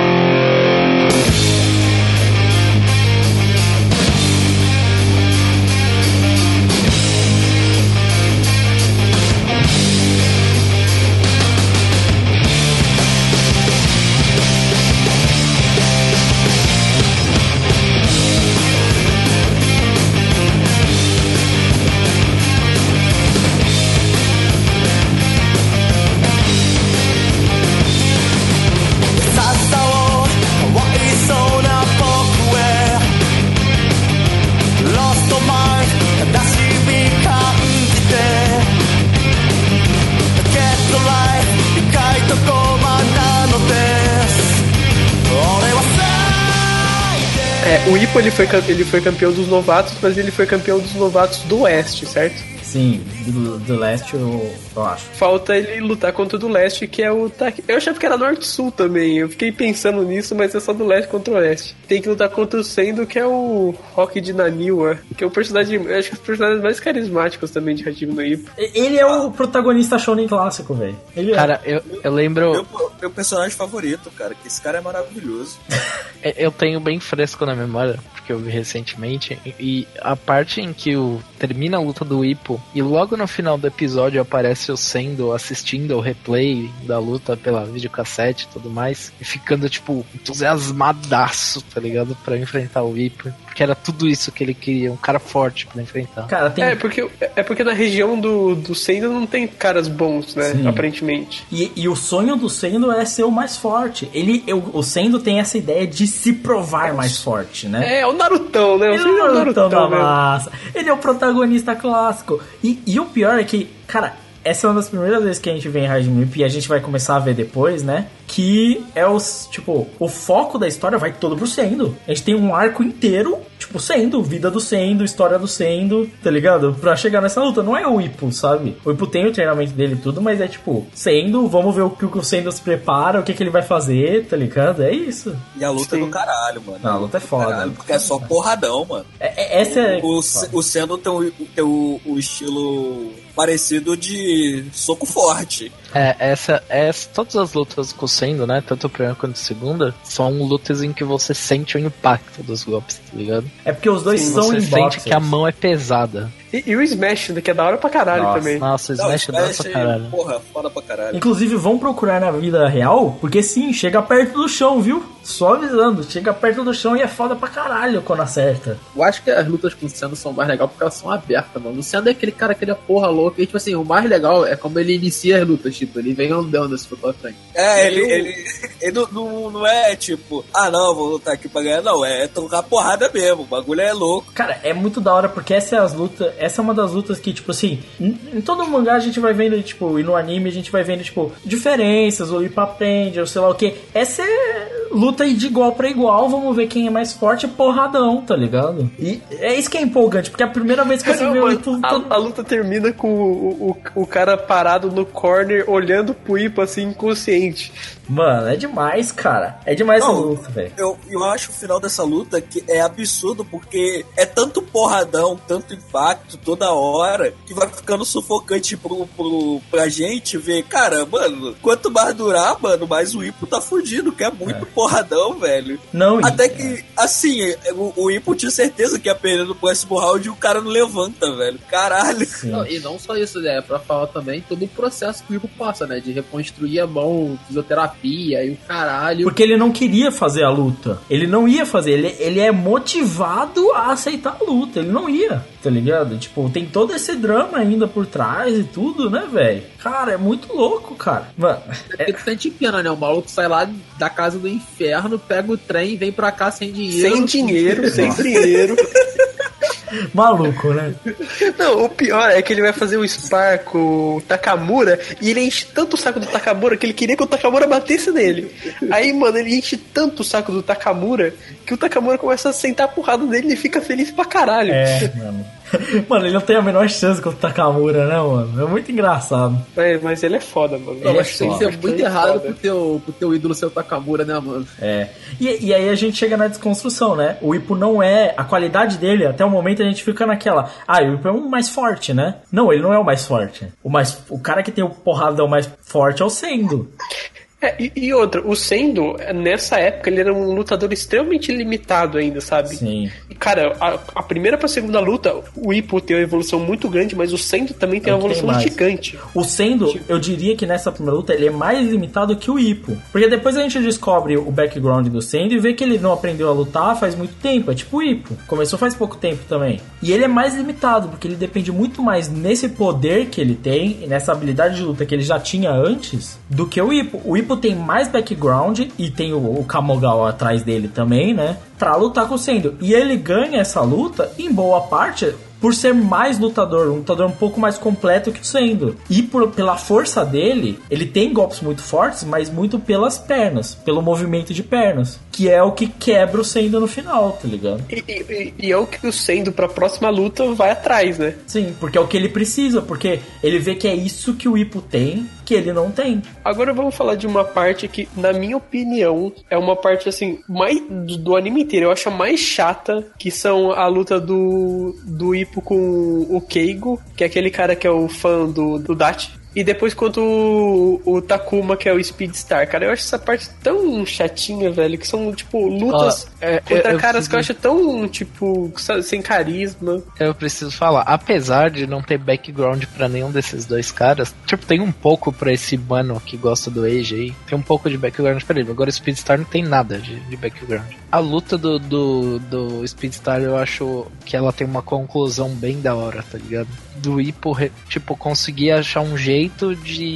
O Ippo ele foi, ele foi campeão dos novatos, mas ele foi campeão dos novatos do Oeste, certo? Sim, do, do Leste eu, eu acho. Falta ele lutar contra o do Leste, que é o... Eu achava que era Norte-Sul também, eu fiquei pensando nisso, mas é só do Leste contra o Oeste. Tem que lutar contra o Sendo, que é o Rock de Naniwa, que é o personagem, eu acho que é um dos personagens mais carismáticos também de Hajime no Ippo. Ele é o protagonista shonen clássico, velho. É. Cara, eu, eu lembro... Meu, meu personagem favorito, cara, que esse cara é maravilhoso. Eu tenho bem fresco na memória, porque eu vi recentemente, e a parte em que o termina a luta do Ippo e logo no final do episódio aparece o Sendo assistindo ao replay da luta pela videocassete e tudo mais, e ficando, tipo, entusiasmadaço, tá ligado? Pra enfrentar o Ippo. Porque era tudo isso que ele queria, um cara forte pra enfrentar. Cara, tem... É, porque, é porque na região do, do Sendo não tem caras bons, né? Sim. Aparentemente. E, e o sonho do Sendo é ser o mais forte. Ele, eu, o Sendo tem essa ideia de se provar mais forte, né? É, o Narutão, né? O Ele Sendo é o Narutão da massa. Ele é o protagonista clássico. E, e o pior é que, cara, essa é uma das primeiras vezes que a gente vê em Hajime e a gente vai começar a ver depois, né? Que é os, tipo, o foco da história vai todo pro Sendo. A gente tem um arco inteiro, tipo, Sendo, vida do Sendo, história do Sendo, tá ligado? Pra chegar nessa luta. Não é o Ippo, sabe? O Ippo tem o treinamento dele e tudo, mas é tipo, Sendo, vamos ver o que o Sendo se prepara, o que, que ele vai fazer, tá ligado? É isso. E a luta Sim. é do caralho, mano. Não, a luta é foda. Caralho, porque é só porradão, mano. É, é, essa é... O, o, o Sendo tem o, tem o, o estilo parecido de soco forte. É, essa, essa, todas as lutas com o Sendo, né, tanto a primeira quanto a segunda, são lutas em que você sente o impacto dos golpes, tá ligado? É porque os dois Sim, são você em sente boxers. que a mão é pesada. E, e o Smash, que é da hora pra caralho nossa, também. Nossa, o Smash é da hora pra caralho. Porra, foda pra caralho. Inclusive, vão procurar na vida real, porque sim, chega perto do chão, viu? Só avisando, chega perto do chão e é foda pra caralho quando acerta. Eu acho que as lutas com o Sendo são mais legais porque elas são abertas, mano. O Sendo é aquele cara que ele é porra louca. E, tipo assim, o mais legal é como ele inicia as lutas, tipo, ele vem andando assim pra frente. É, ele, ele, ele não, não, não é tipo, ah não, vou lutar aqui pra ganhar, não. É trocar porrada mesmo, o bagulho é louco. Cara, é muito da hora porque essa é as lutas, essa é uma das lutas que, tipo assim, em, em todo mangá a gente vai vendo, tipo, e no anime a gente vai vendo, tipo, diferenças, ou ir pra aprende, ou sei lá o que. Essa é luta de igual pra igual, vamos ver quem é mais forte, porradão, tá ligado? E é isso que é empolgante, porque é a primeira vez que você não, vê mano, o Ippo... A, a luta termina com o, o, o cara parado no corner, olhando pro Ippo assim, inconsciente. Mano, é demais, cara. É demais não, essa luta, velho. Eu, eu acho o final dessa luta que é absurdo, porque é tanto porradão, tanto impacto toda hora, que vai ficando sufocante pro, pro, pra gente ver, cara, mano, quanto mais durar, mano, mais o Ippo tá fudido, que é muito é. porradão, velho. Não, Até é. que, assim, o, o Ippo tinha certeza que ia perder no próximo round e o cara não levanta, velho. Caralho. Não, e não só isso, né? Pra falar também todo o processo que o Ippo passa, né? De reconstruir a mão, fisioterapia e o caralho. Porque ele não queria fazer a luta. Ele não ia fazer. Ele, ele é motivado a aceitar a luta. Ele não ia, tá ligado? Tipo, tem todo esse drama ainda por trás e tudo, né, velho? Cara, é muito louco, cara. Mano. É porque tu sente pena, né? O maluco sai lá da casa do inferno, pega o trem, vem pra cá sem dinheiro. Sem dinheiro, sem dinheiro. Maluco, né? Não, o pior é que ele vai fazer o spar com o Takamura e ele enche tanto o saco do Takamura que ele queria que o Takamura batesse nele. Aí, mano, ele enche tanto o saco do Takamura que o Takamura começa a sentar a porrada dele e fica feliz pra caralho. É, mano. Mano, ele não tem a menor chance com o Takamura, né, mano? É muito engraçado. É, mas ele é foda, mano. Eu acho que tem que ser muito errado pro teu, pro teu ídolo ser o Takamura, né, mano? É. E, e aí a gente chega na desconstrução, né? O Ippo não é... A qualidade dele, até o momento, a gente fica naquela... Ah, o Ippo é o mais forte, né? Não, ele não é o mais forte. O, mais, o cara que tem o porradão mais forte é o Sendo. É, e, e outra, o Sendo, nessa época, ele era um lutador extremamente limitado ainda, sabe? Sim. Cara, a, a primeira pra segunda luta, o Ippo tem uma evolução muito grande, mas o Sendo também tem uma evolução mais. gigante. O Sendo, eu diria que nessa primeira luta, ele é mais limitado que o Ippo. Porque depois a gente descobre o background do Sendo e vê que ele não aprendeu a lutar faz muito tempo. É tipo o Ippo. Começou faz pouco tempo também. E ele é mais limitado, porque ele depende muito mais nesse poder que ele tem, e nessa habilidade de luta que ele já tinha antes, do que o Ippo. O Ippo tem mais background e tem o, o Kamogawa atrás dele também, né? Pra lutar com o Sendo. E ele ganha essa luta, em boa parte, por ser mais lutador, um lutador um pouco mais completo que o Sendo. E por, pela força dele, ele tem golpes muito fortes, mas muito pelas pernas, pelo movimento de pernas, que é o que quebra o Sendo no final, tá ligado? E, e, e é o que o Sendo pra próxima luta vai atrás, né? Sim, porque é o que ele precisa, porque ele vê que é isso que o Ippo tem, que ele não tem. Agora vamos falar de uma parte que, na minha opinião, é uma parte, assim, mais do, do anime inteiro, eu acho a mais chata, que são a luta do, do Ippo com o Keigo, que é aquele cara que é o fã do, do Dachi. E depois quanto o, o Takuma, que é o Speedstar, cara, eu acho essa parte tão chatinha, velho, que são, tipo, lutas ah, é, contra eu, caras eu que eu acho tão, tipo, sem carisma. Eu preciso falar, apesar de não ter background pra nenhum desses dois caras, tipo, tem um pouco pra esse mano que gosta do Age aí, tem um pouco de background pra ele. Agora o Speedstar não tem nada de, de background. A luta do, do, do Speedstar, eu acho que ela tem uma conclusão bem da hora, tá ligado? Do Ippo, tipo, conseguir achar um jeito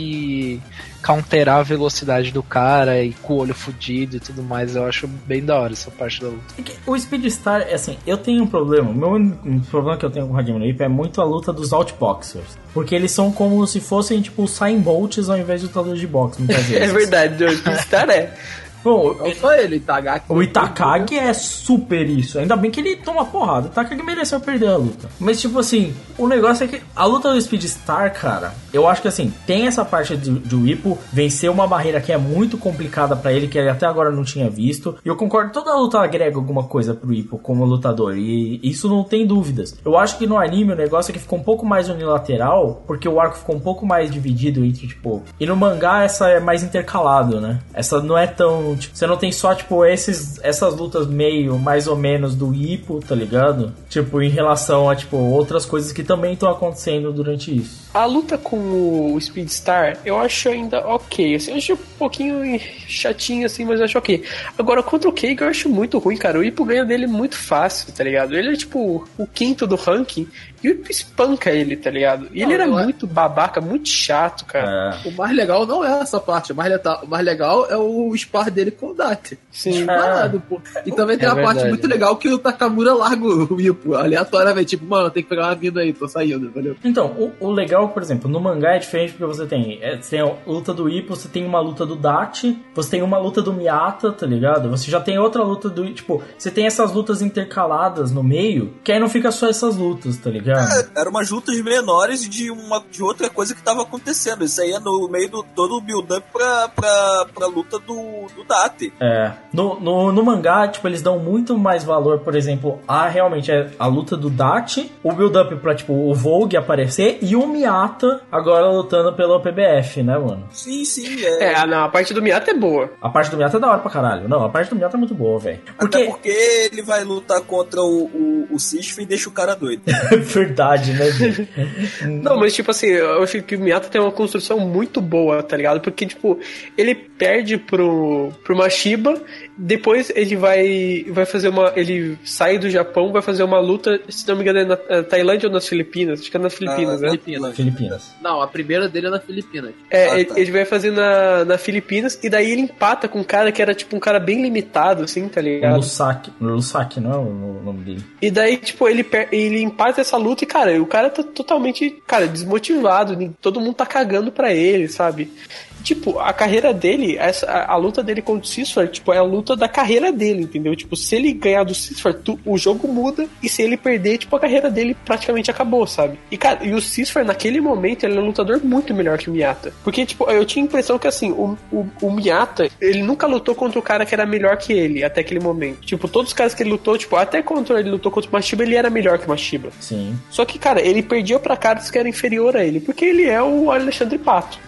de counterar a velocidade do cara e com o olho fudido e tudo mais. Eu acho bem da hora essa parte da luta. O Speedstar, assim, eu tenho um problema. O meu um problema que eu tenho com o Hajime no Ippo é muito a luta dos outboxers. Porque eles são como se fossem, tipo, Usain Bolts ao invés de lutadores de boxe, muitas vezes. É verdade, o Speedstar é. Bom, não só ele, Itagaki. O Itakagi é super isso. Ainda bem que ele toma porrada. O Itakagi mereceu perder a luta. Mas, tipo assim, o negócio é que a luta do Speedstar, cara, eu acho que assim, tem essa parte de, de o Ippo vencer uma barreira que é muito complicada pra ele, que ele até agora não tinha visto. E eu concordo, toda luta agrega alguma coisa pro Ippo como lutador. E isso não tem dúvidas. Eu acho que no anime o negócio é que ficou um pouco mais unilateral, porque o arco ficou um pouco mais dividido entre, tipo... E no mangá essa é mais intercalado, né? Essa não é tão... Tipo, você não tem só, tipo, esses, essas lutas meio, mais ou menos, do Ippo, tá ligado? Tipo, em relação a, tipo, outras coisas que também estão acontecendo durante isso. A luta com o Speedstar, eu acho ainda ok. Assim, eu acho um pouquinho chatinho, assim, mas eu acho ok. Agora, contra o Keiko, eu acho muito ruim, cara. O Ippo ganha dele muito fácil, tá ligado? Ele é, tipo, o quinto do ranking e o Ippo espanca ele, tá ligado? E não, ele era muito babaca, muito chato, cara. É. O mais legal não é essa parte. O mais, letal, o mais legal é o spar dele com o Date. Sim. Disparado, pô. E também tem é a verdade. parte muito legal que o Takamura larga o Ippo aleatoriamente. Tipo, mano, tem que pegar uma vida aí, tô saindo, valeu. Então, o, o legal, por exemplo, no mangá é diferente porque você tem, é, você tem a luta do Ippo, você tem uma luta do Date, você tem uma luta do Miyata, tá ligado? Você já tem outra luta do... Tipo, você tem essas lutas intercaladas no meio, que aí não fica só essas lutas, tá ligado? É, eram umas lutas menores de, uma, de outra coisa que tava acontecendo. Isso aí é no meio do todo o build-up pra, pra, pra luta do, do Date. É. No, no, no mangá, tipo, eles dão muito mais valor, por exemplo, a realmente é a luta do Date, o build-up pra, tipo, o Vogue aparecer e o Miyata agora lutando pelo P B F, né, mano? Sim, sim. É, é não, a parte do Miyata é boa. A parte do Miyata é da hora pra caralho. Não, a parte do Miyata é muito boa, velho. Porque... Até porque ele vai lutar contra o, o, o Sisfa e deixa o cara doido. É verdade, né, velho? Não, mas tipo assim, eu acho que o Miyata tem uma construção muito boa, tá ligado? Porque, tipo, ele perde pro, pro Mashiba, depois ele vai, vai fazer uma... Ele sai do Japão, vai fazer uma luta, se não me engano, é na é Tailândia ou nas Filipinas? Acho que é nas Filipinas, ah, né? Filipinas. Filipinas. Não, a primeira dele é na Filipinas. É, ah, ele, tá. ele vai fazer na, na Filipinas, e daí ele empata com um cara que era, tipo, um cara bem limitado, assim, tá ligado? Lusaki. Lusaki, não é o nome dele. E daí, tipo, ele, ele empata essa luta e, cara, o cara tá totalmente, cara, desmotivado, todo mundo tá cagando pra ele, sabe? Tipo, a carreira dele, essa, a, a luta dele contra o Sisfar, tipo, é a luta da carreira dele, entendeu? Tipo, se ele ganhar do Sisfar, tu, o jogo muda, e se ele perder, tipo, a carreira dele praticamente acabou, sabe? E, cara, e o Sisfar, naquele momento, ele é um lutador muito melhor que o Miyata. Porque, tipo, eu tinha a impressão que, assim, o, o, o Miyata, ele nunca lutou contra o cara que era melhor que ele, até aquele momento. Tipo, todos os caras que ele lutou, tipo, até quando ele lutou contra o Mashiba, ele era melhor que o Mashiba. Sim. Só que, cara, ele perdia pra caras que eram inferior a ele, porque ele é o Alexandre Pato.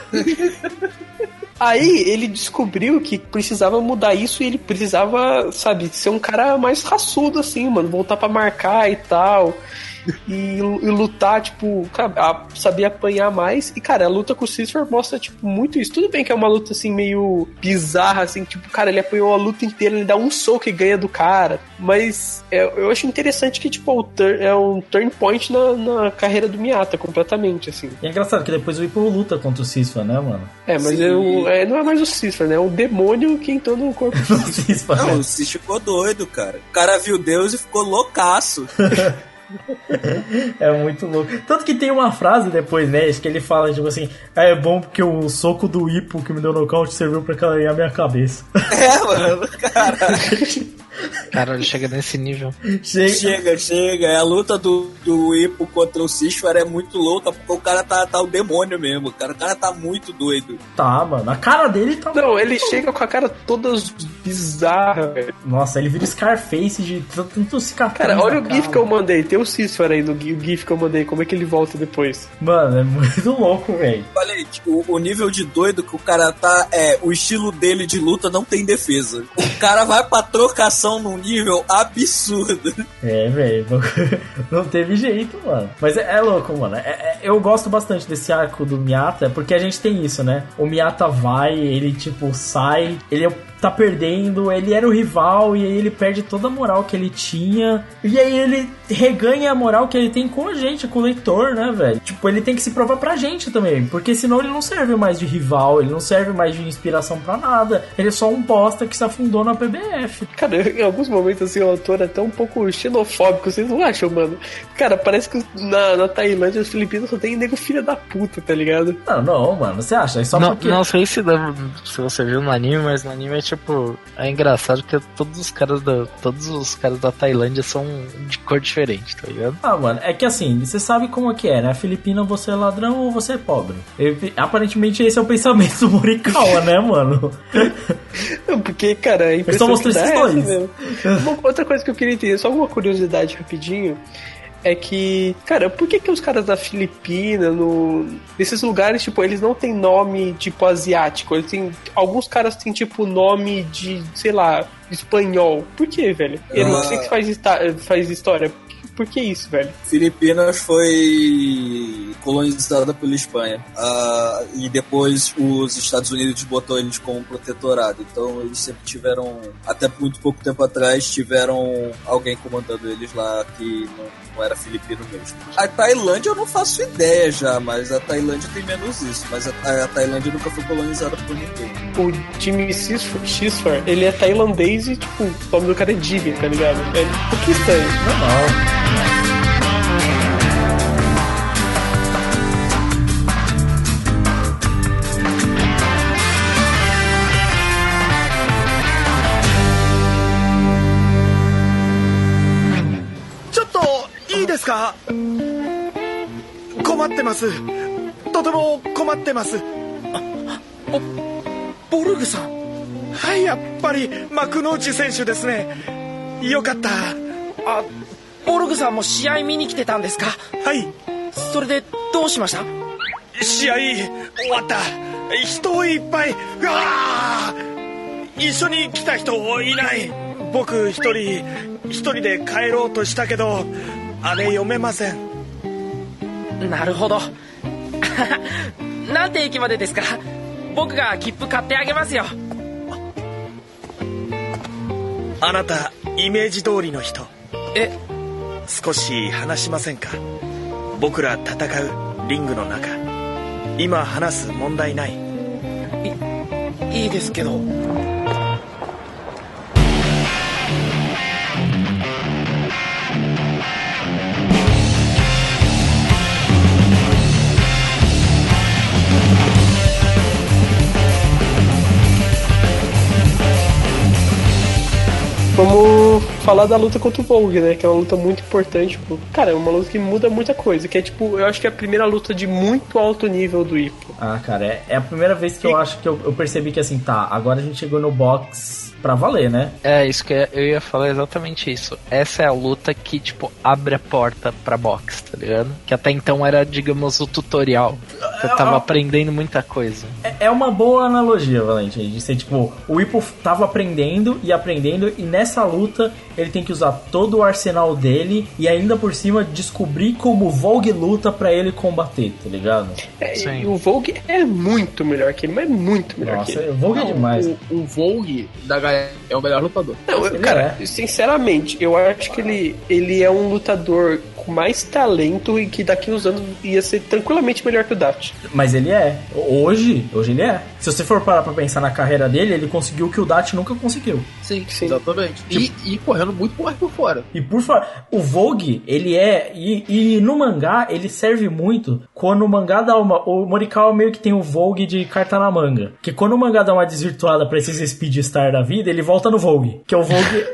Aí ele descobriu que precisava mudar isso e ele precisava, sabe, ser um cara mais raçudo, assim, mano, voltar pra marcar e tal. E, e lutar, tipo, cara, saber apanhar mais. E, cara, a luta com o Sisfar mostra, tipo, muito isso. Tudo bem que é uma luta, assim, meio bizarra, assim, tipo, cara, ele apanhou a luta inteira, ele dá um soco e ganha do cara. Mas é, eu acho interessante que, tipo, o tur- é um turn point na, na carreira do Miyata, completamente, assim. E é engraçado que depois o Ippo luta contra o Sisfar, né, mano? É, mas eu, é, não é mais o Sisfar, né? É o demônio que entrou no corpo do Sisfar. Não, o Sisfar ficou doido, cara. O cara viu Deus e ficou loucaço. É muito louco. Tanto que tem uma frase depois, né? Que ele fala, tipo assim: é bom porque o soco do Ippo que me deu nocaute serviu pra cair a minha cabeça. É, mano, caralho. Cara, ele chega nesse nível. Chega, chega. chega. A luta do, do Ippo contra o Cícero é muito louca, porque o cara tá, tá o demônio mesmo. Cara. O cara tá muito doido. Tá, mano. A cara dele tá... Não, ele chega com a cara toda bizarra, velho. Nossa, ele vira Scarface de tanto cicatriz. Cara, olha o gif que eu mandei. Tem o Cícero aí no gif que eu mandei. Como é que ele volta depois? Mano, é muito louco, velho. Falei, tipo, o nível de doido que o cara tá... É, o estilo dele de luta não tem defesa. O cara vai pra trocação num nível absurdo. É, velho. Não teve jeito, mano. Mas é, é louco, mano. É, é, eu gosto bastante desse arco do Miyata, porque a gente tem isso, né? O Miyata vai, ele, tipo, sai, ele tá perdendo, ele era o rival, e aí ele perde toda a moral que ele tinha, e aí ele reganha a moral que ele tem com a gente, com o leitor, né, velho? Tipo, ele tem que se provar pra gente também, porque senão ele não serve mais de rival, ele não serve mais de inspiração pra nada, ele é só um bosta que se afundou na P B F. Cara, em alguns momentos, assim, o autor é até um pouco xenofóbico, vocês não acham, mano? Cara, parece que na, na Tailândia, os filipinos só tem nego filha da puta, tá ligado? Não, não, mano, você acha? É só não, porque... não sei se, dá, se você viu no anime, mas no anime é tipo, é engraçado que todos os caras da, todos os caras da Tailândia são de cor diferente, tá ligado? Ah, mano, é que assim, você sabe como é que é, né? Filipina, você é ladrão ou você é pobre? E, aparentemente esse é o pensamento do Morikawa, né, mano? Não, porque, cara, a impressão eu só mostrei esses dois. Mesmo. Uma, outra coisa que eu queria entender, só uma curiosidade rapidinho, é que, cara, por que que os caras da Filipina, no, nesses lugares, tipo, eles não têm nome, tipo, asiático? Eles têm, alguns caras têm, tipo, nome de, sei lá, espanhol. Por que, velho? Eu não sei que faz, faz história. Por que isso, velho? Filipinas foi colonizada pela Espanha. Uh, e depois os Estados Unidos botou eles como protetorado. Então eles sempre tiveram, até muito pouco tempo atrás, tiveram alguém comandando eles lá que não, não era filipino mesmo. A Tailândia eu não faço ideia já, mas a Tailândia tem menos isso. Mas a, a Tailândia nunca foi colonizada por ninguém. O Jimmy Chisfar, ele é tailandês e, tipo, o nome do cara é Jimmy, tá ligado? É um pouquinho estranho. Normal. ですか？困ってます。とても困ってます。ボ, ボルグさん。はい、やっぱり幕の内選手ですね。よかった。 あ、ボルグさんも試合見に来てたんですか？ はい。 それでどうしました？ 試合終わった。人いっぱい。うわー！一緒に来た人いない。僕一人一人で帰ろうとしたけど。あれ読めません。 なるほど。なんて駅までですか？僕が切符買ってあげますよ。 あなたイメージ通りの人。 え？ 少し話しませんか？僕ら戦うリングの中。今話す問題ない。 い、いいですけど。 Vamos falar da luta contra o Vogue, né? Que é uma luta muito importante. Cara, é uma luta que muda muita coisa. Que é tipo, eu acho que é a primeira luta de muito alto nível do Ippo. Ah, cara, é, é a primeira vez que e... eu acho que eu, eu percebi que assim, tá, agora a gente chegou no box pra valer, né? É, isso que eu ia falar exatamente isso. Essa é a luta que, tipo, abre a porta pra box, tá ligado? Que até então era, digamos, o tutorial. Você tava aprendendo muita coisa. É, é uma boa analogia, Valente, de ser, tipo, o Ippo tava aprendendo e aprendendo, e nessa luta ele tem que usar todo o arsenal dele e ainda por cima descobrir como o Vogue luta pra ele combater, tá ligado? É, e o Vogue é muito melhor que ele, mas é muito melhor Nossa, que ele. O Vogue é demais. O, o Vogue da galera é o melhor lutador. Não, eu, cara, é. sinceramente, eu acho que ele, ele é um lutador com mais talento e que daqui uns anos ia ser tranquilamente melhor que o Dati. Mas ele é. Hoje, hoje ele é. Se você for parar pra pensar na carreira dele, ele conseguiu o que o Dati nunca conseguiu. Sim, sim. Exatamente. E, e correndo muito mais por fora. E por fora. O Vogue, ele é... E, e no mangá, ele serve muito quando o mangá dá uma... O Morikawa meio que tem o Vogue de carta na manga. Que quando o mangá dá uma desvirtuada pra esses Speed Star da vida, ele volta no Vogue. Que é o Vogue...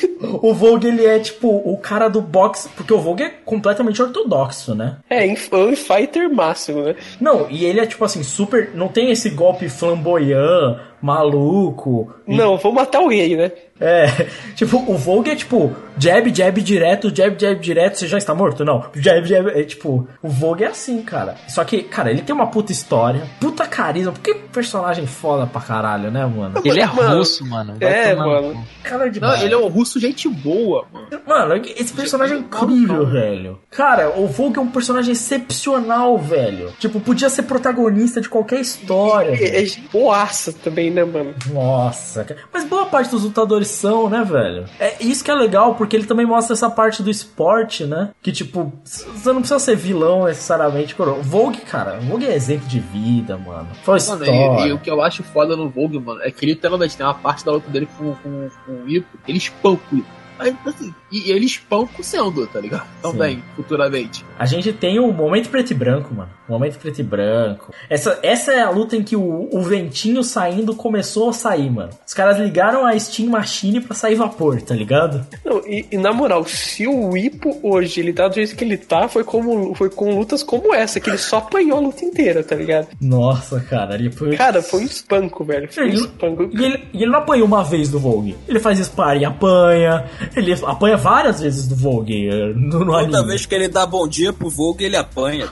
O Vogue, ele é tipo o cara do boxe, porque o Vogue é completamente ortodoxo, né? É, um fighter máximo, né? Não, e ele é tipo assim, super... Não tem esse golpe flamboyant, maluco. Não, vou matar alguém, né? É, tipo, o Vogue é tipo jab, jab direto, jab, jab direto, você já está morto? Não, jab, jab, é tipo, o Vogue é assim, cara. Só que, cara, ele tem uma puta história, puta carisma, porque personagem foda pra caralho, né, mano? Ele é mano, russo, mano. Vai é, mano. Cara de Não, baixo. ele é um russo gente boa, mano. Mano, esse personagem é incrível, velho. Cara, o Vogue é um personagem excepcional, velho. Tipo, podia ser protagonista de qualquer história. É, é boaça também, né, mano? Nossa, cara. Mas boa parte dos lutadores são, né, velho? É isso que é legal, porque ele também mostra essa parte do esporte, né? Que, tipo, você não precisa ser vilão necessariamente. O Vogue, cara, o Vogue é exemplo de vida, mano. Foi Mano, história. e, e o que eu acho foda no Vogue, mano, é que ele literalmente tem uma parte da luta dele com, com, com o Ippo, ele espanca o Ippo. Aí, assim, e ele espanca o Sendo, tá ligado? Também, futuramente. A gente tem o momento preto e branco, mano. O momento preto e branco. Essa, essa é a luta em que o, o ventinho saindo começou a sair, mano. Os caras ligaram a Steam Machine pra sair vapor, tá ligado? Não, e, e na moral, se o Ippo hoje, ele tá do jeito que ele tá, foi, como, foi com lutas como essa, que ele só apanhou a luta inteira, tá ligado? Nossa, cara, ele foi... Cara, foi um espanco, velho. Foi um ele, espanco. E ele, e ele não apanhou uma vez do Vogue. Ele faz sparring, apanha. Ele apanha várias vezes do Vogue no, no Toda anime. vez que ele dá bom dia pro Vogue, ele apanha.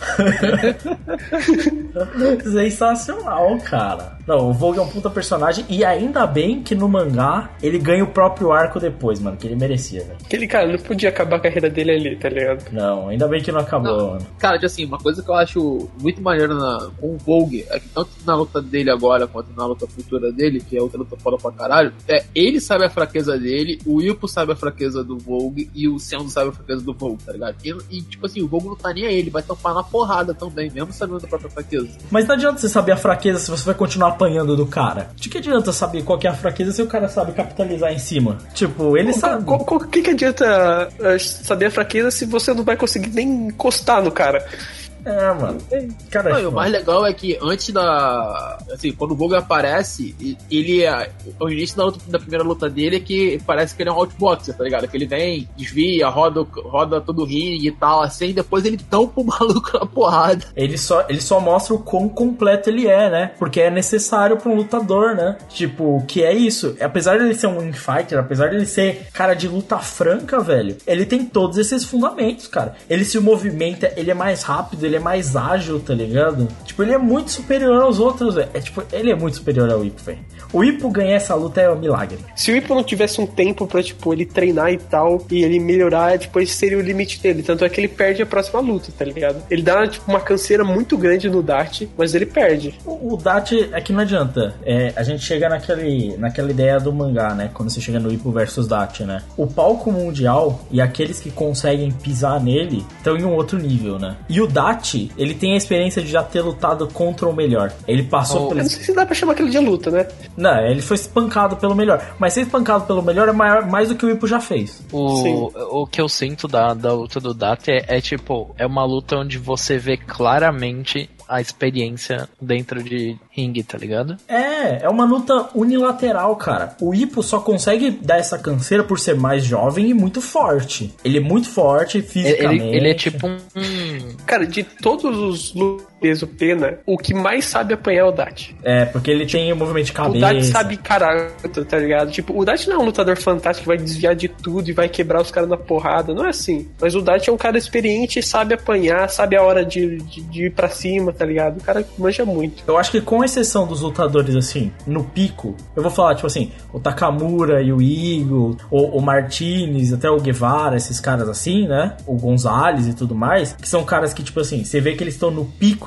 Sensacional, cara. Não, o Vogue é um puta personagem. E ainda bem que no mangá ele ganha o próprio arco depois, mano. Que ele merecia, velho. Aquele cara não podia acabar a carreira dele ali, tá ligado? Não, ainda bem que não acabou, Não, mano. cara, tipo assim, uma coisa que eu acho muito maneira na, com o Vogue é que tanto na luta dele agora quanto na luta futura dele, que é outra luta foda pra caralho, é ele sabe a fraqueza dele, o Ippo sabe a fraqueza do Vogue e o Sendo sabe a fraqueza do Vogue, tá ligado? E, e tipo assim, o Vogue não tá nem aí, ele vai tampar na porrada também, mesmo sabendo da própria fraqueza. Mas não adianta você saber a fraqueza se você vai continuar apanhando do cara. De que adianta saber qual que é a fraqueza se o cara sabe capitalizar em cima? Tipo, ele sabe. O que, que adianta uh, saber a fraqueza se você não vai conseguir nem encostar no cara? É, mano. Cara, não, e o mais legal é que antes da. Assim, quando o Vogue aparece, ele é. O início da, luta, da primeira luta dele é que parece que ele é um outboxer, tá ligado? Que ele vem, desvia, roda, roda todo o ringue e tal, assim, e depois ele tampa o maluco na porrada. Ele só, ele só mostra o quão completo ele é, né? Porque é necessário pra um lutador, né? Tipo, que é isso. Apesar de ele ser um infighter, apesar de ele ser cara de luta franca, velho, ele tem todos esses fundamentos, cara. Ele se movimenta, ele é mais rápido, ele é mais ágil, tá ligado? Tipo, ele é muito superior aos outros, velho. É, tipo, ele é muito superior ao Ippo, velho. O Ippo ganhar essa luta é um milagre. Se o Ippo não tivesse um tempo pra, tipo, ele treinar e tal, e ele melhorar, depois seria o limite dele. Tanto é que ele perde a próxima luta, tá ligado? Ele dá, tipo, uma canseira muito grande no Dart, mas ele perde. O, o Dart é que não adianta. É, a gente chega naquele, naquela ideia do mangá, né? Quando você chega no Ippo versus Dart, né? O palco mundial e aqueles que conseguem pisar nele estão em um outro nível, né? E o Dart, ele tem a experiência de já ter lutado contra o melhor. Ele passou oh, pelo... Eu não sei se dá pra chamar aquilo de luta, né? Não, ele foi espancado pelo melhor. Mas ser espancado pelo melhor é maior, mais do que o Ippo já fez. O, o que eu sinto da, da luta do Dart é, é tipo, é uma luta onde você vê claramente a experiência dentro de ringue, tá ligado? É, é uma luta unilateral, cara. O Ippo só consegue dar essa canseira por ser mais jovem e muito forte. Ele é muito forte fisicamente. Ele, ele é tipo um... Cara, de todos os peso pena, o que mais sabe apanhar é o Dart. É, porque ele tem o movimento de cabeça. O Dart sabe caráter, tá ligado? Tipo, o Dart não é um lutador fantástico que vai desviar de tudo e vai quebrar os caras na porrada. Não é assim. Mas o Dart é um cara experiente, sabe apanhar, sabe a hora de, de, de ir pra cima, tá ligado? O cara manja muito. Eu acho que com exceção dos lutadores, assim, no pico, eu vou falar, tipo assim, o Takamura e o Eagle, o, o Martinez, até o Guevara, esses caras assim, né? O Gonzalez e tudo mais, que são caras que, tipo assim, você vê que eles estão no pico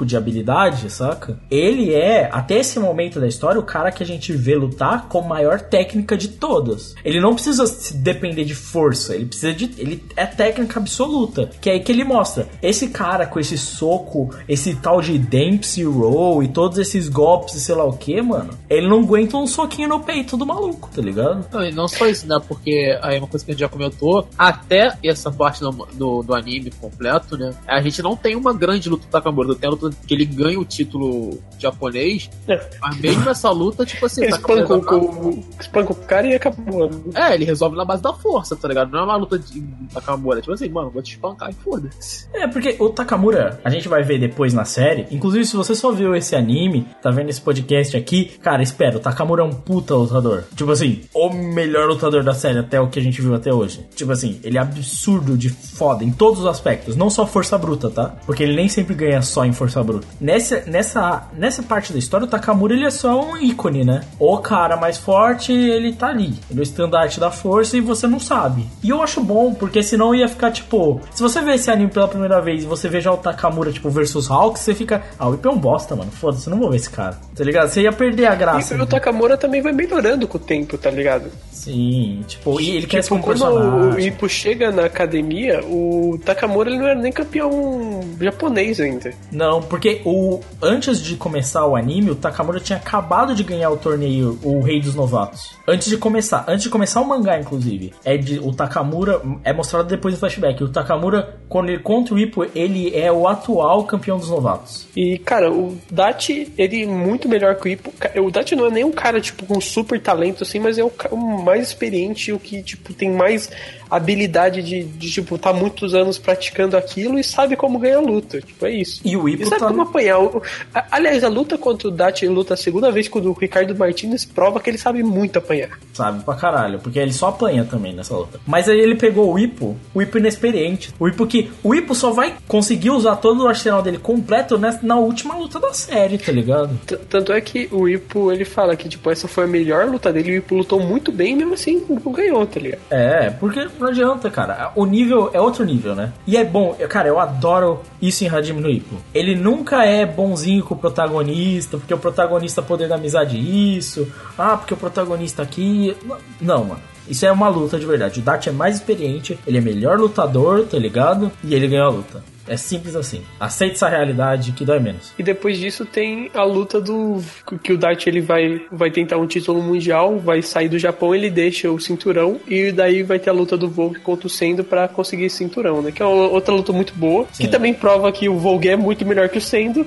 de habilidade, saca? Ele é, até esse momento da história, o cara que a gente vê lutar com a maior técnica de todas. Ele não precisa se depender de força, ele precisa de... Ele é técnica absoluta. Que é aí que ele mostra. Esse cara com esse soco, esse tal de Dempsey Roll e todos esses golpes e sei lá o que, mano, ele não aguenta um soquinho no peito do maluco, tá ligado? Não, e não só isso, né? Porque aí uma coisa que a gente já comentou, até essa parte do, do, do anime completo, né? A gente não tem uma grande luta do Takamura. Tem a luta que ele ganha o título japonês, é. Mas mesmo essa luta, tipo assim... Ele espanca o, espanca o cara e acabou. É, ele resolve na base da força, tá ligado? Não é uma luta de Takamura. Tipo assim, mano, vou te espancar e foda-se. É, porque o Takamura, a gente vai ver depois na série, inclusive se você só viu esse anime, tá vendo esse podcast aqui, cara, espera, o Takamura é um puta lutador. Tipo assim, o melhor lutador da série até o que a gente viu até hoje. Tipo assim, ele é absurdo de foda em todos os aspectos, não só força bruta, tá? Porque ele nem sempre ganha só em força bruta. Nessa, nessa, nessa parte da história, o Takamura, ele é só um ícone, né? O cara mais forte, ele tá ali, no estandarte da força e você não sabe. E eu acho bom, porque senão ia ficar tipo... Se você vê esse anime pela primeira vez e você vê já o Takamura, tipo, versus Hawks, você fica... Ah, o Whip é um bosta, mano. Foda-se, eu não vou ver esse cara. Tá ligado? Você ia perder a graça. E o Takamura também vai melhorando com o tempo, tá ligado? Sim, tipo, e ele tipo, cresce como quando personagem. o Ippo chega na academia, o Takamura ele não era nem campeão japonês ainda. Não, porque o antes de começar o anime, o Takamura tinha acabado de ganhar o torneio, o Rei dos Novatos. Antes de começar, antes de começar o mangá, inclusive. É de, o Takamura é mostrado depois do flashback. O Takamura, quando ele contra o Ippo, ele é o atual campeão dos novatos. E, cara, o Daichi, ele é muito melhor que o Ippo. O Daichi não é nem um cara, tipo, com super talento, assim, mas é o, o mais experiente, o que, tipo, tem mais habilidade de, de tipo, tá muitos anos praticando aquilo e sabe como ganhar a luta. Tipo, é isso. E o Ippo e sabe tá... como apanhar. O, a, aliás, a luta contra o Daichi, luta a segunda vez quando o Ricardo Martinez prova que ele sabe muito apanhar. Sabe pra caralho, porque ele só apanha também nessa luta. Mas aí ele pegou o Ippo, o Ippo inexperiente. O Ippo que... O Ippo só vai conseguir usar todo o arsenal dele completo na, na última luta da série, tá ligado? T- tanto é que o Ippo, ele fala que, tipo, essa foi a melhor luta dele, o Ippo lutou muito bem e mesmo assim não ganhou, tá ligado? É, porque não adianta, cara. O nível é outro nível, né? E é bom, cara, eu adoro isso em Hajime no Ippo. Ele nunca é bonzinho com o protagonista, porque o protagonista poder da amizade isso. Ah, porque o protagonista aqui... Não, mano. Isso é uma luta de verdade. O Daichi é mais experiente, ele é melhor lutador, tá ligado? E ele ganhou a luta. É simples assim. Aceite essa realidade que dói menos. E depois disso tem a luta do... Que o Daichi ele vai, vai tentar um título mundial, vai sair do Japão, ele deixa o cinturão e daí vai ter a luta do Vogue contra o Sendo pra conseguir esse cinturão, né? Que é outra luta muito boa. Sim. Que também prova que o Vogue é muito melhor que o Sendo.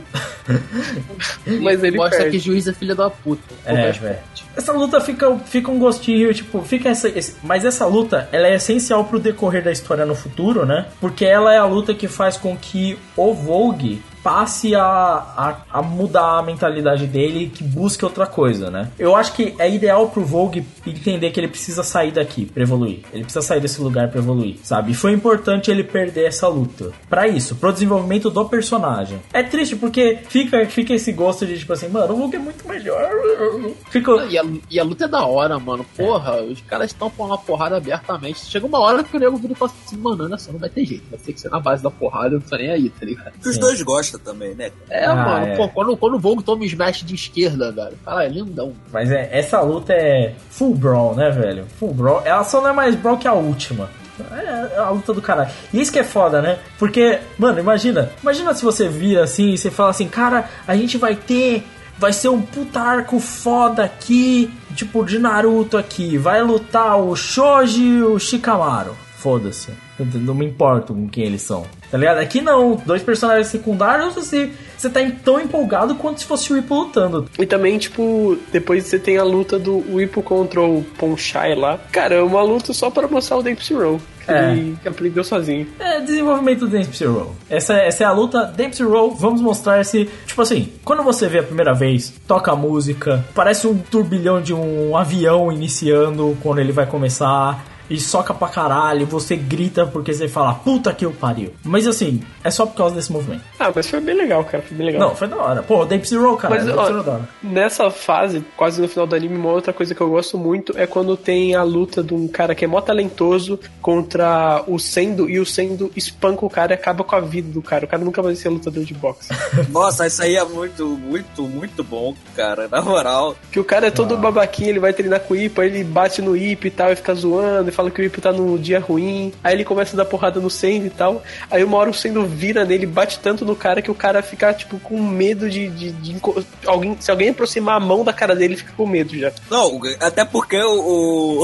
Mas ele mostra perde. que juiz é filha da puta. É, velho. Essa luta fica, fica um gostinho, tipo, fica essa, esse, mas essa luta, ela é essencial pro decorrer da história no futuro, né? Porque ela é a luta que faz com que o Vogue passe a, a, a mudar a mentalidade dele e que busque outra coisa, né? Eu acho que é ideal pro Vogue entender que ele precisa sair daqui pra evoluir. Ele precisa sair desse lugar pra evoluir, sabe? E foi importante ele perder essa luta. Pra isso, pro desenvolvimento do personagem. É triste porque fica, fica esse gosto de tipo assim, mano, o Vogue é muito melhor. Fica... E, a, e a luta é da hora, mano. Porra, é. Os caras estão pondo a porrada abertamente. Chega uma hora que o nego vira e fala assim, mano, olha só, não vai ter jeito. Vai ter que ser na base da porrada, eu não tô nem aí, tá ligado? Os Sim. dois gostam também, né? É, ah, mano, é. Pô, quando, quando o Vogue toma smash de esquerda, velho, cara, é lindão. Mas é, essa luta é full brawl, né, velho? Full brawl. Ela só não é mais brawl que a última. É a luta do caralho. E isso que é foda, né? Porque, mano, imagina. Imagina se você vira assim e você fala assim, cara, a gente vai ter... Vai ser um puta arco foda aqui, tipo de Naruto aqui. Vai lutar o Shoji e o Shikamaru. Foda-se. Não me importo com quem eles são. Tá ligado? Aqui não. Dois personagens secundários, você, você tá tão empolgado quanto se fosse o Ippo lutando. E também, tipo, depois você tem a luta do Ippo contra o Ponchai lá. Cara, é uma luta só pra mostrar o Dempsey Roll. Que é. ele aprendeu sozinho. É, desenvolvimento do Dempsey Roll. Essa, essa é a luta Dempsey Roll. Vamos mostrar esse... Tipo assim, quando você vê a primeira vez, toca a música, parece um turbilhão de um avião iniciando quando ele vai começar... e soca pra caralho, você grita porque você fala, puta que eu pariu. Mas assim, é só por causa desse movimento. Ah, mas foi bem legal, cara, foi bem legal. Não, foi da hora. Pô, Deep Zero, cara, mas, Deep ó, Zero da hora. Nessa fase, quase no final do anime, uma outra coisa que eu gosto muito é quando tem a luta de um cara que é mó talentoso contra o Sendo, e o Sendo espanca o cara e acaba com a vida do cara. O cara nunca vai ser lutador de boxe. Nossa, isso aí é muito, muito, muito bom, cara, na moral. Que o cara é todo ah. babaquinho, ele vai treinar com o Ippo, aí ele bate no Ippo e tal, e fica zoando, e fala que o Ippo tá num dia ruim, aí ele começa a dar porrada no Sendo e tal, aí uma hora o Sendo vira nele, bate tanto no cara que o cara fica, tipo, com medo de, de, de, de alguém, se alguém aproximar a mão da cara dele, fica com medo já. Não, até porque o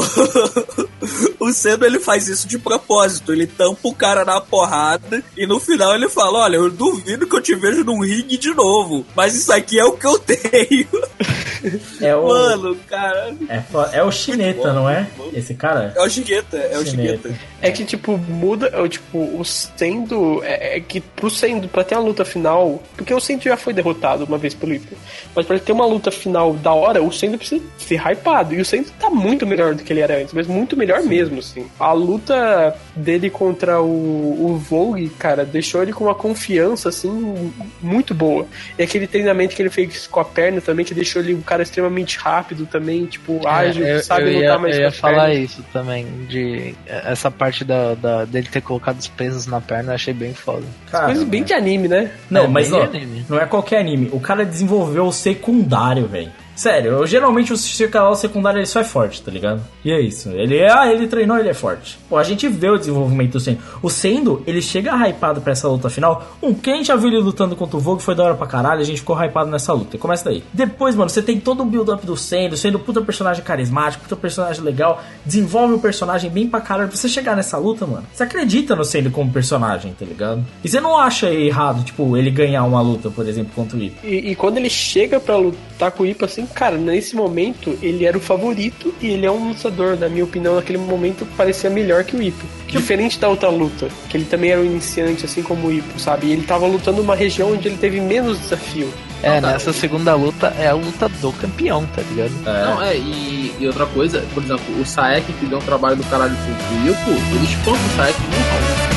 o Sendo, ele faz isso de propósito, ele tampa o cara na porrada e no final ele fala, olha, eu duvido que eu te vejo num ringue de novo, mas isso aqui é o que eu tenho. É o... Mano, cara... É, é o Shineta, não é? Esse cara? É o Shineta, é o Shineta. É que, tipo, muda... É, tipo, o Sendo... É, é que pro Sendo, pra ter uma luta final... Porque o Sendo já foi derrotado uma vez pelo Ippo. Mas pra ter uma luta final da hora, o Sendo precisa ser hypado. E o Sendo tá muito melhor do que ele era antes. Mas muito melhor Sim. mesmo, assim. A luta dele contra o, o Vogue, cara, deixou ele com uma confiança, assim, muito boa. E aquele treinamento que ele fez com a perna também, que deixou ele um cara extremamente rápido também, tipo, é, ágil, eu, sabe eu lutar ia, mais eu com ia as falar pernas. isso também, de essa parte da, da, dele ter colocado os pesos na perna, eu achei bem foda. Cara, coisa bem de anime, né? Não, é, mas ó, anime. não é qualquer anime. O cara desenvolveu o secundário, velho. Sério, eu, geralmente o canal secundário ele só é forte, tá ligado? E é isso. Ele é, ah, ele treinou, ele é forte. Pô, a gente vê o desenvolvimento do Sendo. O Sendo, ele chega hypado pra essa luta final. Um, quem já viu ele lutando contra o Vogue foi da hora pra caralho, a gente ficou hypado nessa luta. Começa daí. Depois, mano, você tem todo o build-up do Sendo, Sendo puta personagem carismático, puta personagem legal, desenvolve o personagem bem pra caralho. Pra você chegar nessa luta, mano, você acredita no Sendo como personagem, tá ligado? E você não acha errado, tipo, ele ganhar uma luta, por exemplo, contra o Ippo. E, e quando ele chega pra lutar com o Ippo, assim, cara, nesse momento ele era o favorito e ele é um lutador, na minha opinião, naquele momento parecia melhor que o Ippo. Diferente da outra luta, que ele também era um iniciante, assim como o Ippo, sabe? E ele tava lutando numa região onde ele teve menos desafio. É, não, nessa segunda luta é a luta do campeão, tá ligado? É. Não, é, e, e outra coisa, por exemplo, o Saek, que deu um trabalho do caralho pro Ippo, ele espanta o Saek no round.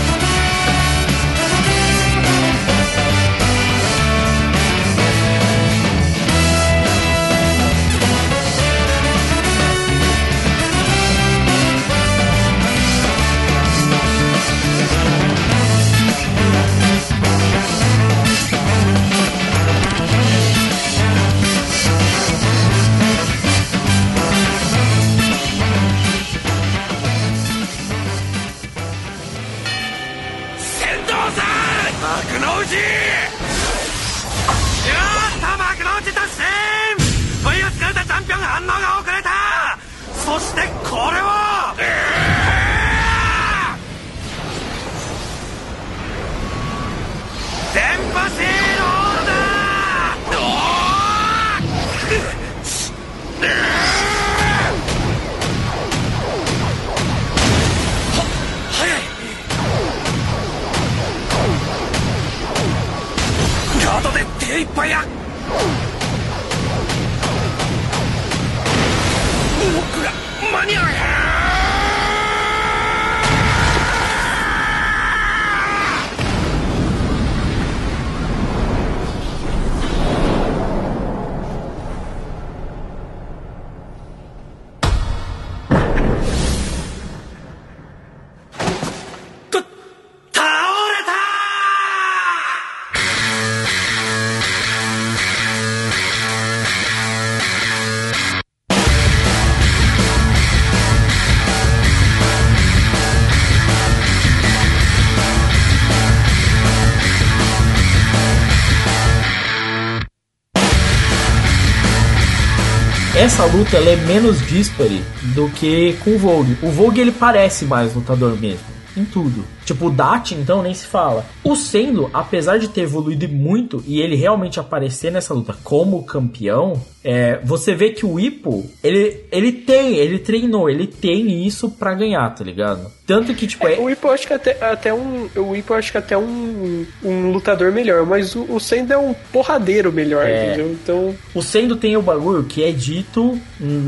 Essa luta ela é menos dispare do que com o Vogue. O Vogue ele parece mais lutador mesmo, em tudo. Tipo, o Dati, então, nem se fala. O Sendo, apesar de ter evoluído muito e ele realmente aparecer nessa luta como campeão, é, você vê que o Ippo, ele, ele tem, ele treinou, ele tem isso pra ganhar, tá ligado? Tanto que, tipo... É, é... O Ippo, acho que até, até um... O Ippo, acho que até um, um lutador melhor, mas o, o Sendo é um porradeiro melhor, é... entendeu? Então... O Sendo tem o bagulho que é dito... Hum,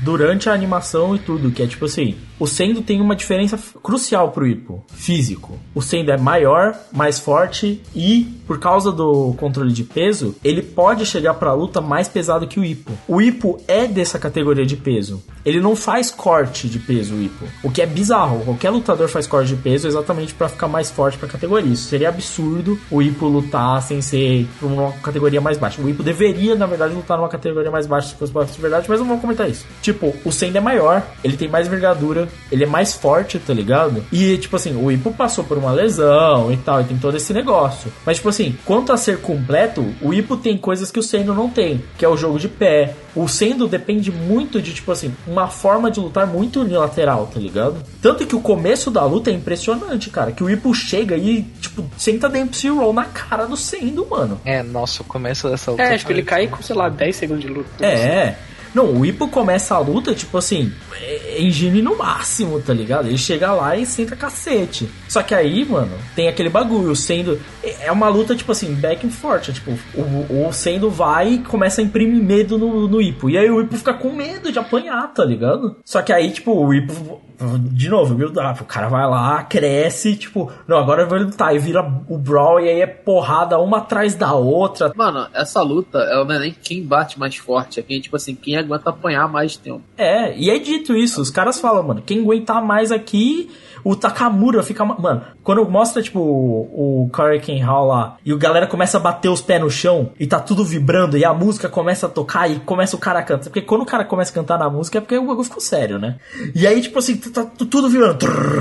durante a animação e tudo, que é tipo assim, o Sendo tem uma diferença crucial pro Ippo, físico. O Sendo é maior, mais forte e, por causa do controle de peso, ele pode chegar pra luta mais pesado que o Ippo. O Ippo é dessa categoria de peso. Ele não faz corte de peso, o Ippo. O que é bizarro. Qualquer lutador faz corte de peso exatamente pra ficar mais forte pra categoria. Isso seria absurdo o Ippo lutar sem ser uma categoria mais baixa. O Ippo deveria, na verdade, lutar numa categoria mais baixa se fosse de verdade, mas não vou comentar isso. Tipo, o Sendo é maior, ele tem mais envergadura, ele é mais forte, tá ligado? E, tipo assim, o Ippo passou por uma lesão e tal, e tem todo esse negócio. Mas, tipo assim, quanto a ser completo, o Ippo tem coisas que o Sendo não tem, que é o jogo de pé. O Sendo depende muito de, tipo assim, uma forma de lutar muito unilateral, tá ligado? Tanto que o começo da luta é impressionante, cara, que o Ippo chega e, tipo, senta Dempsey Roll na cara do Sendo, mano. É, nossa, o começo dessa luta... É, tipo, ele cai com, sei lá, dez segundos de luta. É... Não, o Ippo começa a luta, tipo assim, é engine no máximo, tá ligado? Ele chega lá e senta cacete. Só que aí, mano, tem aquele bagulho, sendo... É uma luta, tipo assim, back and forth. Tipo, o, o Sendo vai e começa a imprimir medo no, no Ippo. E aí o Ippo fica com medo de apanhar, tá ligado? Só que aí, tipo, o Ippo... De novo, viu? O cara vai lá, cresce, tipo... Não, agora eu vou lutar. E vira o Brawl e aí é porrada uma atrás da outra. Mano, essa luta, ela não é nem quem bate mais forte. É quem, tipo assim, quem aguenta apanhar mais tempo. É, e é dito isso. Os caras falam, mano, quem aguentar mais aqui... O Takamura fica... Mano, quando mostra, tipo, o, o Hurricane Hall lá, e o galera começa a bater os pés no chão, e tá tudo vibrando, e a música começa a tocar, e começa o cara a cantar. Porque quando o cara começa a cantar na música, é porque o bagulho ficou sério, né? E aí, tipo assim, tá, tá tudo vibrando.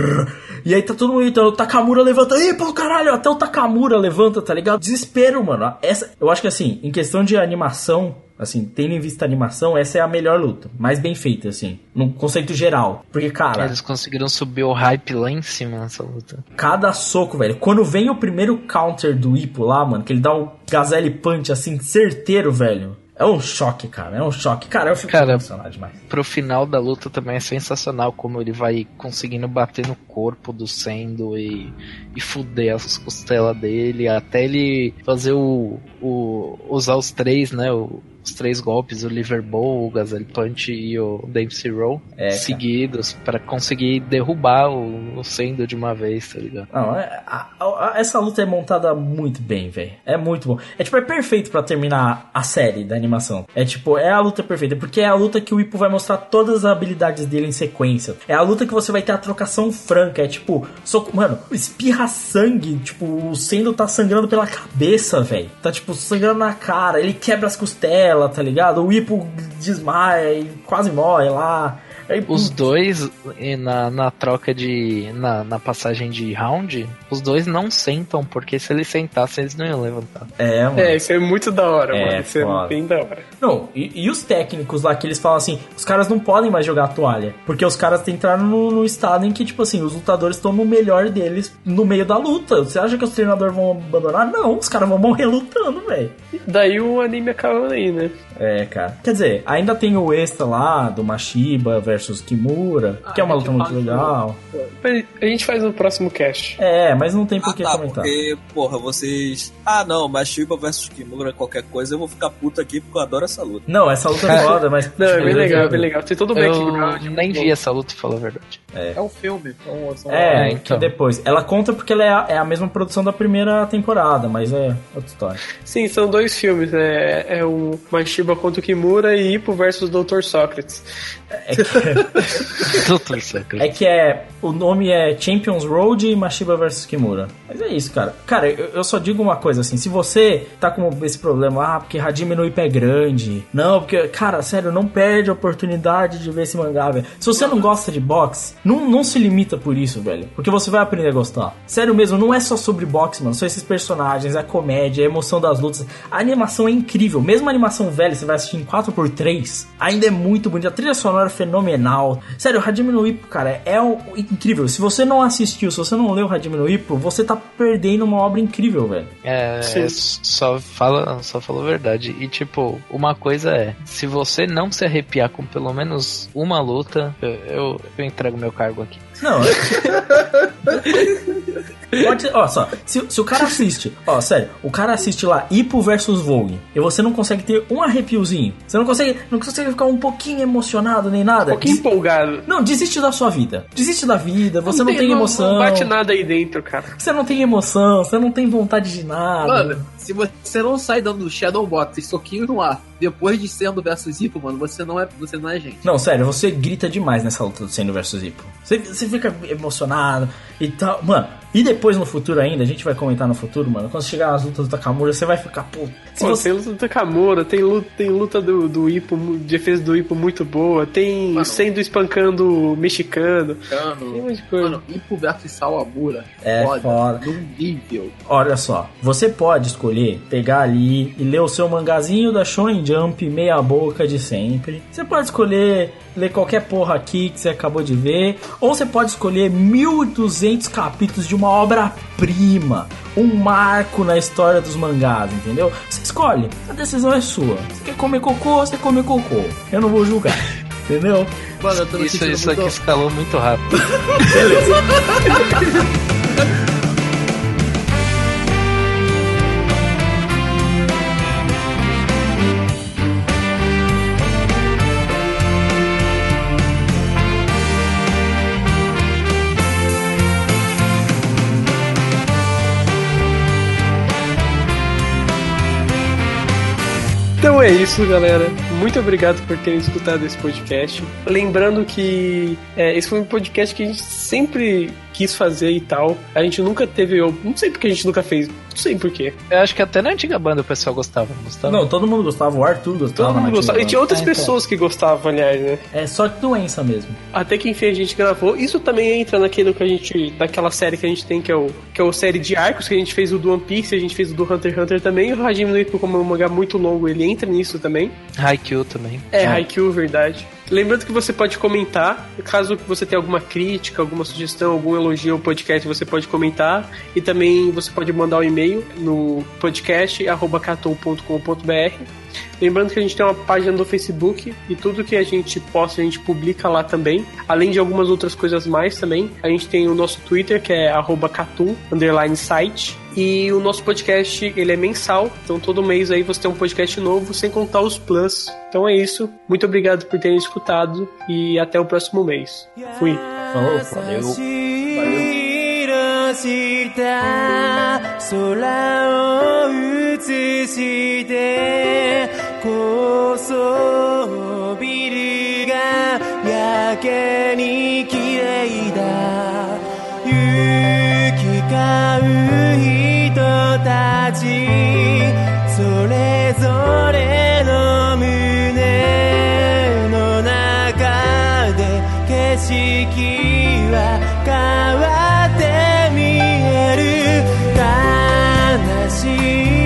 E aí tá todo mundo... Então, o Takamura levanta. Ih, pô, caralho, até o Takamura levanta, tá ligado? Desespero, mano. Essa, eu acho que, assim, em questão de animação... Assim, tendo em vista a animação, essa é a melhor luta. Mais bem feita, assim. No conceito geral. Porque, cara... Eles conseguiram subir o hype lá em cima nessa luta. Cada soco, velho. Quando vem o primeiro counter do Ippo lá, mano, que ele dá um Gazelle Punch, assim, certeiro, velho. É um choque, cara. É um choque. Cara, eu fico cara, emocionado demais. Pro final da luta também é sensacional como ele vai conseguindo bater no corpo do Sendo e, e fuder as costelas dele. Até ele fazer o... o usar os três, né? O, os três golpes, o Liver Bow, o Gazelle Punch e o Dempsey Roll, é, seguidos, para conseguir derrubar o, o Sendo de uma vez, tá ligado? Não, a, a, a, essa luta é montada muito bem, velho. É muito bom. É tipo, é perfeito pra terminar a série da animação. É tipo, é a luta perfeita, porque é a luta que o Ippo vai mostrar todas as habilidades dele em sequência. É a luta que você vai ter a trocação franca. É tipo, so, mano, espirra sangue, tipo, o Sendo tá sangrando pela cabeça, velho. Tá tipo, sangrando na cara, ele quebra as costelas, tá ligado? O Ippo desmaia e quase morre lá. Aí, os dois, na, na troca de... Na, na passagem de round, os dois não sentam, porque se eles sentassem, eles não iam levantar. É, mano. É, isso é muito da hora, é, mano. Isso é bem da hora. Não, e, e os técnicos lá, que eles falam assim, os caras não podem mais jogar a toalha, porque os caras entraram no, no estado em que, tipo assim, os lutadores estão no melhor deles no meio da luta. Você acha que os treinadores vão abandonar? Não, os caras vão morrer lutando, velho. Daí o anime acaba aí, né? É, cara. Quer dizer, ainda tem o extra lá, do Mashiba versus Kimura, ah, que é uma luta muito legal. A gente faz no próximo cast. É, mas não tem por que ah, tá, comentar. Porque, porra, vocês... Ah, não, Mashiba versus Kimura, qualquer coisa, eu vou ficar puto aqui porque eu adoro essa luta. Não, essa luta é foda, mas... Não, é bem legal, é bem legal. Tem todo o background. Eu nem vi essa luta, pra falar a verdade. É, é um filme. Então, são é, é, então. depois. Ela conta porque ela é a, é a mesma produção da primeira temporada, mas é outra história. Sim, são dois filmes. É, é o Mashiba contra o Kimura e Ippo versus doutor Sócrates. É que... doutor Sócrates. É que é... O nome é Champions Road e Mashiba versus Kimura. Mas é isso, cara. Cara, eu, eu só digo uma coisa, assim. Se você tá com esse problema, ah, porque Hajime no Ippo é grande. Não, porque... Cara, sério, não perde a oportunidade de ver esse mangá, velho. Se você não gosta de boxe, não, não se limita por isso, velho. Porque você vai aprender a gostar. Sério mesmo, não é só sobre boxe, mano. São esses personagens, a comédia, a emoção das lutas. A animação é incrível. Mesmo a animação velha, você vai assistir em quatro por três, ainda é muito bonita. A trilha sonora é fenomenal. Sério, o Hajime no Ippo, cara, é um, incrível. Se você não assistiu, se você não leu o Hajime no Ippo, você tá perdendo uma obra incrível, velho. É, é só, fala, só falou a verdade. E tipo, uma coisa é, se você não se arrepiar com pelo menos uma luta, eu, eu, eu entrego meu cargo aqui. Não, pode ser, ó, só, se, se o cara assiste, ó, sério, o cara assiste lá Ippo versus Vogue, e você não consegue ter um arrepiozinho. Você não consegue, não consegue ficar um pouquinho emocionado nem nada. Um pouquinho Des... empolgado. Não, desiste da sua vida. Desiste da vida, você não, não tem, tem emoção. Não bate nada aí dentro, cara. Você não tem emoção, você não tem vontade de nada. Mano, se você não sai dando Shadow Box e soquinho no ar, depois de Sendo versus Hippo, mano, você não é, você não é gente. Não, sério, você grita demais nessa luta do Sendo versus Hippo. Você, você fica emocionado e tal. Mano, e depois no futuro ainda, a gente vai comentar no futuro, mano, quando chegar as lutas do Takamura, você vai ficar, pô... Pô, você... Tem luta do Takamura, tem luta, tem luta do, do Hippo, defesa do Hippo muito boa, tem mano, Sendo espancando mexicano. Mexicano. Tem muita coisa. Mano, Hippo versus Sawamura. É foda. foda. Num nível. Olha só, você pode escolher pegar ali e ler o seu mangazinho da Shonen Jump meia boca de sempre. Você pode escolher ler qualquer porra aqui que você acabou de ver, ou você pode escolher mil e duzentos capítulos de uma obra-prima, um marco na história dos mangás, entendeu? Você escolhe, a decisão é sua. Você quer comer cocô, você come cocô. Eu não vou julgar, entendeu? Mano, eu tô isso isso muito... aqui escalou muito rápido. Beleza. Então é isso, galera. Muito obrigado por terem escutado esse podcast. Lembrando que é, esse foi um podcast que a gente sempre quis fazer e tal. A gente nunca teve... Eu não sei porque a gente nunca fez. Não sei porquê. Eu acho que até na antiga banda o pessoal gostava. gostava. Não, todo mundo gostava. O Arthur gostava. Todo mundo gostava. E tinha outras é, pessoas então. que gostavam, aliás, né? É só doença mesmo. Até que enfim a gente gravou. Isso também entra naquilo que a gente... Daquela série que a gente tem, que é o que é o série de arcos, que a gente fez o do One Piece, a gente fez o do Hunter x Hunter também. E o Hajime no Ippo, como é um mangá muito longo, ele entra nisso também. Haikyuu também. É, é. Haikyuu, verdade. Lembrando que você pode comentar, caso você tenha alguma crítica, alguma sugestão, algum elogio ao podcast, você pode comentar. E também você pode mandar um e-mail no podcast arroba catou ponto com ponto b r. Lembrando que a gente tem uma página do Facebook e tudo que a gente posta, a gente publica lá também. Além de algumas outras coisas mais também. A gente tem o nosso Twitter, que é arroba catum, underline site. E o nosso podcast, ele é mensal. Então todo mês aí você tem um podcast novo, sem contar os plus. Então é isso. Muito obrigado por terem escutado. E até o próximo mês. Fui. Falou, valeu. Valeu. 高層ビルがやけに綺麗だ行き交う人たちそれぞれの胸の中で景色は変わって見える悲しい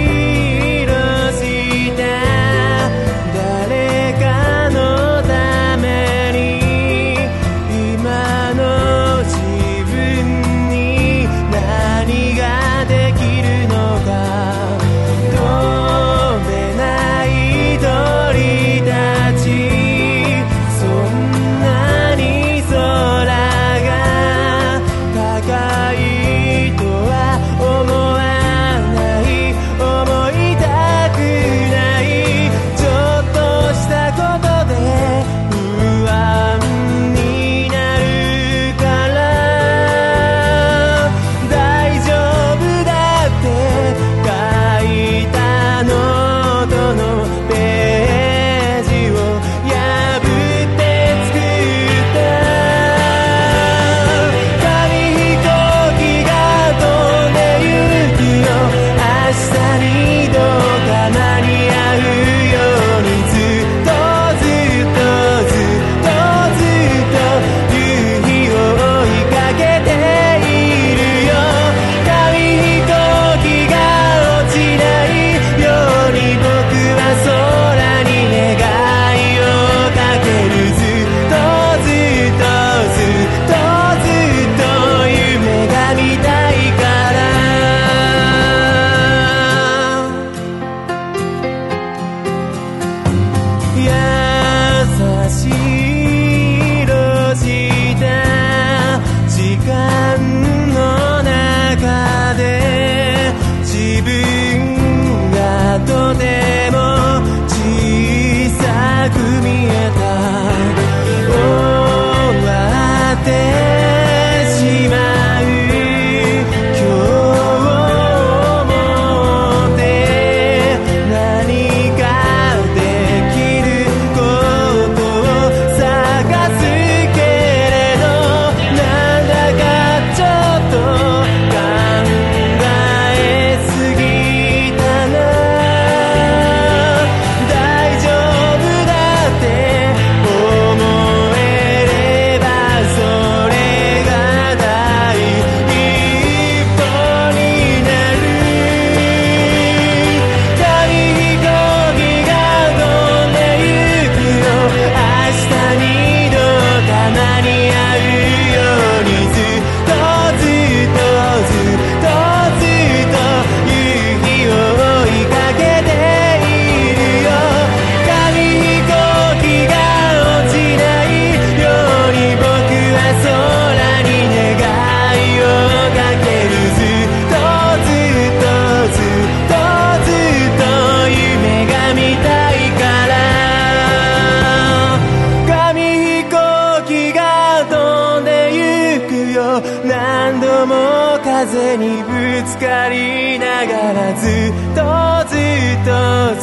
自分がとても小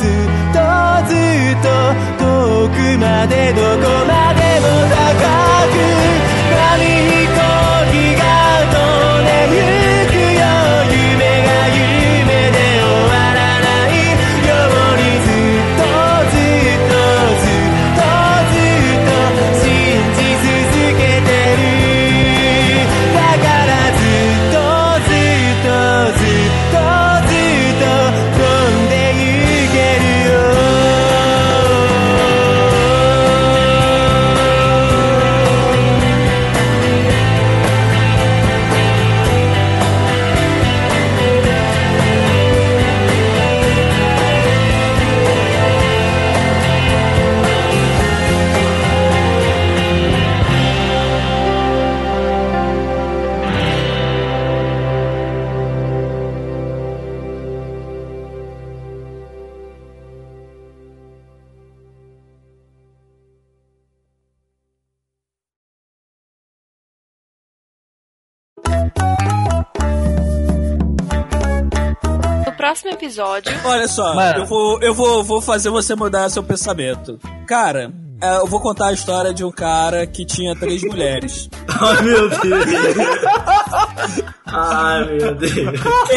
ずっとずっと遠くまでどこまでも高く紙飛行機が飛んでゆくよ夢が夢で終わらないようにずっとずっとずっとずっと信じ続けてるだからずっとずっとずっとずっと飛んでゆけるよ No próximo episódio... Olha só, Mano. eu, vou, eu vou, vou fazer você mudar seu pensamento. Cara, é, eu vou contar a história de um cara que tinha três mulheres. Ai, meu Deus. Ai, meu Deus.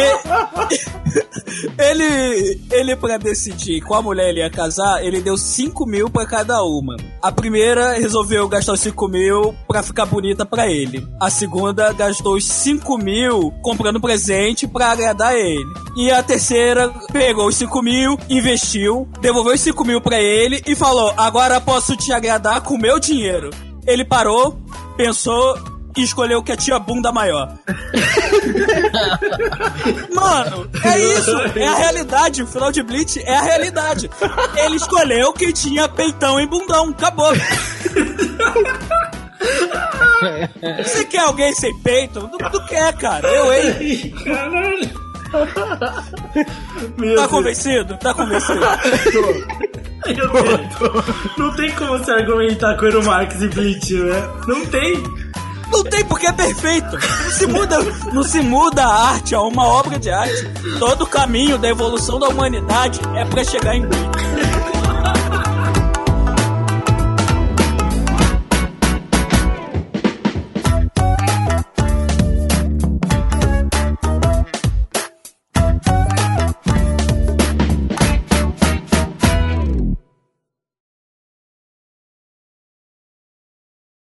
Ele, ele pra decidir qual mulher ele ia casar, ele deu cinco mil pra cada uma. A primeira resolveu gastar os cinco mil pra ficar bonita pra ele. A segunda gastou os cinco mil comprando presente pra agradar ele. E a terceira pegou os cinco mil, investiu, devolveu os cinco mil pra ele e falou: agora posso te agradar com o meu dinheiro. Ele parou, pensou e escolheu que tinha bunda maior. Mano, é isso. É a realidade. O final de Bleach é a realidade. Ele escolheu que tinha peitão e bundão. Acabou. Você quer alguém sem peito? Não, não quer, cara. Eu, hein? Caralho. Meu tá Deus. Convencido? Tá convencido? Tô. Eu tô. Não tem como você argumentar com o Marx e Bleach, né? Não tem. Não tem porque é perfeito. Não se muda, não se muda a arte a uma obra de arte. Todo o caminho da evolução da humanidade é pra chegar em Bleach.